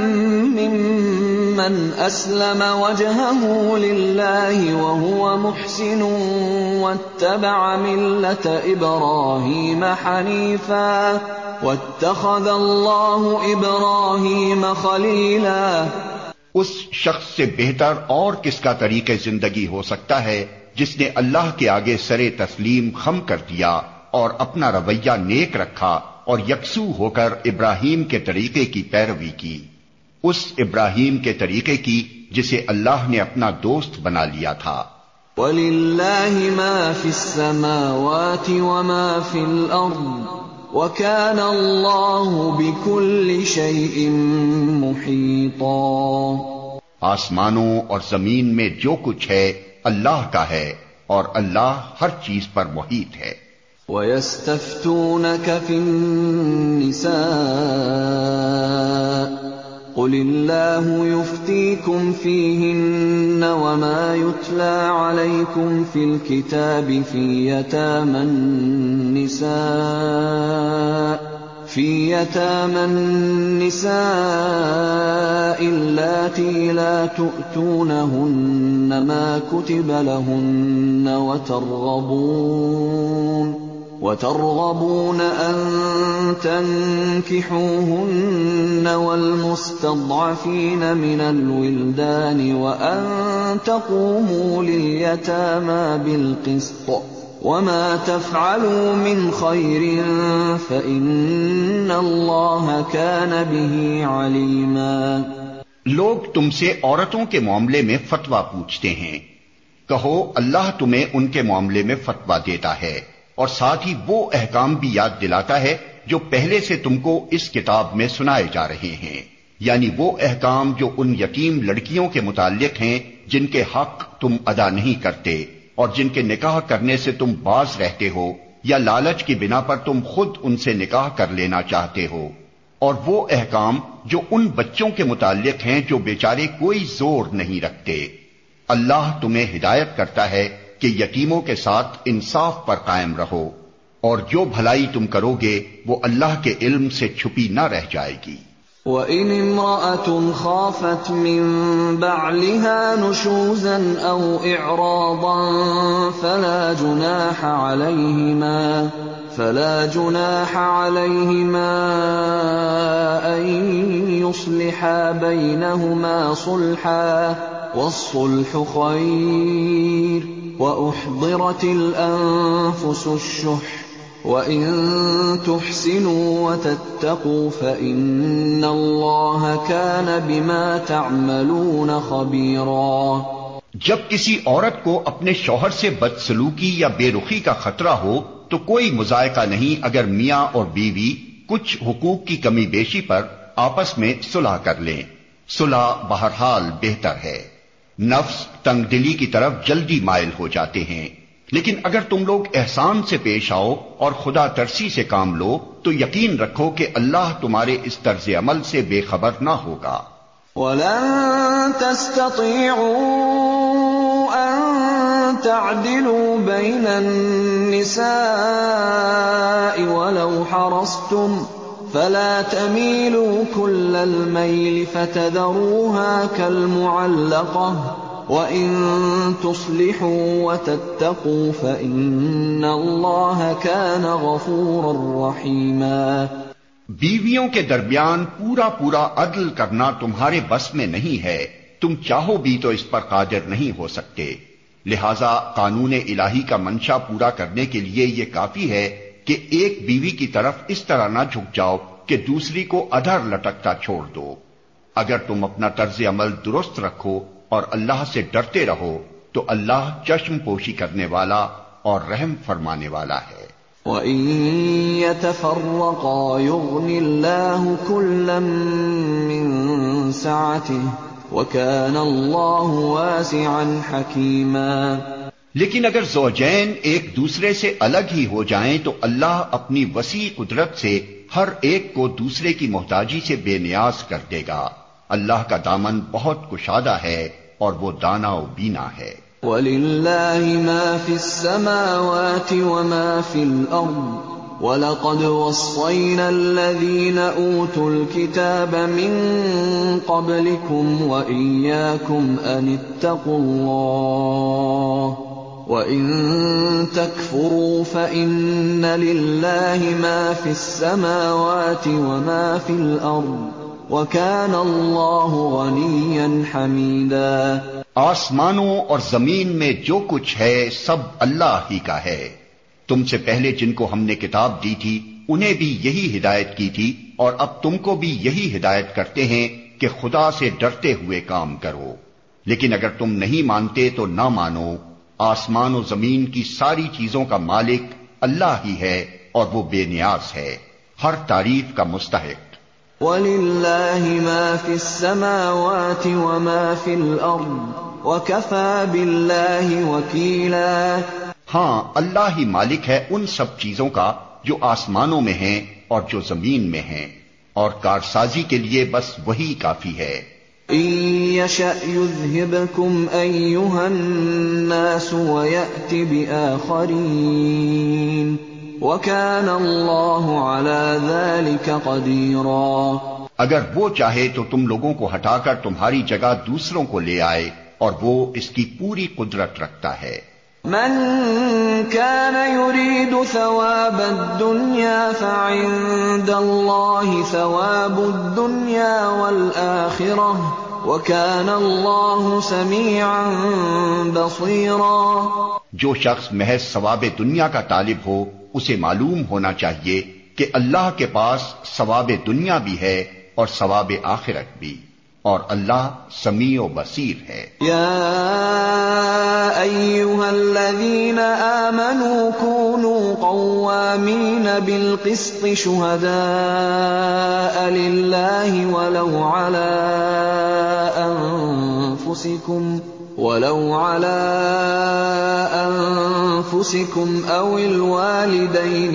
ممن اسلم وجهه لله وهو محسن واتبع ملة ابراہیم حنیفا واتخذ اللہ ابراہیم خلیلا۔ اس شخص سے بہتر اور کس کا طریق زندگی ہو سکتا ہے جس نے اللہ کے آگے سرے تسلیم خم کر دیا اور اپنا رویہ نیک رکھا اور یکسو ہو کر ابراہیم کے طریقے کی پیروی کی، اس ابراہیم کے طریقے کی جسے اللہ نے اپنا دوست بنا لیا تھا۔ وَلِلَّهِ مَا فِي السَّمَاوَاتِ وَمَا فِي الْأَرْضِ وَكَانَ اللَّهُ بِكُلِّ شَيْءٍ مُحِيطًا۔ آسمانوں اور زمین میں جو کچھ ہے اللہ کا ہے اور اللہ ہر چیز پر محیط ہے۔ وَيَسْتَفْتُونَكَ فِي النِّسَاءِ قُلِ اللَّهُ يُفْتِيكُمْ فِيهِنَّ وَمَا يُتْلَى عَلَيْكُمْ فِي الْكِتَابِ فِي يَتَامَى النِّسَاءِ اللَّاتِي لَا تُؤْتُونَهُنَّ مَا كُتِبَ لَهُنَّ وترغبون أن تنكحوهن والمستضعفين من الولدان وأن تقوموا لليتامى بالقسط وما تفعلوا من خير فإن الله كان به عليما۔ لوگ تم سے عورتوں کے معاملے میں فتویٰ پوچھتے ہیں، کہو اللہ تمہیں ان کے معاملے میں فتویٰ دیتا ہے اور ساتھ ہی وہ احکام بھی یاد دلاتا ہے جو پہلے سے تم کو اس کتاب میں سنائے جا رہے ہیں، یعنی وہ احکام جو ان یتیم لڑکیوں کے متعلق ہیں جن کے حق تم ادا نہیں کرتے اور جن کے نکاح کرنے سے تم باز رہتے ہو یا لالچ کی بنا پر تم خود ان سے نکاح کر لینا چاہتے ہو، اور وہ احکام جو ان بچوں کے متعلق ہیں جو بیچارے کوئی زور نہیں رکھتے۔ اللہ تمہیں ہدایت کرتا ہے کہ یتیموں کے ساتھ انصاف پر قائم رہو، اور جو بھلائی تم کرو گے وہ اللہ کے علم سے چھپی نہ رہ جائے گی۔ وَإِنِ امْرَأَةٌ خَافَتْ مِن بَعْلِهَا نُشُوزًا أَوْ إِعْرَاضًا فَلَا جُنَاحَ عَلَيْهِمَا أَن يُصْلِحَا بَيْنَهُمَا صُلْحًا وَالصُّلْحُ خَيْرٌ وَأُحْضِرَتِ الْأَنفُسُ الشُّحَّ وَإِن تُحْسِنُوا وَتَتَّقُوا فَإِنَّ اللَّهَ كَانَ بِمَا تَعْمَلُونَ خَبِيرًا۔ جب کسی عورت کو اپنے شوہر سے بدسلوکی یا بے رخی کا خطرہ ہو تو کوئی مذائقہ نہیں اگر میاں اور بیوی کچھ حقوق کی کمی بیشی پر آپس میں صلح کر لیں۔ صلح بہرحال بہتر ہے۔ نفس تنگ دلی کی طرف جلدی مائل ہو جاتے ہیں، لیکن اگر تم لوگ احسان سے پیش آؤ اور خدا ترسی سے کام لو تو یقین رکھو کہ اللہ تمہارے اس طرز عمل سے بے خبر نہ ہوگا۔ وَلَن تَسْتَطِيعُوا أَن تَعْدِلُوا بَيْنَ النِّسَاءِ وَلَوْ حَرَصْتُمْ فَلَا تَمِيلُوا كُلَّ الْمَيْلِ فَتَذَرُوهَا كَالْمُعَلَّقَةِ وَإِن تُصْلِحُوا وَتَتَّقُوا فَإِنَّ اللَّهَ كَانَ غَفُورًا رَّحِيمًا۔ بیویوں کے درمیان پورا عدل کرنا تمہارے بس میں نہیں ہے، تم چاہو بھی تو اس پر قادر نہیں ہو سکتے، لہذا قانون الہی کا منشا پورا کرنے کے لیے یہ کافی ہے کہ ایک بیوی کی طرف اس طرح نہ جھک جاؤ کہ دوسری کو ادھر لٹکتا چھوڑ دو۔ اگر تم اپنا طرز عمل درست رکھو اور اللہ سے ڈرتے رہو تو اللہ چشم پوشی کرنے والا اور رحم فرمانے والا ہے۔ وَإِن يَتَفَرَّقَا يُغْنِ اللَّهُ كُلًّا مِّن سَعَتِهِ وَكَانَ اللَّهُ وَاسِعًا حَكِيمًا۔ لیکن اگر زوجین ایک دوسرے سے الگ ہی ہو جائیں تو اللہ اپنی وسیع قدرت سے ہر ایک کو دوسرے کی محتاجی سے بے نیاز کر دے گا، اللہ کا دامن بہت کشادہ ہے اور وہ دانا و بینا ہے۔ وَلِلَّهِ مَا فِي السَّمَاوَاتِ وَمَا فِي الْأَرْضِ وَلَقَدْ وَصَّيْنَا الَّذِينَ أُوتُوا الْكِتَابَ مِنْ قَبْلِكُمْ وَإِيَّاكُمْ أَنِ اتَّقُوا اللَّهَ وَإِن تَكْفُرُوا فَإِنَّ لِلَّهِ مَا فِي السَّمَاوَاتِ وَمَا فِي الْأَرْضِ وَكَانَ اللَّهُ غَنِيًّا حَمِيدًا۔ آسمانوں اور زمین میں جو کچھ ہے سب اللہ ہی کا ہے۔ تم سے پہلے جن کو ہم نے کتاب دی تھی انہیں بھی یہی ہدایت کی تھی، اور اب تم کو بھی یہی ہدایت کرتے ہیں کہ خدا سے ڈرتے ہوئے کام کرو۔ لیکن اگر تم نہیں مانتے تو نہ مانو، آسمان و زمین کی ساری چیزوں کا مالک اللہ ہی ہے اور وہ بے نیاز ہے، ہر تعریف کا مستحق۔ وَلِلَّهِ مَا فِي السَّمَاوَاتِ وَمَا فِي الْأَرْضِ وَكَفَى بِاللَّهِ وَكِيلًا۔ ہاں، اللہ ہی مالک ہے ان سب چیزوں کا جو آسمانوں میں ہیں اور جو زمین میں ہیں، اور کارسازی کے لیے بس وہی کافی ہے۔ إِن يَشَأْ يُذْهِبْكُمْ أَيُّهَا النَّاسُ وَيَأْتِ بِآخَرِينَ وَكَانَ اللَّهُ عَلَى ذَلِكَ قَدِيرًا۔ اگر وہ چاہے تو تم لوگوں کو ہٹا کر تمہاری جگہ دوسروں کو لے آئے، اور وہ اس کی پوری قدرت رکھتا ہے۔ من كان يريد ثواب الدنيا فعند الله ثواب الدنيا والآخرة وكان الله سميعا بصيرا۔ جو شخص محض ثواب دنیا کا طالب ہو اسے معلوم ہونا چاہیے کہ اللہ کے پاس ثواب دنیا بھی ہے اور ثواب آخرت بھی، اور اللہ سمیع و بصیر ہے۔ یا ایھا الذین آمنوا كونوا قوامین بالقسط شہداء للہ ولو على أنفسكم أو الوالدين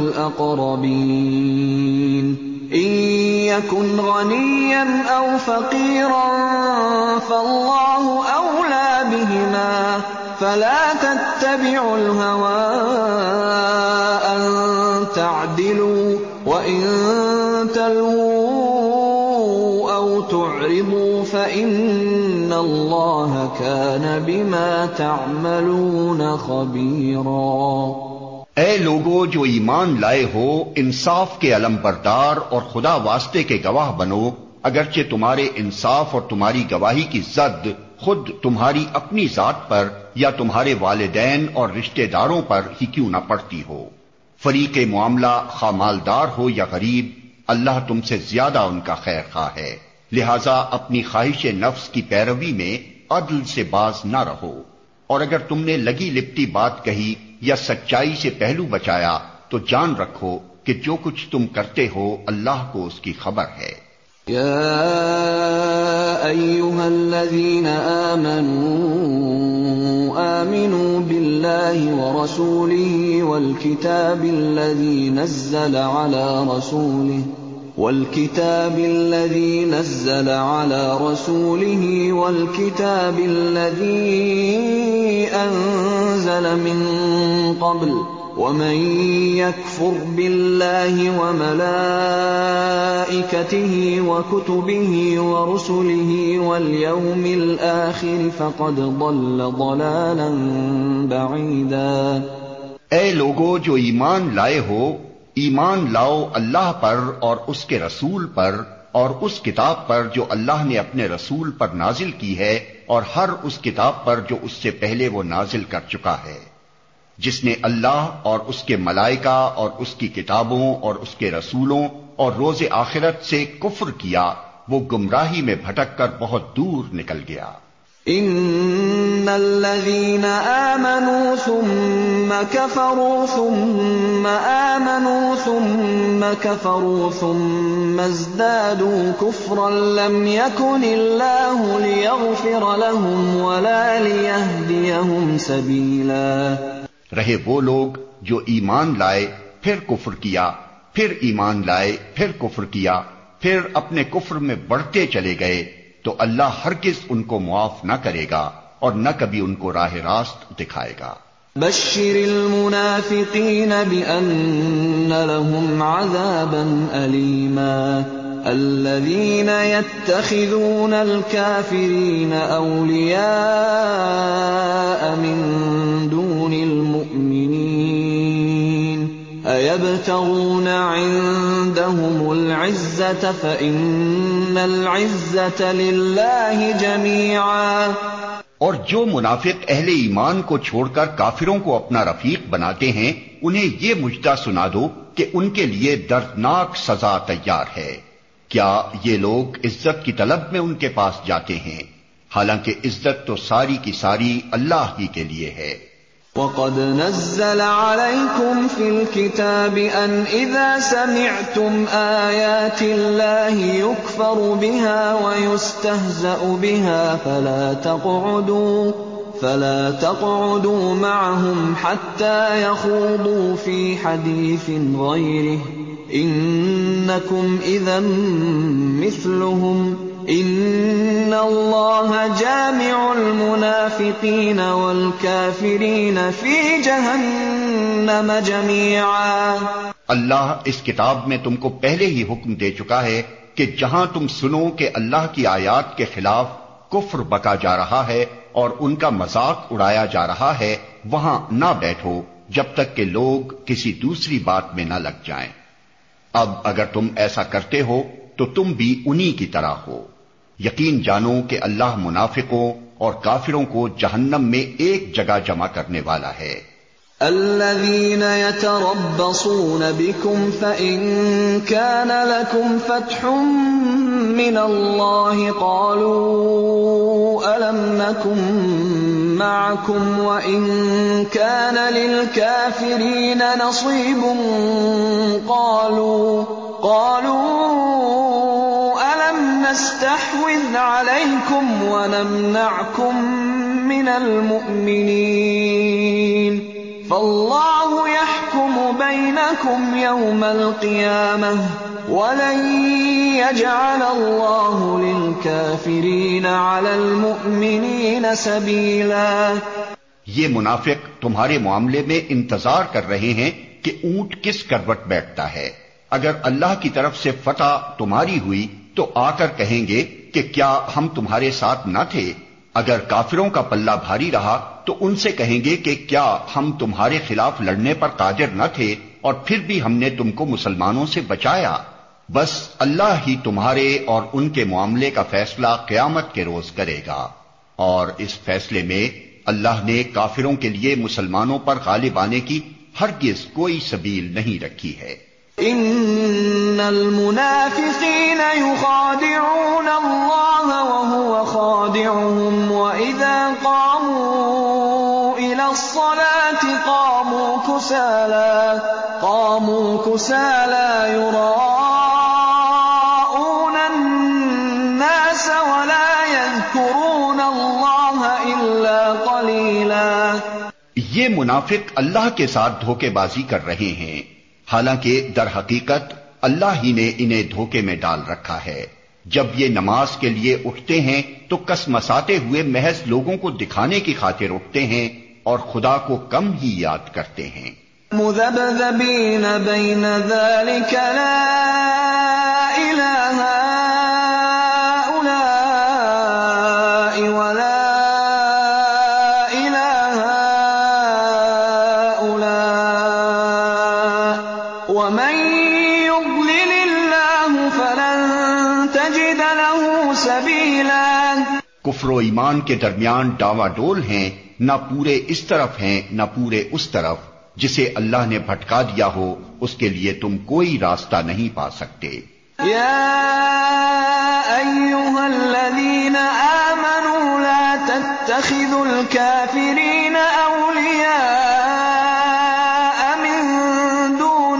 والأقربين إن يكن غنيا أو فقيرا فالله أولى بهما فلا تتبعوا الهوى أن تعدلوا وإن تلووا أو تعرضوا فإن اللہ کان بما تعملون خبیرا۔ اے لوگو جو ایمان لائے ہو، انصاف کے علم بردار اور خدا واسطے کے گواہ بنو، اگرچہ تمہارے انصاف اور تمہاری گواہی کی زد خود تمہاری اپنی ذات پر یا تمہارے والدین اور رشتہ داروں پر ہی کیوں نہ پڑتی ہو۔ فریق معاملہ خواہ مالدار ہو یا غریب، اللہ تم سے زیادہ ان کا خیر خواہ ہے، لہذا اپنی خواہش نفس کی پیروی میں عدل سے باز نہ رہو، اور اگر تم نے لگی لپٹی بات کہی یا سچائی سے پہلو بچایا تو جان رکھو کہ جو کچھ تم کرتے ہو اللہ کو اس کی خبر ہے۔ یا ایھا الذین آمنوا باللہ ورسولہ والکتاب الذی نزل على رسوله والكتاب الذي أنزل من قبل ومن يكفر بالله وملائكته وكتبه ورسله واليوم الآخر فقد ضل ضلالا بعيدا۔ اے لوگو جو ایمان لائے ہو، ایمان لاؤ اللہ پر اور اس کے رسول پر اور اس کتاب پر جو اللہ نے اپنے رسول پر نازل کی ہے، اور ہر اس کتاب پر جو اس سے پہلے وہ نازل کر چکا ہے۔ جس نے اللہ اور اس کے ملائکہ اور اس کی کتابوں اور اس کے رسولوں اور روز آخرت سے کفر کیا، وہ گمراہی میں بھٹک کر بہت دور نکل گیا۔ ان الذين آمنوا ثم كفروا ثم آمنوا ثم كفروا ثم ازدادوا كفرا لم يكن الله ليغفر لهم ولا ليهديهم سبيلا۔ رہے وہ لوگ جو ایمان لائے پھر کفر کیا، پھر ایمان لائے پھر کفر کیا، پھر اپنے کفر میں بڑھتے چلے گئے تو اللہ ہرگز ان کو معاف نہ کرے گا اور نہ کبھی ان کو راہ راست دکھائے گا۔ بشر المنافقین بأن لهم عذابا ألیما الذین يتخذون الكافرین اولیاء من دون المؤمنین ایبتغون عندهم العزة فإن العزة للہ جمیعا۔ اور جو منافق اہل ایمان کو چھوڑ کر کافروں کو اپنا رفیق بناتے ہیں انہیں یہ مجدہ سنا دو کہ ان کے لیے دردناک سزا تیار ہے۔ کیا یہ لوگ عزت کی طلب میں ان کے پاس جاتے ہیں؟ حالانکہ عزت تو ساری کی ساری اللہ ہی کے لیے ہے۔ وَقَدْ نَزَّلَ عَلَيْكُمْ فِي الْكِتَابِ أَنْ إِذَا سَمِعْتُمْ آيَاتِ اللَّهِ يُكْفَرُ بِهَا وَيُسْتَهْزَأُ بِهَا فَلَا تَقْعُدُوا مَعَهُمْ حَتَّى يَخُوضُوا فِي حَدِيثٍ غَيْرِهِ إِنَّكُمْ إِذًا مِثْلُهُمْ ان اللہ جامع المنافقین والکافرین فی جہنم جمیعا۔ اللہ اس کتاب میں تم کو پہلے ہی حکم دے چکا ہے کہ جہاں تم سنو کہ اللہ کی آیات کے خلاف کفر بکا جا رہا ہے اور ان کا مذاق اڑایا جا رہا ہے وہاں نہ بیٹھو جب تک کہ لوگ کسی دوسری بات میں نہ لگ جائیں۔ اب اگر تم ایسا کرتے ہو تو تم بھی انہی کی طرح ہو۔ یقین جانو کہ اللہ منافقوں اور کافروں کو جہنم میں ایک جگہ جمع کرنے والا ہے۔ الذين يتربصون بكم فإن كان لكم فتح من الله قالوا ألم نكن معكم وإن كان للكافرين نصيب قالوا ألم نستحوذ عليكم ونمنعكم من المؤمنين فاللہ يحكم بينكم يوم القيامة ولن يجعل اللہ للكافرين على المؤمنين سبيلا۔ یہ منافق تمہارے معاملے میں انتظار کر رہے ہیں کہ اونٹ کس کروٹ بیٹھتا ہے۔ اگر اللہ کی طرف سے فتح تمہاری ہوئی تو آ کر کہیں گے کہ کیا ہم تمہارے ساتھ نہ تھے؟ اگر کافروں کا پلہ بھاری رہا تو ان سے کہیں گے کہ کیا ہم تمہارے خلاف لڑنے پر قادر نہ تھے اور پھر بھی ہم نے تم کو مسلمانوں سے بچایا۔ بس اللہ ہی تمہارے اور ان کے معاملے کا فیصلہ قیامت کے روز کرے گا، اور اس فیصلے میں اللہ نے کافروں کے لیے مسلمانوں پر غالب آنے کی ہرگز کوئی سبیل نہیں رکھی ہے۔ ان المنافقین یخادعون اللہ وهو خادعهم واذا قاموا الى الصلاة قاموا كسالى يراءون الناس ولا يذكرون اللہ الا قلیلا۔ یہ منافق اللہ کے ساتھ دھوکے بازی کر رہے ہیں، حالانکہ در حقیقت اللہ ہی نے انہیں دھوکے میں ڈال رکھا ہے۔ جب یہ نماز کے لیے اٹھتے ہیں تو کسمساتے ہوئے محض لوگوں کو دکھانے کی خاطر اٹھتے ہیں اور خدا کو کم ہی یاد کرتے ہیں۔ مذبذبین بین ذلک لا الہ ہؤلاء ولا الہ ہؤلاء ومن يضلل اللہ فلن تجد له سبیلا۔ کفر و ایمان کے درمیان ڈاوا ڈول ہیں، نہ پورے اس طرف ہیں نہ پورے اس طرف۔ جسے اللہ نے بھٹکا دیا ہو اس کے لیے تم کوئی راستہ نہیں پا سکتے۔ یا ایھا الذین آمنوا لا تتخذوا الکافرین اولیاء من دون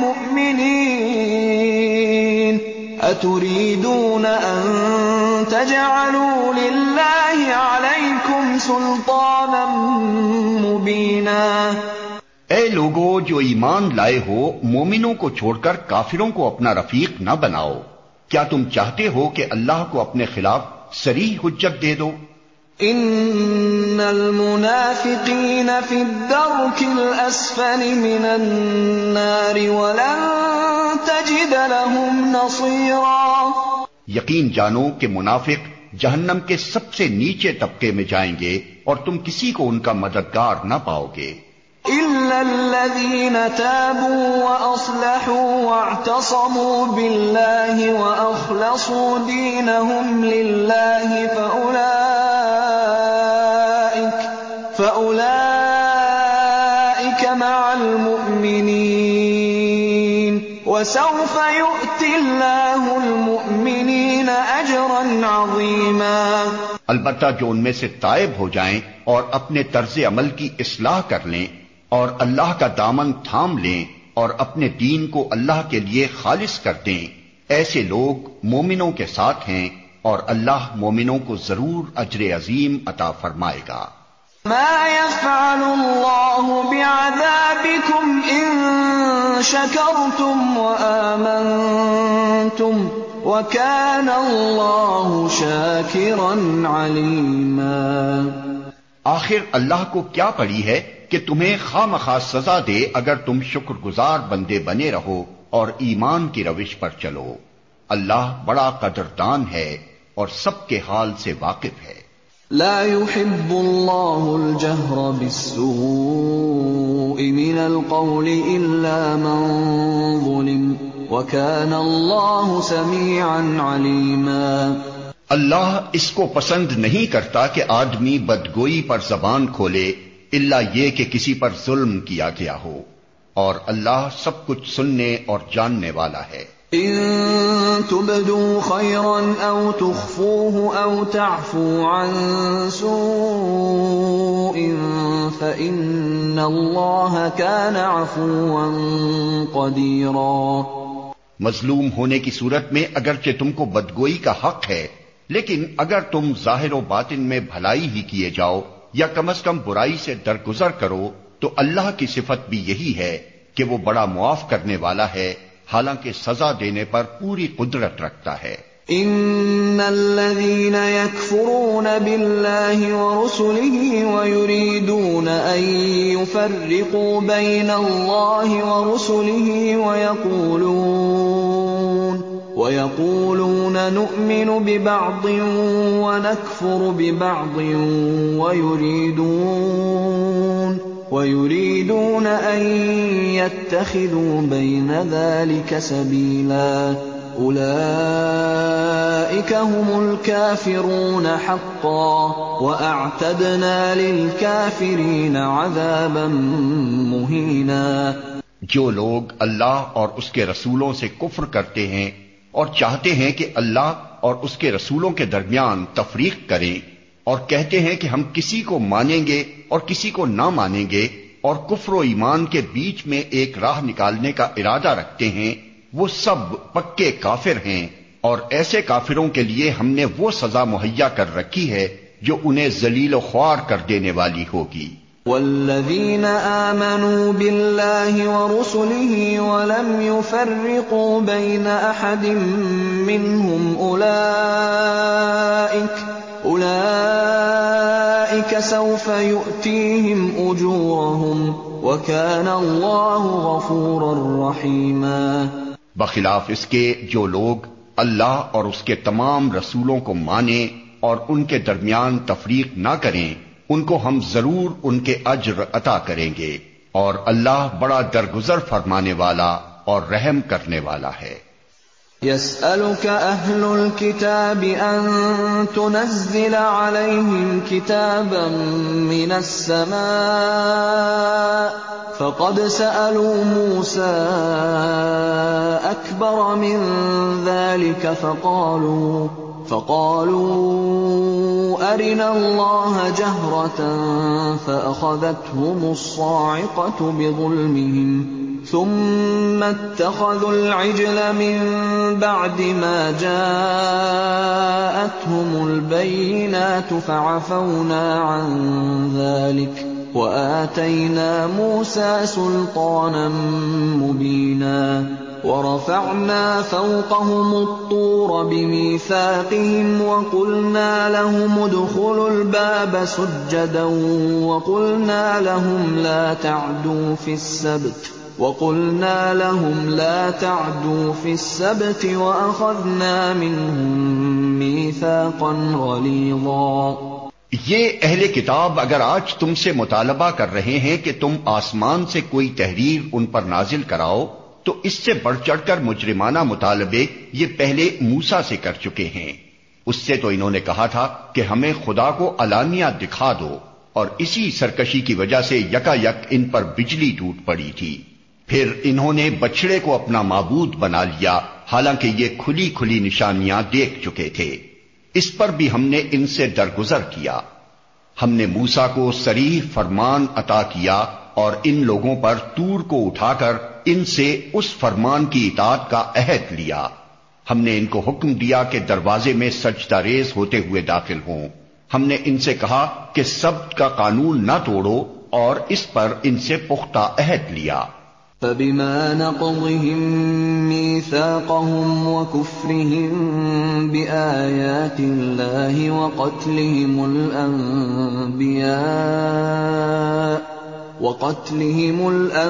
المؤمنین اتریدون ان تجعلوا للہ علیکم سلطانا مبینا۔ اے لوگو جو ایمان لائے ہو، مومنوں کو چھوڑ کر کافروں کو اپنا رفیق نہ بناؤ۔ کیا تم چاہتے ہو کہ اللہ کو اپنے خلاف صریح حجت دے دو؟ ان المنافقین فی الدرک الاسفل من النار ولن تجد لهم نصیرا. یقین جانو کہ منافق جہنم کے سب سے نیچے طبقے میں جائیں گے اور تم کسی کو ان کا مددگار نہ پاؤ گے. إِلَّا الَّذِينَ تَابُوا وَأَصْلَحُوا وَاعْتَصَمُوا بِاللَّهِ وَأَخْلَصُوا دِينَهُمْ لِلَّهِ فَأُولَئِكَ مَعَ الْمُؤْمِنِينَ وَسَوْفَ يُؤْتِ اللَّهُ الْمُؤْمِنِينَ أَجْرًا عَظِيمًا. البتہ جو ان میں سے تائب ہو جائیں اور اپنے طرز عمل کی اصلاح کر لیں اور اللہ کا دامن تھام لیں اور اپنے دین کو اللہ کے لیے خالص کر دیں، ایسے لوگ مومنوں کے ساتھ ہیں اور اللہ مومنوں کو ضرور اجر عظیم عطا فرمائے گا. ما يفعل الله بعذابكم إن شكرتم وآمنتم وكان الله شاكرا عليما. آخر اللہ کو کیا پڑی ہے کہ تمہیں خواہ سزا دے اگر تم شکر گزار بندے بنے رہو اور ایمان کی روش پر چلو. اللہ بڑا قدردان ہے اور سب کے حال سے واقف ہے. لا يحب الله الجهر بالسوء من القول إلا من ظلم وكان الله سميعا عليما. اللہ اس کو پسند نہیں کرتا کہ آدمی بدگوئی پر زبان کھولے الا یہ کہ کسی پر ظلم کیا گیا ہو، اور اللہ سب کچھ سننے اور جاننے والا ہے. ان تبدوا خيرا او تخفوه او تعفوا عن سوء فإن الله كان عفوا قديرا. مظلوم ہونے کی صورت میں اگرچہ تم کو بدگوئی کا حق ہے، لیکن اگر تم ظاہر و باطن میں بھلائی ہی کیے جاؤ یا کم از کم برائی سے درگزر کرو تو اللہ کی صفت بھی یہی ہے کہ وہ بڑا معاف کرنے والا ہے، حالانکہ سزا دینے پر پوری قدرت رکھتا ہے. ان الذين يكفرون بالله ورسله ويريدون ان يفرقوا بين الله ورسله ويقولون نؤمن ببعض ونكفر ببعض ويريدون أن يتخذوا بين ذلك سبيلا أولئك هم الكافرون حقا وأعتدنا للكافرين عذابا مهينا. جو لوگ اللہ اور اس کے رسولوں سے کفر کرتے ہیں اور چاہتے ہیں کہ اللہ اور اس کے رسولوں کے درمیان تفریق کریں اور کہتے ہیں کہ ہم کسی کو مانیں گے اور کسی کو نہ مانیں گے اور کفر و ایمان کے بیچ میں ایک راہ نکالنے کا ارادہ رکھتے ہیں، وہ سب پکے کافر ہیں، اور ایسے کافروں کے لیے ہم نے وہ سزا مہیا کر رکھی ہے جو انہیں ذلیل و خوار کر دینے والی ہوگی. والذین آمنوا باللہ ورسلہ ولم يفرقوا بین احد منہم اولئک سوف یؤتیہم اجورہم وکان اللہ غفورا رحیما. بخلاف اس کے جو لوگ اللہ اور اس کے تمام رسولوں کو مانیں اور ان کے درمیان تفریق نہ کریں، ان کو ہم ضرور ان کے اجر عطا کریں گے، اور اللہ بڑا درگزر فرمانے والا اور رحم کرنے والا ہے. يسألك أهل الكتاب أن تنزل عليهم كتابا من السماء فقد سألوا موسى أكبر من ذلك فقالوا أرنا الله جهرة فأخذتهم الصاعقة بظلمهم ثم اتخذوا العجل من بعد ما جاءتهم البينات فعفونا عن ذلك وآتينا موسى سلطانا مبينا. وَرَفَعْنَا فَوْقَهُمُ الطُّورَ بِمِيثَاقِهِمْ وَقُلْنَا لَهُمُ ادْخُلُوا الْبَابَ سُجَّدًا وَقُلْنَا لَهُمْ لَا تَعْدُوا فِي السَّبْتِ وَأَخَذْنَا مِنْهُمْ مِيثَاقًا غَلِيظًا۔ یہ اہل کتاب اگر آج تم سے مطالبہ کر رہے ہیں کہ تم آسمان سے کوئی تحریر ان پر نازل کراؤ، تو اس سے بڑھ چڑھ کر مجرمانہ مطالبے یہ پہلے موسیٰ سے کر چکے ہیں۔ اس سے تو انہوں نے کہا تھا کہ ہمیں خدا کو علانیہ دکھا دو، اور اسی سرکشی کی وجہ سے یکا یک ان پر بجلی ٹوٹ پڑی تھی۔ پھر انہوں نے بچڑے کو اپنا معبود بنا لیا، حالانکہ یہ کھلی کھلی نشانیاں دیکھ چکے تھے۔ اس پر بھی ہم نے ان سے درگزر کیا۔ ہم نے موسیٰ کو صریح فرمان عطا کیا اور ان لوگوں پر طور کو اٹھا کر ان سے اس فرمان کی اطاعت کا عہد لیا۔ ہم نے ان کو حکم دیا کہ دروازے میں سجدہ ریز ہوتے ہوئے داخل ہوں۔ ہم نے ان سے کہا کہ سبت کا قانون نہ توڑو اور اس پر ان سے پختہ عہد لیا۔ فَبِمَا نَقْضِهِم مِّيثَاقَهُمْ وَكُفْرِهِم بِآيَاتِ اللَّهِ وَقَتْلِهِمُ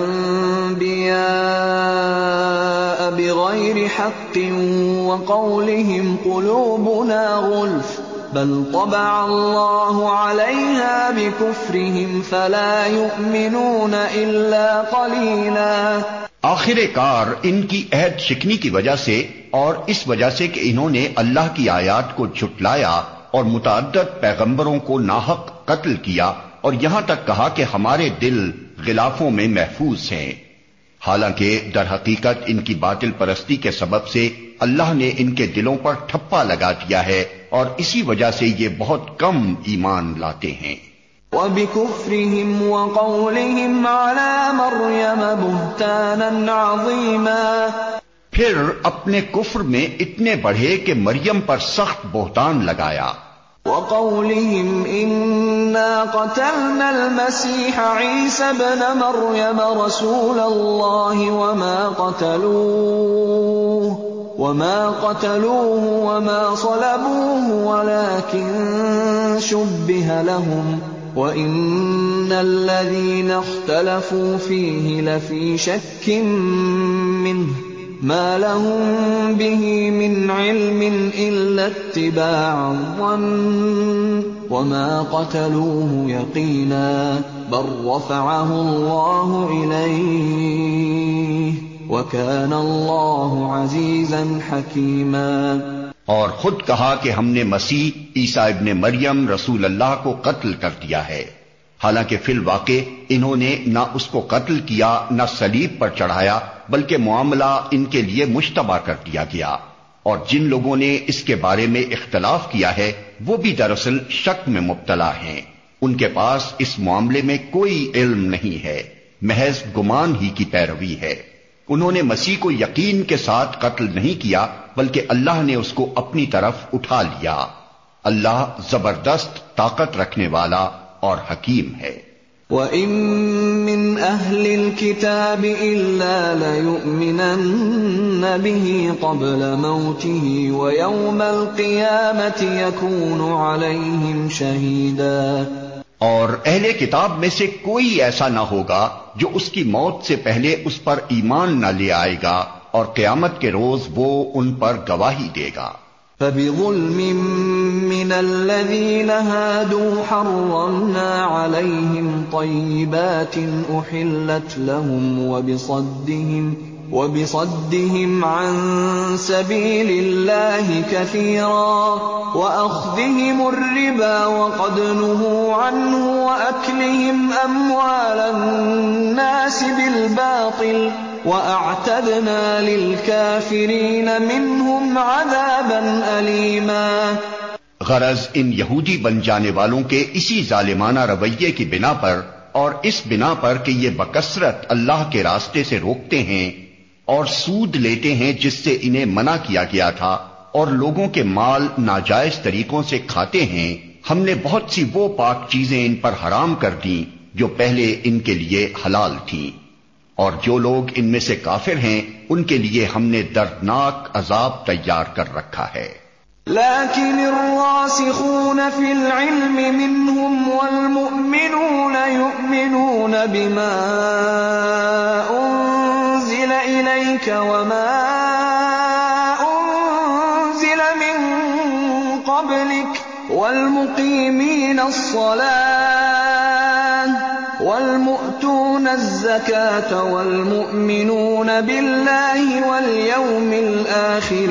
الْأَنبِيَاءَ بِغَيْرِ حَقٍّ وَقَوْلِهِمْ قُلُوبُنَا غُلْفٌ بَلْ طَبَعَ اللَّهُ عَلَيْهَا بِكُفْرِهِمْ فَلَا يُؤْمِنُونَ إِلَّا قَلِيلًا۔ آخر کار ان کی عہد شکنی کی وجہ سے اور اس وجہ سے کہ انہوں نے اللہ کی آیات کو جھٹلایا اور متعدد پیغمبروں کو ناحق قتل کیا، اور یہاں تک کہا کہ ہمارے دل غلافوں میں محفوظ ہیں، حالانکہ در حقیقت ان کی باطل پرستی کے سبب سے اللہ نے ان کے دلوں پر ٹھپا لگا دیا ہے، اور اسی وجہ سے یہ بہت کم ایمان لاتے ہیں۔ وَبِكُفْرِهِمْ وَقَوْلِهِمْ عَلَى مَرْيَمَ بُهْتَانًا عَظِيمًا۔ پھر اپنے کفر میں اتنے بڑھے کہ مریم پر سخت بہتان لگایا۔ وَقَوْلِهِمْ إِنَّا قَتَلْنَا الْمَسِيحَ عِيسَى ابْنَ مَرْيَمَ رَسُولَ اللَّهِ وَمَا قَتَلُوهُ وَمَا صَلَبُوهُ وَلَكِن شُبِّهَ لَهُمْ وَإِنَّ الَّذِينَ اخْتَلَفُوا فِيهِ لَفِي شَكٍّ مِّنْهُ مَا لَهُم بِهِ مِنْ عِلْمٍ إِلَّا اتِّبَاعَ الظَّنِّ وَمَا قَتَلُوهُ يَقِينًا بَلْ رَفَعَهُ اللَّهُ إِلَيْهِ وَكَانَ اللَّهُ عَزِيزًا حَكِيمًا۔ اور خود کہا کہ ہم نے مسیح عیسیٰ ابن مریم رسول اللہ کو قتل کر دیا ہے، حالانکہ فی الواقع انہوں نے نہ اس کو قتل کیا نہ صلیب پر چڑھایا، بلکہ معاملہ ان کے لیے مشتبہ کر دیا گیا، اور جن لوگوں نے اس کے بارے میں اختلاف کیا ہے وہ بھی دراصل شک میں مبتلا ہیں۔ ان کے پاس اس معاملے میں کوئی علم نہیں ہے، محض گمان ہی کی پیروی ہے۔ انہوں نے مسیح کو یقین کے ساتھ قتل نہیں کیا، بلکہ اللہ نے اس کو اپنی طرف اٹھا لیا۔ اللہ زبردست طاقت رکھنے والا اور حکیم ہے۔ وَإِن مِّنْ أَهْلِ الْكِتَابِ إِلَّا لَيُؤْمِنَنَّ بِهِ قَبْلَ مَوْتِهِ وَيَوْمَ الْقِيَامَةِ يَكُونُ عَلَيْهِمْ شَهِيدًا۔ اور اہل کتاب میں سے کوئی ایسا نہ ہوگا جو اس کی موت سے پہلے اس پر ایمان نہ لے آئے گا، اور قیامت کے روز وہ ان پر گواہی دے گا۔ فَبِظُلْمٍ مِّنَ الَّذِينَ هَادُوا حَرَّمْنَا عَلَيْهِمْ طَيِّبَاتٍ أُحِلَّتْ لَهُمْ وَبِصَدِّهِمْ عَن سَبِيلِ اللَّهِ كَثِيرًا وَأَخْذِهِمُ الرِّبَا وَقَدْ نُهُوا عَنْهُ وَأَكْلِهِمْ أَمْوَالَ النَّاسِ بِالْبَاطِلِ وَأَعْتَدْنَا لِلْكَافِرِينَ مِنْهُمْ عَذَابًا أَلِيمًا۔ غرض ان یہودی بن جانے والوں کے اسی ظالمانہ رویے کی بنا پر، اور اس بنا پر کہ یہ بکثرت اللہ کے راستے سے روکتے ہیں اور سود لیتے ہیں جس سے انہیں منع کیا گیا تھا، اور لوگوں کے مال ناجائز طریقوں سے کھاتے ہیں، ہم نے بہت سی وہ پاک چیزیں ان پر حرام کر دیں جو پہلے ان کے لیے حلال تھیں۔ اور جو لوگ ان میں سے کافر ہیں ان کے لیے ہم نے دردناک عذاب تیار کر رکھا ہے. لكن الراسخون في العلم منهم والمؤمنون يؤمنون بما أنزل إليك وما أنزل من قبلك والمقيمين الصلاة والمؤتون الزكاة والمؤمنون بالله واليوم الآخر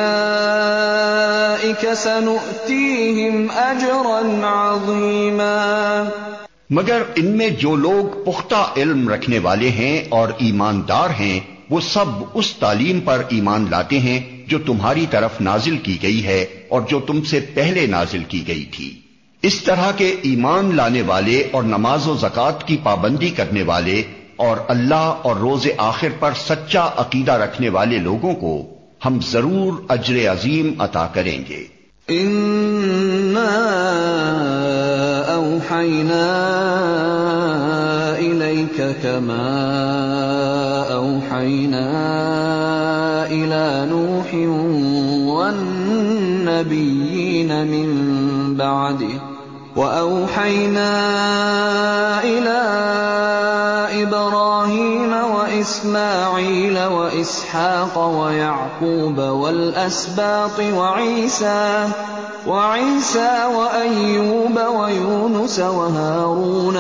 أولئك سنؤتيهم أجرا عظيما. مگر ان میں جو لوگ پختہ علم رکھنے والے ہیں اور ایماندار ہیں وہ سب اس تعلیم پر ایمان لاتے ہیں جو تمہاری طرف نازل کی گئی ہے اور جو تم سے پہلے نازل کی گئی تھی. اس طرح کے ایمان لانے والے اور نماز و زکوٰۃ کی پابندی کرنے والے اور اللہ اور روز آخر پر سچا عقیدہ رکھنے والے لوگوں کو ہم ضرور اجر عظیم عطا کریں گے. اِنَّا أَوْحَيْنَا إِلَيْكَ كَمَا أَوْحَيْنَا إِلَى نُوحٍ وَالنَّبِيِّينَ مِن بَعْدِهِ وَأَوْحَيْنَا إِلَى إِبْرَاهِيمَ وَإِسْمَاعِيلَ وَإِسْحَاقَ وَيَعْقُوبَ وَالْأَسْبَاطِ وَعِيسَى وَأَيُّوبَ وَيُونُسَ وَهَارُونَ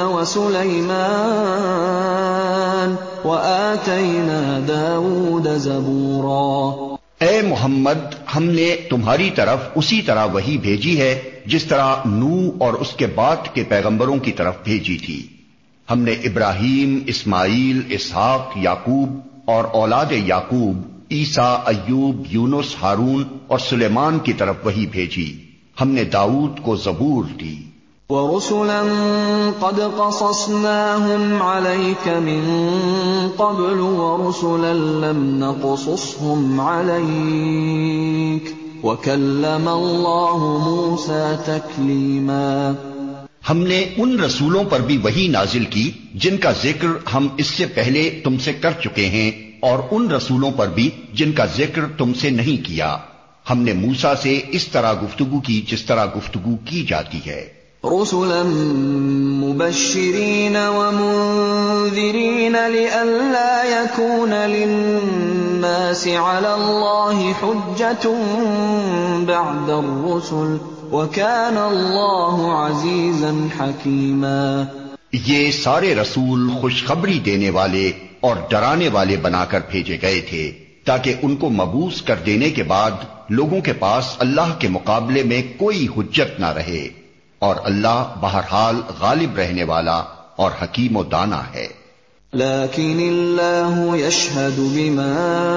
وَسُلَيْمَانَ وَآتَيْنَا دَاوُودَ زَبُورًا. اے محمد، ہم نے تمہاری طرف اسی طرح وحی بھیجی ہے جس طرح نوح اور اس کے بعد کے پیغمبروں کی طرف بھیجی تھی. ہم نے ابراہیم، اسماعیل، اسحاق، یعقوب اور اولاد یعقوب، عیسیٰ، ایوب، یونس، ہارون اور سلیمان کی طرف وحی بھیجی. ہم نے داؤد کو زبور دی. وَرُسُلًا قَدْ قَصَصْنَاهُمْ عَلَيْكَ مِن قَبْلُ وَرُسُلًا لَّمْ نَقْصُصْهُمْ عَلَيْكَ وَكَلَّمَ اللَّهُ مُوسَىٰ تَكْلِيمًا. ہم نے ان رسولوں پر بھی وحی نازل کی جن کا ذکر ہم اس سے پہلے تم سے کر چکے ہیں، اور ان رسولوں پر بھی جن کا ذکر تم سے نہیں کیا. ہم نے موسیٰ سے اس طرح گفتگو کی جس طرح گفتگو کی جاتی ہے. رسلا مبشرين ومنذرين لئلا يكون للناس على الله حجة بعد الرسل وكان الله عزيزا حكيما. یہ سارے رسول خوشخبری دینے والے اور ڈرانے والے بنا کر بھیجے گئے تھے تاکہ ان کو مبعوث کر دینے کے بعد لوگوں کے پاس اللہ کے مقابلے میں کوئی حجت نہ رہے، اور اللہ بہرحال غالب رہنے والا اور حکیم و دانا ہے. لیکن اللہ یشہد بما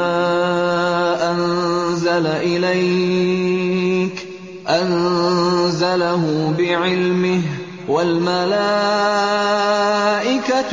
انزل الیک انزلہ بعلمہ والملائکۃ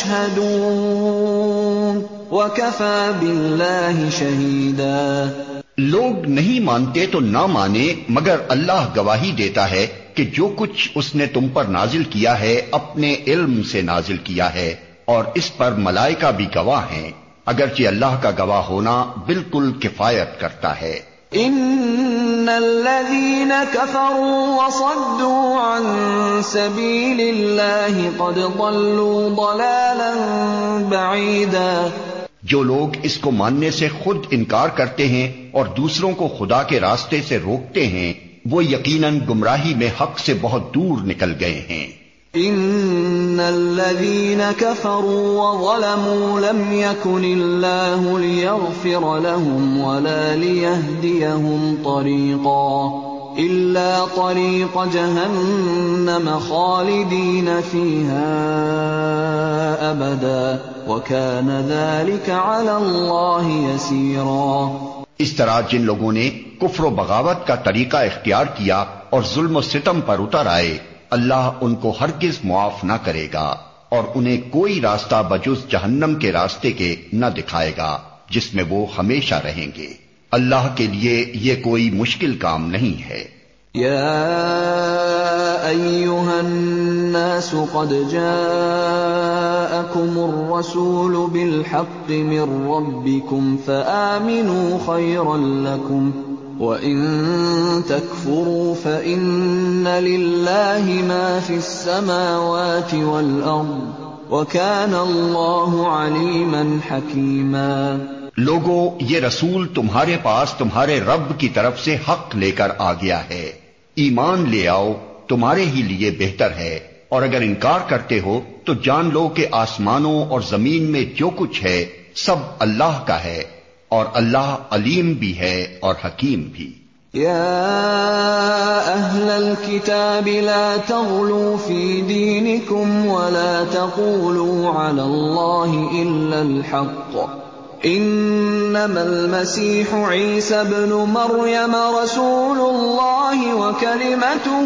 یشہدون وکفی باللہ شہیدا. لوگ نہیں مانتے تو نہ مانے، مگر اللہ گواہی دیتا ہے کہ جو کچھ اس نے تم پر نازل کیا ہے اپنے علم سے نازل کیا ہے، اور اس پر ملائکہ بھی گواہ ہیں، اگرچہ اللہ کا گواہ ہونا بالکل کفایت کرتا ہے. ان الذين كفروا وصدوا عن سبيل الله قد ضلوا ضلالا بعيدا. جو لوگ اس کو ماننے سے خود انکار کرتے ہیں اور دوسروں کو خدا کے راستے سے روکتے ہیں، وہ یقیناً گمراہی میں حق سے بہت دور نکل گئے ہیں. ان الذين كفروا وظلموا لم يكن الله ليغفر لهم ولا ليهديهم طريقا الا طريق جهنم خالدين فيها ابدا وكان ذلك على الله يسيرا. اس طرح جن لوگوں نے کفر و بغاوت کا طریقہ اختیار کیا اور ظلم و ستم پر اتر آئے، اللہ ان کو ہرگز معاف نہ کرے گا اور انہیں کوئی راستہ بجز جہنم کے راستے کے نہ دکھائے گا جس میں وہ ہمیشہ رہیں گے. اللہ کے لیے یہ کوئی مشکل کام نہیں ہے. یا ایھا الناس قد جاءکم جاءكم الرسول بالحق من ربكم فآمنوا خيرا لكم وإن تكفروا فإن لله ما في السماوات والأرض وَكَانَ اللَّهُ عَلِيمًا حَكِيمًا۔ لوگو، یہ رسول تمہارے پاس تمہارے رب کی طرف سے حق لے کر آ گیا ہے، ایمان لے آؤ، تمہارے ہی لیے بہتر ہے، اور اگر انکار کرتے ہو تو جان لو کہ آسمانوں اور زمین میں جو کچھ ہے سب اللہ کا ہے، اور اللہ علیم بھی ہے اور حکیم بھی۔ يا أهل الكتاب لا تغلوا في دينكم ولا تقولوا على الله إلا الحق إنما المسيح عيسى ابن مريم رسول الله وكلمته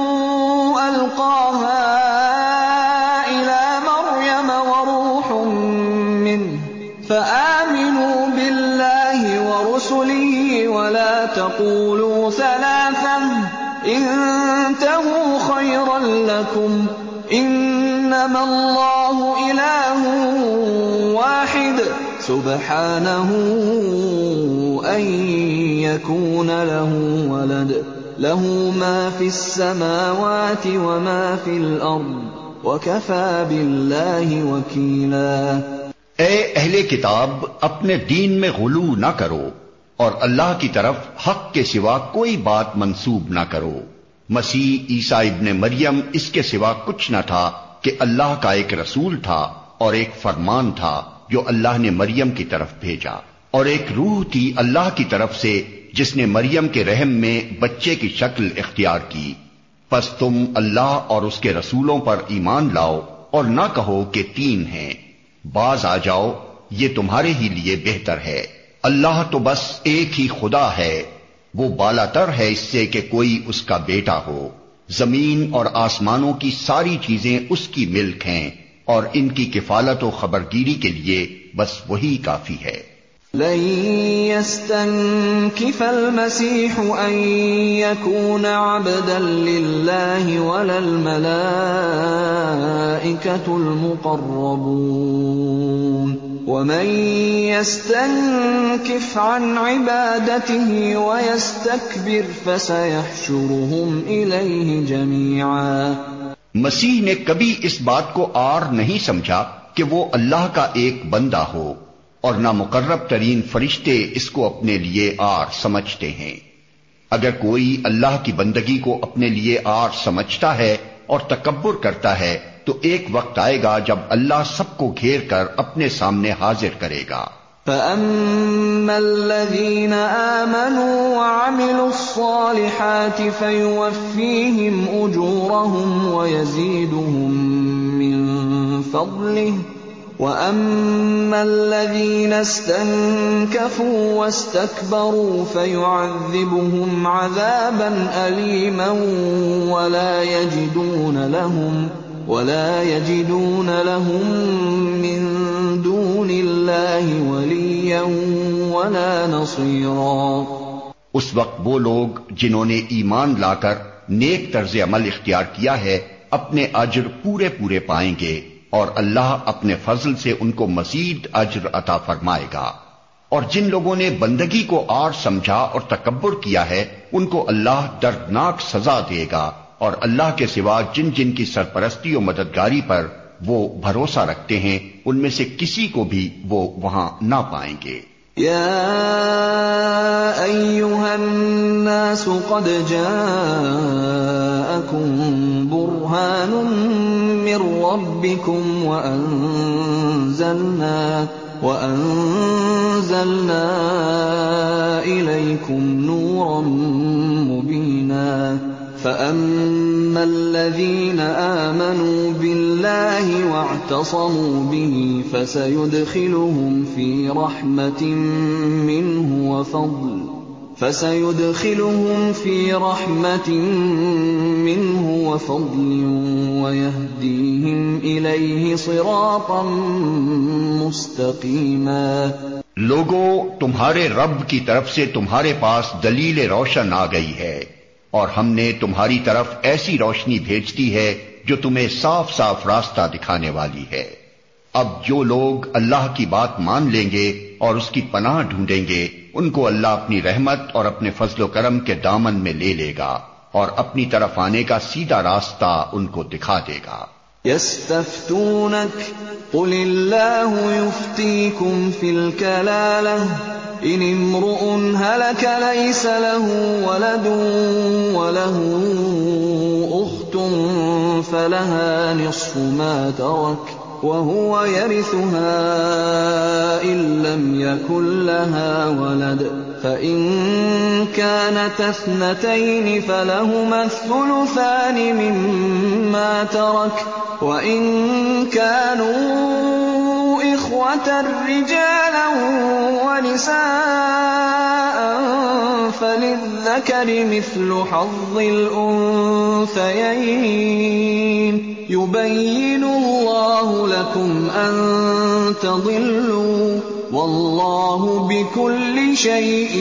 ألقاها إلى مريم وروح منه فآمنوا بالله ورسله ولا تقولوا ثلاثة انتهوا خيرا لكم إنما الله إله واحد سبحانه أن يكون له ولد له ما في السماوات وما في الأرض وكفى بالله وكيلا۔ اے اہل کتاب، اپنے دین میں غلو نہ کرو اور اللہ کی طرف حق کے سوا کوئی بات منسوب نہ کرو۔ مسیح عیسیٰ ابن مریم اس کے سوا کچھ نہ تھا کہ اللہ کا ایک رسول تھا اور ایک فرمان تھا جو اللہ نے مریم کی طرف بھیجا، اور ایک روح تھی اللہ کی طرف سے جس نے مریم کے رحم میں بچے کی شکل اختیار کی۔ پس تم اللہ اور اس کے رسولوں پر ایمان لاؤ اور نہ کہو کہ تین ہیں، باز آ جاؤ، یہ تمہارے ہی لیے بہتر ہے۔ اللہ تو بس ایک ہی خدا ہے، وہ بالا تر ہے اس سے کہ کوئی اس کا بیٹا ہو۔ زمین اور آسمانوں کی ساری چیزیں اس کی ملک ہیں، اور ان کی کفالت و خبرگیری کے لیے بس وہی کافی ہے۔ لن يستنكف المسيح أن يكون عبدا لله ولا الملائكة المقربون ومن يستنكف عن عبادته ويستكبر فسيحشرهم إليه جميعا۔ مسیح نے کبھی اس بات کو عار نہیں سمجھا کہ وہ اللہ کا ایک بندہ ہو، اور نہ مقرب ترین فرشتے اس کو اپنے لیے عار سمجھتے ہیں۔ اگر کوئی اللہ کی بندگی کو اپنے لیے عار سمجھتا ہے اور تکبر کرتا ہے تو ایک وقت آئے گا جب اللہ سب کو گھیر کر اپنے سامنے حاضر کرے گا۔ فَأَمَّا الَّذِينَ آمَنُوا وَعَمِلُوا الصَّالِحَاتِ فَيُوَفِّيهِمْ أُجُورَهُمْ وَيَزِيدُهُمْ مِنْ فَضْلِهِ وَأَمَّا الَّذِينَ اسْتَنكَفُوا وَاسْتَكْبَرُوا فَيُعَذِّبُهُمْ عَذَابًا أَلِيمًا وَلَا يَجِدُونَ لَهُم مِّن دُونِ اللَّهِ وَلِيًّا وَلَا نَصِيرًا۔ اس وقت وہ لوگ جنہوں نے ایمان لا کر نیک طرز عمل اختیار کیا ہے اپنے اجر پورے پورے پائیں گے، اور اللہ اپنے فضل سے ان کو مزید اجر عطا فرمائے گا۔ اور جن لوگوں نے بندگی کو عار سمجھا اور تکبر کیا ہے ان کو اللہ دردناک سزا دے گا، اور اللہ کے سوا جن جن کی سرپرستی و مددگاری پر وہ بھروسہ رکھتے ہیں ان میں سے کسی کو بھی وہ وہاں نہ پائیں گے۔ یا ایھا الناس قد جاءکم برہان من ربکم وأنزلنا إليكم نورا مبينا فأما الذين آمنوا بالله واعتصموا به فسيدخلهم في رحمة منه وفضل ويهديهم إليه صراطا مستقيما۔ لوگو، تمہارے رب کی طرف سے تمہارے پاس دلیل روشن آ گئی ہے، اور ہم نے تمہاری طرف ایسی روشنی بھیج دی ہے جو تمہیں صاف صاف راستہ دکھانے والی ہے۔ اب جو لوگ اللہ کی بات مان لیں گے اور اس کی پناہ ڈھونڈیں گے، ان کو اللہ اپنی رحمت اور اپنے فضل و کرم کے دامن میں لے لے گا اور اپنی طرف آنے کا سیدھا راستہ ان کو دکھا دے گا۔ يستفتونك قل الله يفتيكم في الكلالة إن امرؤ هلك ليس له ولد وله أخت فلها نصف ما ترك وهو يرثها إن لم يكن لها ولد فإن كانت اثنتين فلهما الثلثان مما ترك وإن كانوا إخوة رجالا ونساء فللذكر مثل حظ الأنثيين يبين الله لكم أن تضلوا والله بكل شيء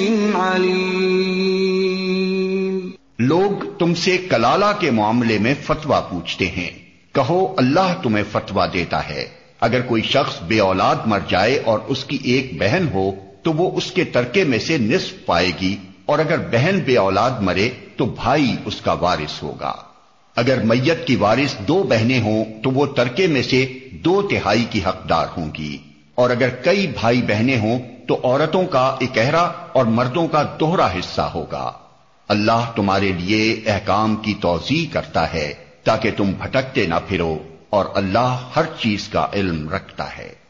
عليم۔ لوگ تم سے کلالہ کے معاملے میں فتویٰ پوچھتے ہیں، کہو اللہ تمہیں فتویٰ دیتا ہے، اگر کوئی شخص بے اولاد مر جائے اور اس کی ایک بہن ہو تو وہ اس کے ترکے میں سے نصف پائے گی، اور اگر بہن بے اولاد مرے تو بھائی اس کا وارث ہوگا۔ اگر میت کی وارث 2 بہنیں ہوں تو وہ ترکے میں سے 2/3 کی حقدار ہوں گی، اور اگر کئی بھائی بہنیں ہوں تو عورتوں کا اکہرا اور مردوں کا دوہرا حصہ ہوگا۔ اللہ تمہارے لیے احکام کی توضیح کرتا ہے تاکہ تم بھٹکتے نہ پھرو، اور اللہ ہر چیز کا علم رکھتا ہے۔